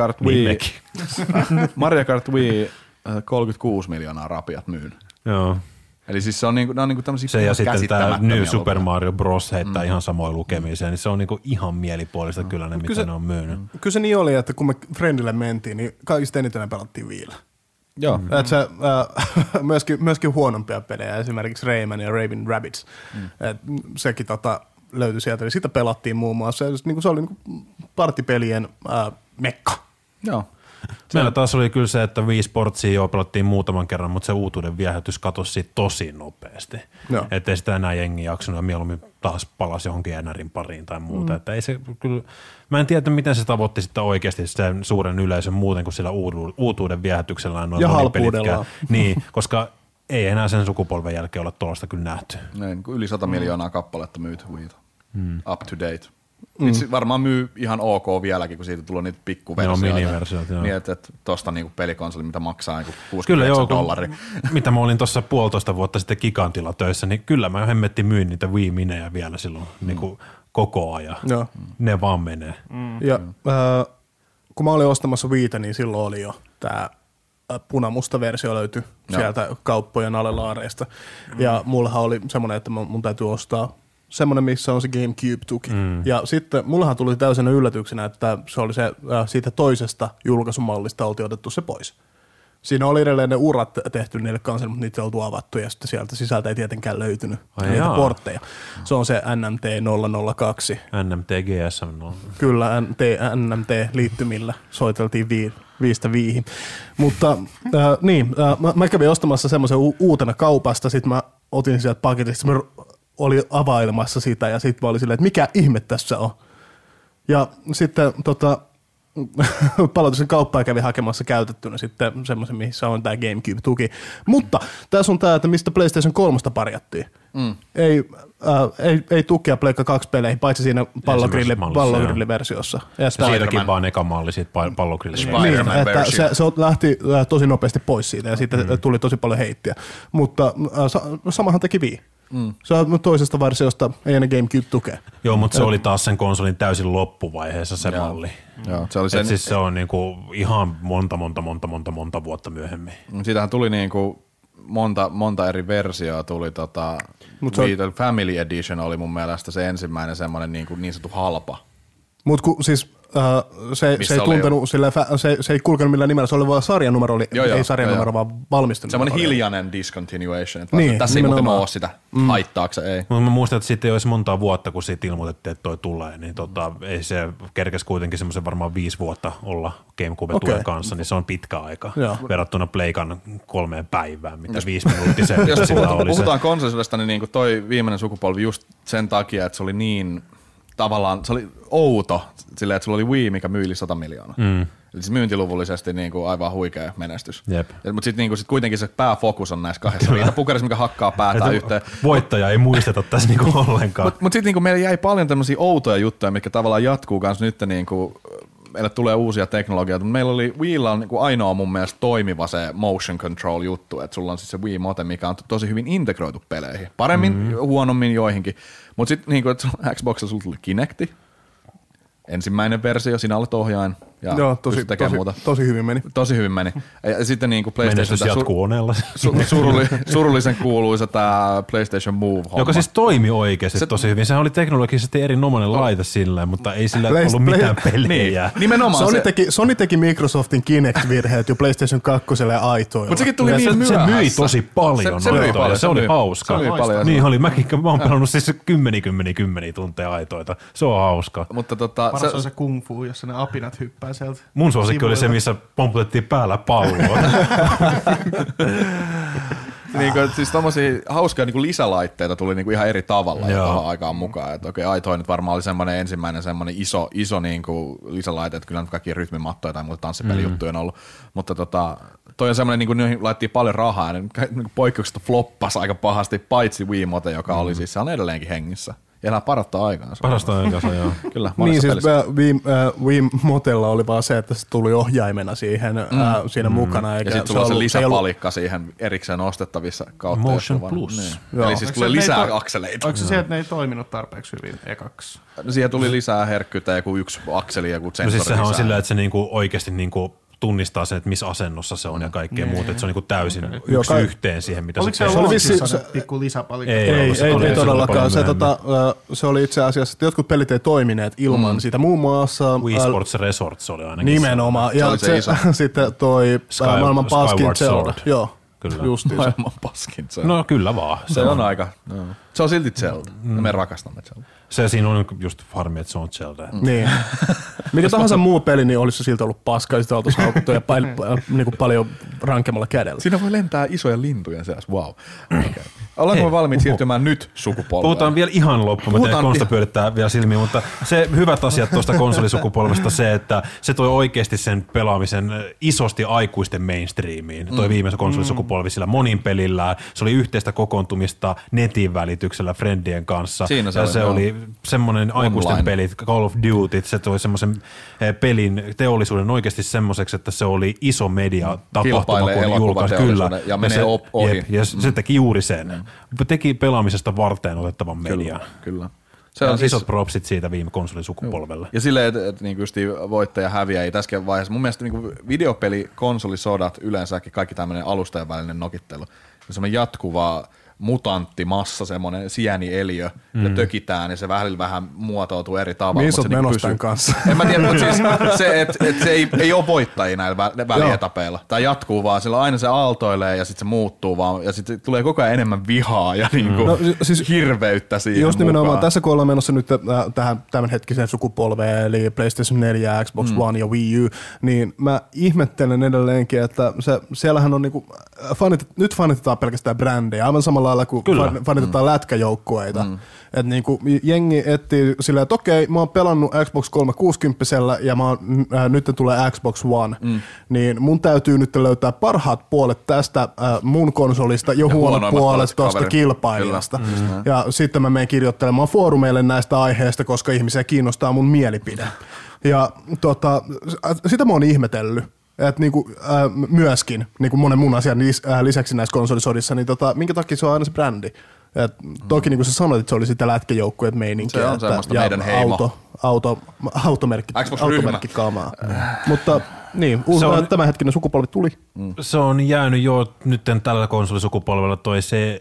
Mario Kart Wii 36 miljoonaa rapiat myyn. Joo. Eli siis se on niinku, tämmöisiä se ja sitten tämä New Super Mario Bros. Heittää ihan samoin lukemisia, niin se on niinku ihan mielipuolista kyllä ne, mitä ne on myynyt. Kyllä se niin oli, että kun me Friendille mentiin, niin kaikista eniten pelattiin Wiillä. Joo. Että se, myöskin huonompia pelejä, esimerkiksi Rayman ja Raving Rabbids. Sekin löytyi sieltä, eli sitä pelattiin muun muassa. Se oli partipelien mekka. Joo. Meillä taas oli kyllä se, että Wii Sportsia pelattiin muutaman kerran, mutta se uutuuden viehätys katosi siitä tosi nopeasti. Että ei sitä enää jengi jaksanut ja mieluummin taas palasi johonkin NRin pariin tai muuta. Että ei se kyllä, mä en tiedä, miten se tavoitti sitten oikeasti sen suuren yleisön muuten kuin sillä uutuuden viehätyksellä. Ja halpuudella. Niin, koska ei enää sen sukupolven jälkeen olla tuollaista kyllä nähty. Niin, yli 100 miljoonaa kappaletta myyty Wiilta. Up to date. Itse varmaan myy ihan ok vieläkin, kun siitä tulee niitä pikkuversioita. Miniversioita, joo. Niin, että tosta niinku pelikonsoli, mitä maksaa niinku $69. Mitä mä olin tuossa 1,5 vuotta sitten Gigantilla töissä, niin kyllä mä hemmettiin myin niitä Wii Minejä vielä silloin niinku koko ajan. Joo. Ne vaan menee. Ja kun mä olin ostamassa Wiitä, niin silloin oli jo tää punamusta versio löytyi sieltä kauppojen alelaareista. Ja mullahan oli semmoinen, että mun täytyy ostaa semmoinen, missä on se GameCube-tuki. Ja sitten mullahan tuli täysin yllätyksenä, että se oli se, siitä toisesta julkaisumallista oltiin otettu se pois. Siinä oli edelleen ne urat tehty niille kansille, mutta niitä ei oltu avattu ja sitten sieltä sisältä ei tietenkään löytynyt niitä portteja. Se on se NMT 002. NMT GSM. No. Kyllä, NMT-liittymillä soiteltiin 5-5. Mutta mä kävin ostamassa semmoisen uutena kaupasta, sitten mä otin sieltä paketista, mä olin availemassa sitä ja sitten mä olin silleen, että mikä ihme tässä on. Ja sitten palautin sen kauppaan ja kävin hakemassa käytettynä sitten semmoisen, missä on tämä GameCube-tuki. Mutta tässä on tämä, että mistä PlayStation 3 parjattiin. Ei tukea Pleikka 2-peleihin, paitsi siinä pallogrilliversiossa. Siitäkin vaan eka malli siitä pallogrillista. Niin, että se lähti tosi nopeasti pois siitä ja sitten tuli tosi paljon heittiä. Mutta samahan teki Wii. Se on toisesta versiosta, ei enää GameCube tukea. Joo, mutta se oli taas sen konsolin täysin loppuvaiheessa se malli. Joo, se oli sen... siis se on niinku ihan monta vuotta myöhemmin. Siitähän tuli niinku monta eri versioa tuli Family Edition oli mun mielestä se ensimmäinen semmoinen niin sanottu halpa. Mut siis se ei tuntenut se ei kulkenut millään nimellä, se oli vaan sarjanumero, ei sarjanumero vaan valmistunut. Semmoinen hiljainen discontinuation, että niin, tässä ei muuten ole sitä haittaako se, ei. Mä muistan, että siitä ei olisi montaa vuotta, kun siitä ilmoitettiin, että toi tulee, niin ei se kerkesi kuitenkin semmoisen varmaan 5 vuotta olla GameCube-tuen kanssa, niin se on pitkä aika verrattuna Pleikan 3 päivään, mitä 5 minuuttia jos puhutaan konsolisuudesta, niin toi viimeinen sukupolvi just sen takia, että se oli niin tavallaan, se oli outo silleen, että sulla oli Wii, mikä myi yli 100 miljoonaa. Eli siis myyntiluvullisesti niin kuin aivan huikea menestys. Mutta sitten niin sit kuitenkin se pääfokus on näissä kahdessa riitapukerissa, mikä hakkaa päätä yhteen. Voittaja ei muisteta tässä niin kuin ollenkaan. Mutta sitten niin meillä jäi paljon tämmöisiä outoja juttuja, mitkä tavallaan jatkuu kanssa nyt. Niin kuin, meille tulee uusia teknologioita. Meillä oli Wiillä on niin kuin ainoa mun mielestä toimiva se motion control juttu, että sulla on siis se Wii Mote, mikä on tosi hyvin integroitu peleihin. Paremmin, huonommin joihinkin. Mutta sitten niin Xboxilla sulla tuli Kinecti, ensimmäinen versio, sinä olet ohjain ja tosi hyvin meni. Tosi hyvin meni. Ja sitten niin kuin PlayStation jatkuu onella. Surullisen kuuluisa tämä PlayStation Move-homma. Joka siis toimi oikeasti tosi hyvin. Sehän oli teknologisesti erinomainen laite sillä, mutta ei sillä ollut mitään pelejä. Niin, nimenomaan Sony teki Microsoftin Kinect-virheet jo PlayStation 2 ja aitoilla. Mutta sekin tuli niin myöhässä. Se myi tosi paljon. Se myi paljon. Se oli hauska. Niin oli. Mä oon pelannut siis 10 tunteja aitoita. Se on hauska. Mutta paras on se kung fu, jossa ne apinat hyppää sieltä. Mun suosikki oli se, missä pomputettiin päällä palloa. Siis tommosia hauskoja lisälaitteita tuli ihan eri tavalla tuohon aikaan mukaan. Että okei, aitoin nyt varmaan oli semmoinen ensimmäinen semmoinen iso lisälaite, että kyllä nyt kaikki rytmimattoja tai muuta tanssipelijuttuja on ollut. Mutta toi on semmoinen, niihin laitettiin paljon rahaa ja ne poikkeuksesta floppasi aika pahasti, paitsi Wiimote, joka oli siis, se on edelleenkin hengissä. Ja elää parasta aikaansa. Parasta aikaansa, joo. Kyllä, niin siis Wii Motella oli vaan se, että se tuli ohjaimena siihen, siinä mukana. Ja sitten sulla on se lisäpalikka siihen erikseen ostettavissa kautta. Motion Plus. Niin. Eli siis tulee lisää akseleita. Onko se se, että ne ei toiminut tarpeeksi hyvin ekaksi? No siihen tuli lisää herkkyyttä, joku yksi akseli ja joku sensori lisää. No siis sehän on sillä, että se oikeasti tunnistaa sen, että missä asennossa se on ja kaikkea muuta, että se on täysin yksi yhteen siihen, mitä se tekee. Oliko se pikku lisäpalikka? Ei todellakaan. Se oli itse asiassa, että jotkut pelit ei toimineet ilman sitä. Muun muassa Wii Sports Resort se oli ainakin. Nimenomaan. Ja sitten toi maailman paskin Zelda. Joo. Kyllä. Maailman paskin Zelda. No kyllä vaan. Se on aika. Se on silti Zelda. Me rakastamme Zelda. Se siinä on just harmi, että se on Zelda. Niin. Mikä tahansa muu peli, niin olisi se siltä ollut paskaa, ja sitten oltaisiin haukuttu ja paljon rankemmalla kädellä. Siinä voi lentää isoja lintuja seassa, wow. Okay. Ollaanko me valmiit siirtymään nyt sukupolveen? Puhutaan vielä ihan loppuun, mä teen Konsta pyörittää vielä silmiin, mutta se hyvät asiat tuosta konsolisukupolvesta se, että se toi oikeasti sen pelaamisen isosti aikuisten mainstreamiin. Toi viimeisen konsolisukupolvi sillä monin pelillä, se oli yhteistä kokoontumista netin välityksellä friendien kanssa. Siinä se oli semmoinen aikuisten pelit, Call of Duty, se toi semmoisen pelin teollisuuden oikeasti semmoiseksi, että se oli iso media tapahtuma, kun julkaisi. Kyllä. Ja menee ohi. Ja se teki juuri sen. Teki pelaamisesta varten otettavan median. Kyllä. Se on isot propsit siitä viime konsolisukupolvelle. Ja silleen, että niinku voittaja häviää ei tässäkin vaiheessa. Mun mielestä niinku videopeli, konsolisodat yleensäkin, kaikki tämmöinen alustojen välinen nokittelu, semmoinen jatkuvaa mutanttimassa, semmoinen sienieliö, ja tökitään, ja se vähän muotoutuu eri tavalla. Missä olet menossa tämän kanssa? En mä tiedä, mutta siis se ei ole voittajia näillä välietapeilla. Tämä jatkuu vaan, sillä aina se aaltoilee, ja sitten se muuttuu vaan, ja sitten tulee koko ajan enemmän vihaa ja niinku hirveyttä siihen just nimenomaan mukaan. tässä kun ollaan menossa nyt tähän tämänhetkiseen sukupolveen, eli PlayStation 4, Xbox One ja Wii U, niin mä ihmettelen edelleenkin, että siellähän on niinku, nyt fanitetaan pelkästään brändejä, aivan samalla lailla kuin fanitetaan lätkäjoukkueita. Että niinku jengi etsii silleen, että okei, mä oon pelannut Xbox 360 ja nyt tulee Xbox One, niin mun täytyy nyt löytää parhaat puolet tästä mun konsolista ja huonot puolet tuosta kilpailijasta. Ja sitten mä menen kirjoittelemaan foorumeille näistä aiheista, koska ihmisiä kiinnostaa mun mielipide. Ja sitä mä oon ihmetellyt. Että niinku, myöskin niinku monen muun asian lisäksi näissä konsolisodissa, niin minkä takia se on aina se brändi. Et toki niin kuin sä sanoit, että se oli sitä lätkäjoukkueet meininkiä. Se on semmoista meidän heimo. Automerkkikamaa. Mutta niin, tämänhetkinen sukupolvi tuli. Se on jäänyt jo nyt tällä konsolisukupolvella se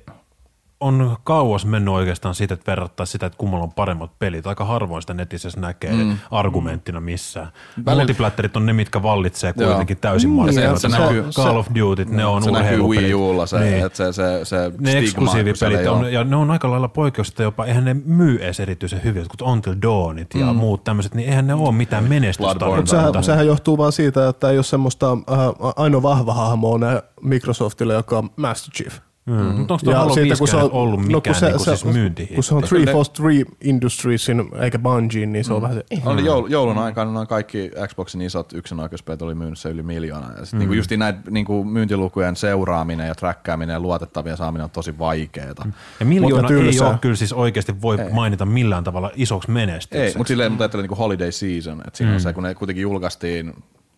on kauas mennyt oikeastaan siitä, että verrattaa sitä, että kummalla on paremmat pelit. Aika harvoin sitä netissä näkee argumenttina missään. Multiplatterit on ne, mitkä vallitsee kuitenkin täysin markkinoilla. Call of Duty, ne on urheilupelit. Wii Ulla se ne eksklusiivipelit on, ja ne on aika lailla poikkeuksista jopa, eihän ne myy edes erityisen hyvin, kun Until Dawnit ja muut tämmöiset, niin eihän ne ole mitään menestystä. Sehän johtuu vaan siitä, että ei ole semmoista ainoa vahva hahmoa Microsoftille, joka on Master Chief. Mutta onko tuo Halo 5 ollut mikään siis myyntihitto? Kun se on 343 Industriesin eikä Bungien, niin se on vähän se... Joulun aikana noin kaikki Xboxin isot yksinoikeuspelit oli myynyt se yli 1 miljoonaa. Ja sitten just näitä niinku myyntilukujen seuraaminen ja trackaaminen ja luotettavien saaminen on tosi vaikeeta. Ja 1 miljoona ei ole kyllä siis oikeasti voi mainita millään tavalla isoksi menestykseksi. Ei, mutta silleen mutta ajattelin niinku holiday season, että siinä on se, kun ne kuitenkin julkaistiin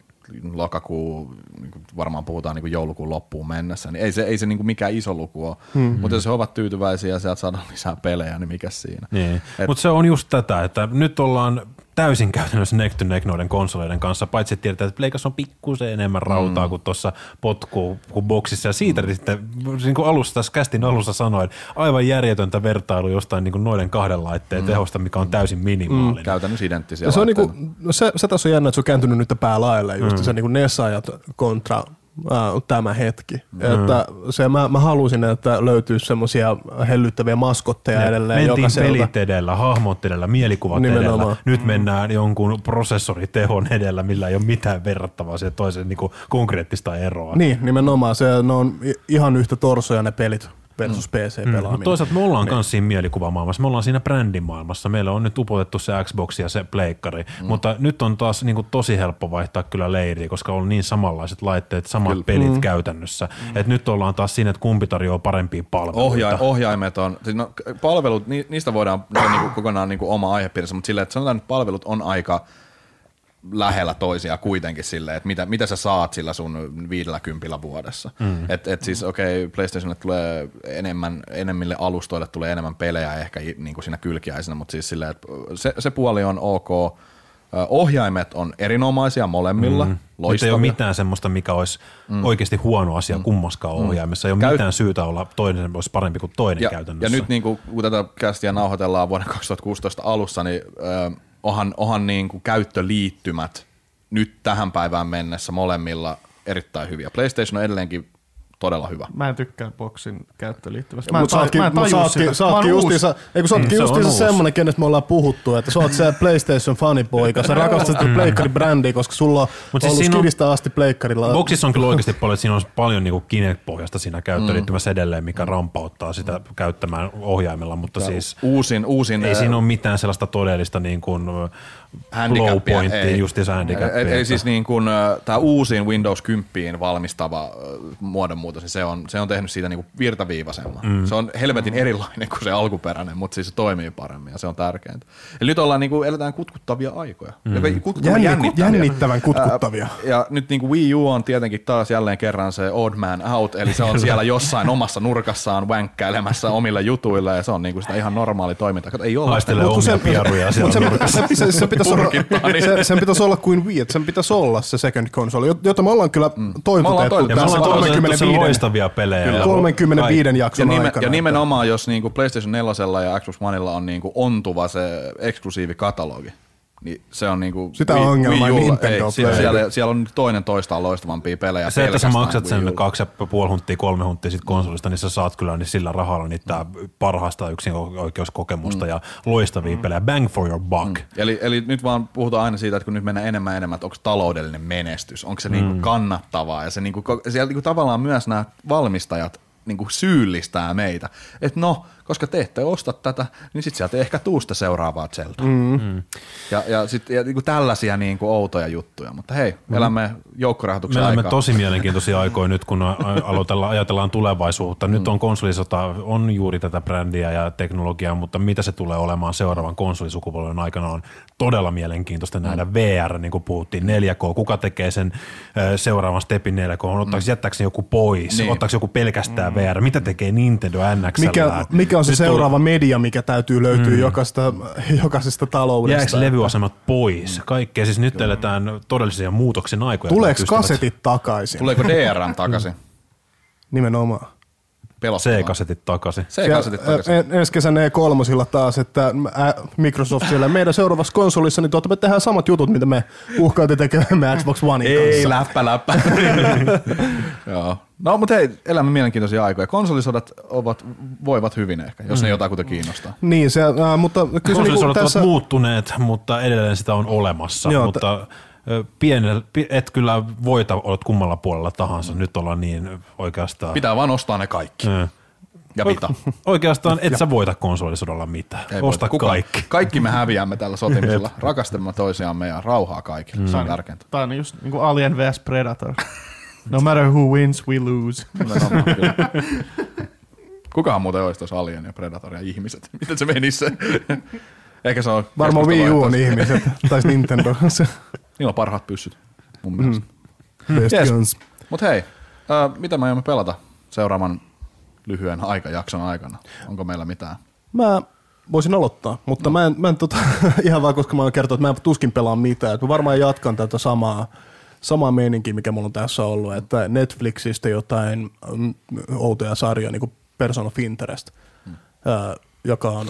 lokakuu, varmaan puhutaan niin kuin joulukuun loppuun mennessä, niin ei se niin kuin mikään iso luku ole. Mutta jos he ovat tyytyväisiä ja sieltä saadaan lisää pelejä, niin mikä siinä? Niin. Mutta se on just tätä, että nyt ollaan täysin käytännössä neck to neck noiden konsoleiden kanssa, paitsi että tiedetään, että Pleikas on pikkusen enemmän rautaa kuin tuossa potkuu kuin boksissa, ja siitä sitten niin kuin tässä kästin alussa sanoin, aivan järjetöntä vertailu jostain niin kuin noiden kahden laitteen tehosta, mikä on täysin minimaalinen. Käytännössä identtisiä se on niinku, se tässä on jännä, että se on kääntynyt nyt päälaille, just se niinku NES-ajat kontra tämä hetki. Että mä halusin, että löytyisi semmoisia hellyttäviä maskotteja edelleen jokaiselta. Mentiin pelit edellä, hahmot edellä, mielikuvat edellä. Nyt mennään jonkun prosessoritehon edellä, millä ei ole mitään verrattavaa siihen toiseen niin konkreettista eroa. Niin, nimenomaan. Ne on ihan yhtä torsoja ne pelit versus PC-pelaaminen. Mutta toisaalta me ollaan myös siinä mielikuvamaailmassa, me ollaan siinä brändimaailmassa, meillä on nyt upotettu se Xbox ja se pleikkari, mutta nyt on taas niin kuin tosi helppo vaihtaa kyllä leiriä, koska on niin samanlaiset laitteet, samat pelit käytännössä, että nyt ollaan taas siinä, että kumpi tarjoaa parempia palveluita. Ohjaimet on, siis palvelut, niistä voidaan, ne on niin kokonaan niin oma aihepiirissä, mutta silleen, että sanotaan, että palvelut on aika lähellä toisia kuitenkin silleen, että mitä sä saat sillä sun 50 vuodessa. Et siis PlayStationille tulee enemmille alustoille tulee enemmän pelejä ehkä niin kuin siinä kylkiäisenä, mutta siis silleen, että se puoli on ok. Ohjaimet on erinomaisia molemmilla, loistavia. Nyt ei ole mitään semmoista, mikä olisi oikeasti huono asia kummaskaan ohjaimessa. Ei ole mitään syytä olla toinen olisi parempi kuin toinen käytännössä. Ja nyt niin kun tätä kästiä nauhoitellaan vuoden 2016 alussa, niin onhan niin kuin käyttöliittymät nyt tähän päivään mennessä molemmilla erittäin hyviä. PlayStation on edelleenkin todella hyvä. Mä en tykkää boksin käyttöliittymästä. Sä ootkin justiinsa semmonen, kenestä me ollaan puhuttu, että sä oot se PlayStation fanipoika, sä rakastat pleikkaribrändiä, koska sulla on ollut skidistä asti pleikkarilla. Boksissa on kyllä oikeasti paljon, että siinä on paljon niinku Kinect-pohjasta siinä käyttöliittymässä edelleen, mikä rampauttaa sitä käyttämään ohjaimella, mutta siis uusin ei siinä ole mitään sellaista todellista niin kuin low pointtia, justiinsa handicappia. Eli siis niin kuin tämä uusin Windows 10 valmistava muodonmuutos, niin se on tehnyt siitä niin kuin virtaviivaisemman. Se on helvetin erilainen kuin se alkuperäinen, mutta siis se toimii paremmin ja se on tärkeintä. Eli nyt ollaan niin kuin, eletään kutkuttavia aikoja. Jännittävän kutkuttavia. Ja nyt niin kuin Wii U on tietenkin taas jälleen kerran se odd man out, eli se on siellä jossain omassa nurkassaan vänkkäilemässä omille jutuille ja se on niin kuin sitä ihan normaali toiminta. Ei olla haistelee omia pieruja siellä nurkassa. Se purkittaa. Niin. Sen pitäisi olla kuin Wii, että sen pitäisi olla se second console, jota me ollaan kyllä toivotettu tässä 35 loistavia pelejä. 35 jakson aikana. Ja nimenomaan, jos niinku PlayStation 4 ja Xbox Onella on niinku ontuva se eksklusiivi katalogi, niin se on niinku sitä ongelmaa Nintendo siellä on toinen toistaan loistavampia pelejä. Se, että sä maksat sen 2,5 hunttia, 3 hunttia sit konsolista, niin sä saat kyllä niin sillä rahalla niitä parhaasta yksinäoikeuskokemusta ja loistavia pelejä. Bang for your buck. Eli nyt vaan puhutaan aina siitä, että kun nyt mennään enemmän, että onko taloudellinen menestys, onko se niinku kannattavaa ja se niinku, siellä niinku tavallaan myös nämä valmistajat niinku syyllistää meitä, että no, koska te ette osta tätä, niin sitten sieltä ei ehkä tuu sitä seuraavaa Zeldaa. Ja sitten niinku tällaisia niinku outoja juttuja, mutta hei, elämme joukkorahoituksen aikaa. Me elämme tosi mielenkiintoisia aikoja nyt, kun ajatellaan tulevaisuutta. Nyt on konsolisota, on juuri tätä brändiä ja teknologiaa, mutta mitä se tulee olemaan seuraavan konsolisukupolven aikana on todella mielenkiintoista nähdä VR, niin kuin puhuttiin, 4K, kuka tekee sen seuraavan stepin 4K, jättääkö se joku pois, ottaako joku pelkästään VR, mitä tekee Nintendo NX:llä? Mikä on se seuraava media, mikä täytyy löytyä jokaisesta taloudesta? Jääkö levyasemat pois? Kaikkea, siis nyt eletään todellisia muutoksen aikoja. Tuleeko kasetit takaisin? Tuleeko DRM takaisin? Nimenomaan. C-kasetit takaisin. Ensi kesän E3 taas, että Microsoft siellä meidän seuraavassa konsolissa, niin me tehdään samat jutut, mitä me uhkailtiin tekemään Xbox Onein kanssa. Ei, läppä. Joo. No, mutta hei, elämme mielenkiintoisia aikoja. Konsolisodat voivat hyvin ehkä, jos ne jotakuta kiinnostaa. Niin, mutta konsolisodat ovat muuttuneet, mutta edelleen sitä on olemassa, mutta et kyllä voita olet kummalla puolella tahansa. Nyt ollaan niin oikeastaan. Pitää vaan ostaa ne kaikki. Ja pita. Oikeastaan et sä voita konsolisodalla mitään. Osta kaikki. Kaikki me häviämme tällä sotimisella. Rakastamme toisiamme ja rauhaa kaikille. Se on tärkeintä. Tämä on just niin kuin Alien vs Predator. No matter who wins, we lose. Kukahan muuten olisi tuossa Alien ja Predator ja ihmiset? Miten se menisi se? Ehkä se on varmaan Wii U on ihmiset, tai Nintendo. Niillä on parhaat pyssyt, mun mielestä. Yes. Mutta hei, mitä me aiomme pelata seuraavan lyhyen aikajakson aikana? Onko meillä mitään? Mä voisin aloittaa, mutta mä en ihan vaan, koska mä oon kertonut, että mä en tuskin pelaa mitään. Että mä varmaan jatkan tätä samaa meininkiä, mikä mulla on tässä ollut, että Netflixistä jotain outoja sarjoja, niin kuin Person of Interest, joka on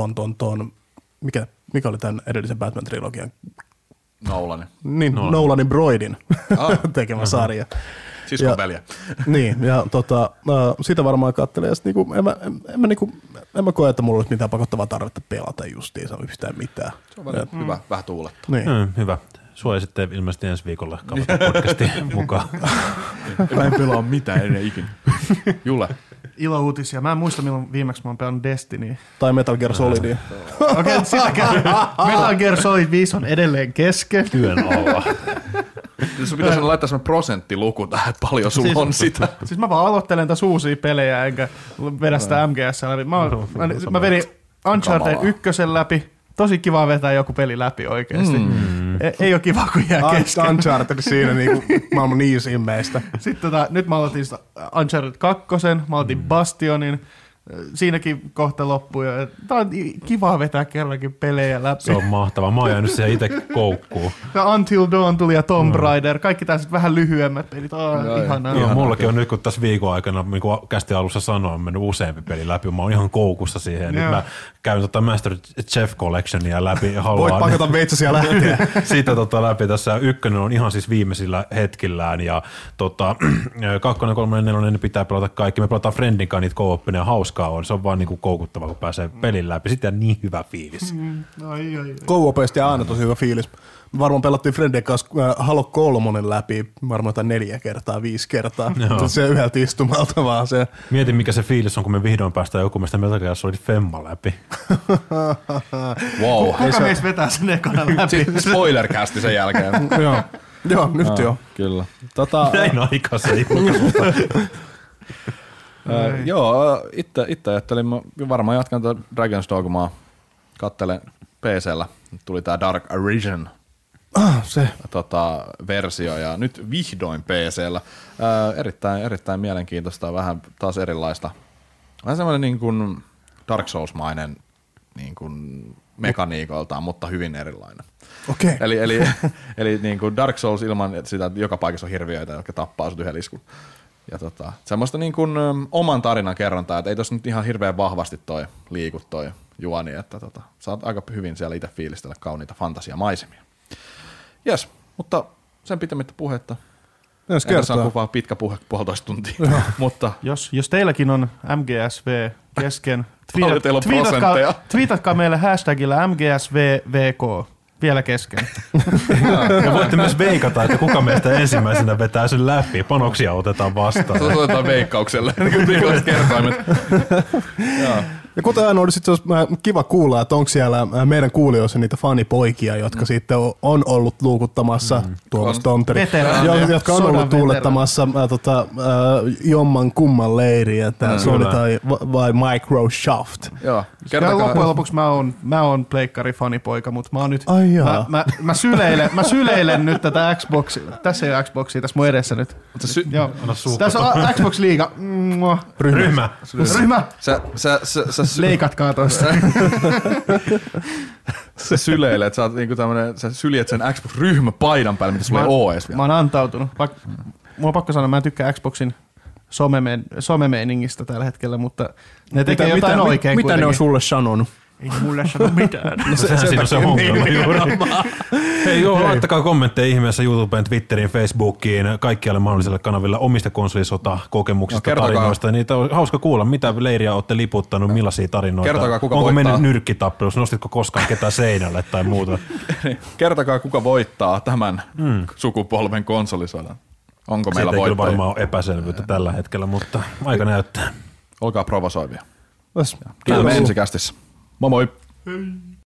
mikä oli tämän edellisen Batman-trilogian? Nolanin. Niin, Nolanin Broidin tekemä sarja. Siskon velje. Niin, ja sitä varmaan katselin, ja niinku, en mä koe, että mulla olisi mitään pakottavaa tarvetta pelata justiinsa yhtään mitään. Se on hyvä, vähän tuulettu. Niin. Hyvä. Sua ei sitten ilmeisesti ensi viikolla kavata podcastiin mukaan. Mä en pelaa mitään ennen ikinä. Jule. Ilouutisia. Mä en muista, milloin viimeksi mä oon pelannut Destinyä. Tai Metal Gear Solidia. Okei, sitäkään. Metal Gear Solid 5 on edelleen kesken. Työn alla. Sun pitäisi laittaa semmoinen prosenttiluku tähän, että paljon sulla on sitä. Siis mä vaan aloittelen tässä uusia pelejä, enkä vedä sitä MGS läpi. Mä vedin Uncharted 1 läpi. Tosi kiva vetää joku peli läpi oikeesti. Ei ole kiva, kun jää kesken. Uncharted siinä niinku maailman easy-meistä. Sitten nyt mä aloitin Uncharted 2, mä aloitin Bastionin. Siinäkin kohta loppui. Tää on kiva vetää kerrankin pelejä läpi. Se on mahtavaa. Mä oon jäänyt siihen itse koukkuun. Until Dawn tuli ja Tomb Raider. Kaikki tällaiset vähän lyhyemmät pelit. Ihanaa. Joo, mullakin on nyt, kun tässä viikon aikana, niin kuin kästi alussa sanoin, on mennyt useampi peli läpi. Mä oon ihan koukussa siihen. Nyt mä käyn Master Chief Collectionia läpi. Voit pakata veitsesi ja lähteä. Siitä läpi tässä. Ykkönen on ihan siis viimeisillä hetkillään. Ja 2, 3, 4 ne pitää pelata kaikki. Me pelataan Friendin kanssa niitä co-opina ja hauskaa on. Se on vaan niinku koukuttava, kun pääsee pelin läpi. Sitten on niin hyvä fiilis. Co-opeista jää aina tosi hyvä fiilis. Varmaan pelattiin Friendin kanssa Halo 3 läpi varmaan 4 kertaa, 5 kertaa. Se yhdeltä istumalta vaan se. Mietin, mikä se fiilis on, kun me vihdoin päästään joku meistä Metal Gear Solid Femma läpi. Wow. Kuka meistä vetää sen ekana läpi? Spoilercasti sen jälkeen. Joo, nyt jo. Kyllä. Näin aikaisin. Joo, itse ajattelin, mä varmaan jatkan tuota Dragon's Dogmaa, kattelen PC:llä, tuli tää Dark Arisen se versio ja nyt vihdoin PC:llä. Erittäin mielenkiintoista, vähän taas erilaista. Vähän semmoinen niin kuin Dark Souls-mainen niin kuin mekaniikoltaan, mutta hyvin erilainen. Okei. Eli niin kuin Dark Souls ilman sitä, että joka paikassa on hirviöitä, jotka tappaa sut yhden iskun. Ja semmoista niin kuin oman tarinan kerrontaa, että ei tossa nyt ihan hirveän vahvasti liiku toi juoni, että saat aika hyvin siellä itse fiilistellä kauniita fantasiamaisemia. Jes, mutta sen pitämättä puhetta. Jos En tässä on kertaa. kuvaa pitkä puhe, 1,5 tuntia. Mutta Jos teilläkin on MGSV kesken, Paljon teillä on prosentteja. twiitatkaa meille hashtagillä MGSVVK vielä kesken. Ja voitte myös veikata, että kuka meistä ensimmäisenä vetää sen läpi. Panoksia otetaan vastaan. se otetaan veikkaukselle. Viikolliset kertoimet. Ja kuten aina olisi kiva kuulla, että onko siellä meidän kuulijoissa niitä fanipoikia, jotka sitten on ollut luukuttamassa Tuomas Tonteri, Veteraaneja. jotka on Sodan ollut tuulettamassa jomman kumman leiriä, että Sony tai vai Microsoft. Joo. Loppujen lopuksi mä oon pleikkari fanipoika, mutta mä oon nyt, Ai jaa. mä syleilen nyt tätä Xboxia. Tässä ei ole Xboxia tässä mun edessä nyt. Joo. Tässä on Xbox Liiga. Ryhmä. Sä Leikatkaa tosta. sä syleilet, sä oot niinku tämmönen, sä syljet sen Xbox-ryhmäpaidan päälle, mitä sulla ei oo edes vielä. Mä oon antautunut. Mulla on pakko sanoa, mä en tykkää Xboxin somemeiningistä tällä hetkellä, mutta ne tekee jotain oikein Mitä kuitenkin. ne on sulle sanonut? Ei mulle sano mitään. Sehän siinä on se ongelma juuri. Hei joo, laittakaa kommentteja ihmeessä YouTubeen, Twitteriin, Facebookiin, kaikkialle mahdollisille kanaville omista konsolisota-kokemuksista, tarinoista. Niitä on hauska kuulla, mitä leiriä olette liputtanut, millaisia tarinoita. Kertokaa, kuka Onko voittaa. mennyt nyrkkitappelus, nostitko koskaan ketään seinälle tai muuta? Kertokaa, kuka voittaa tämän sukupolven konsolisodan. Onko meillä Siitä ei kyllä voittajia? varmaan ole epäselvyyttä tällä hetkellä, mutta aika näyttää. Olkaa provosoivia. Kiitos. Näemme ensi kästissä. Moi moi!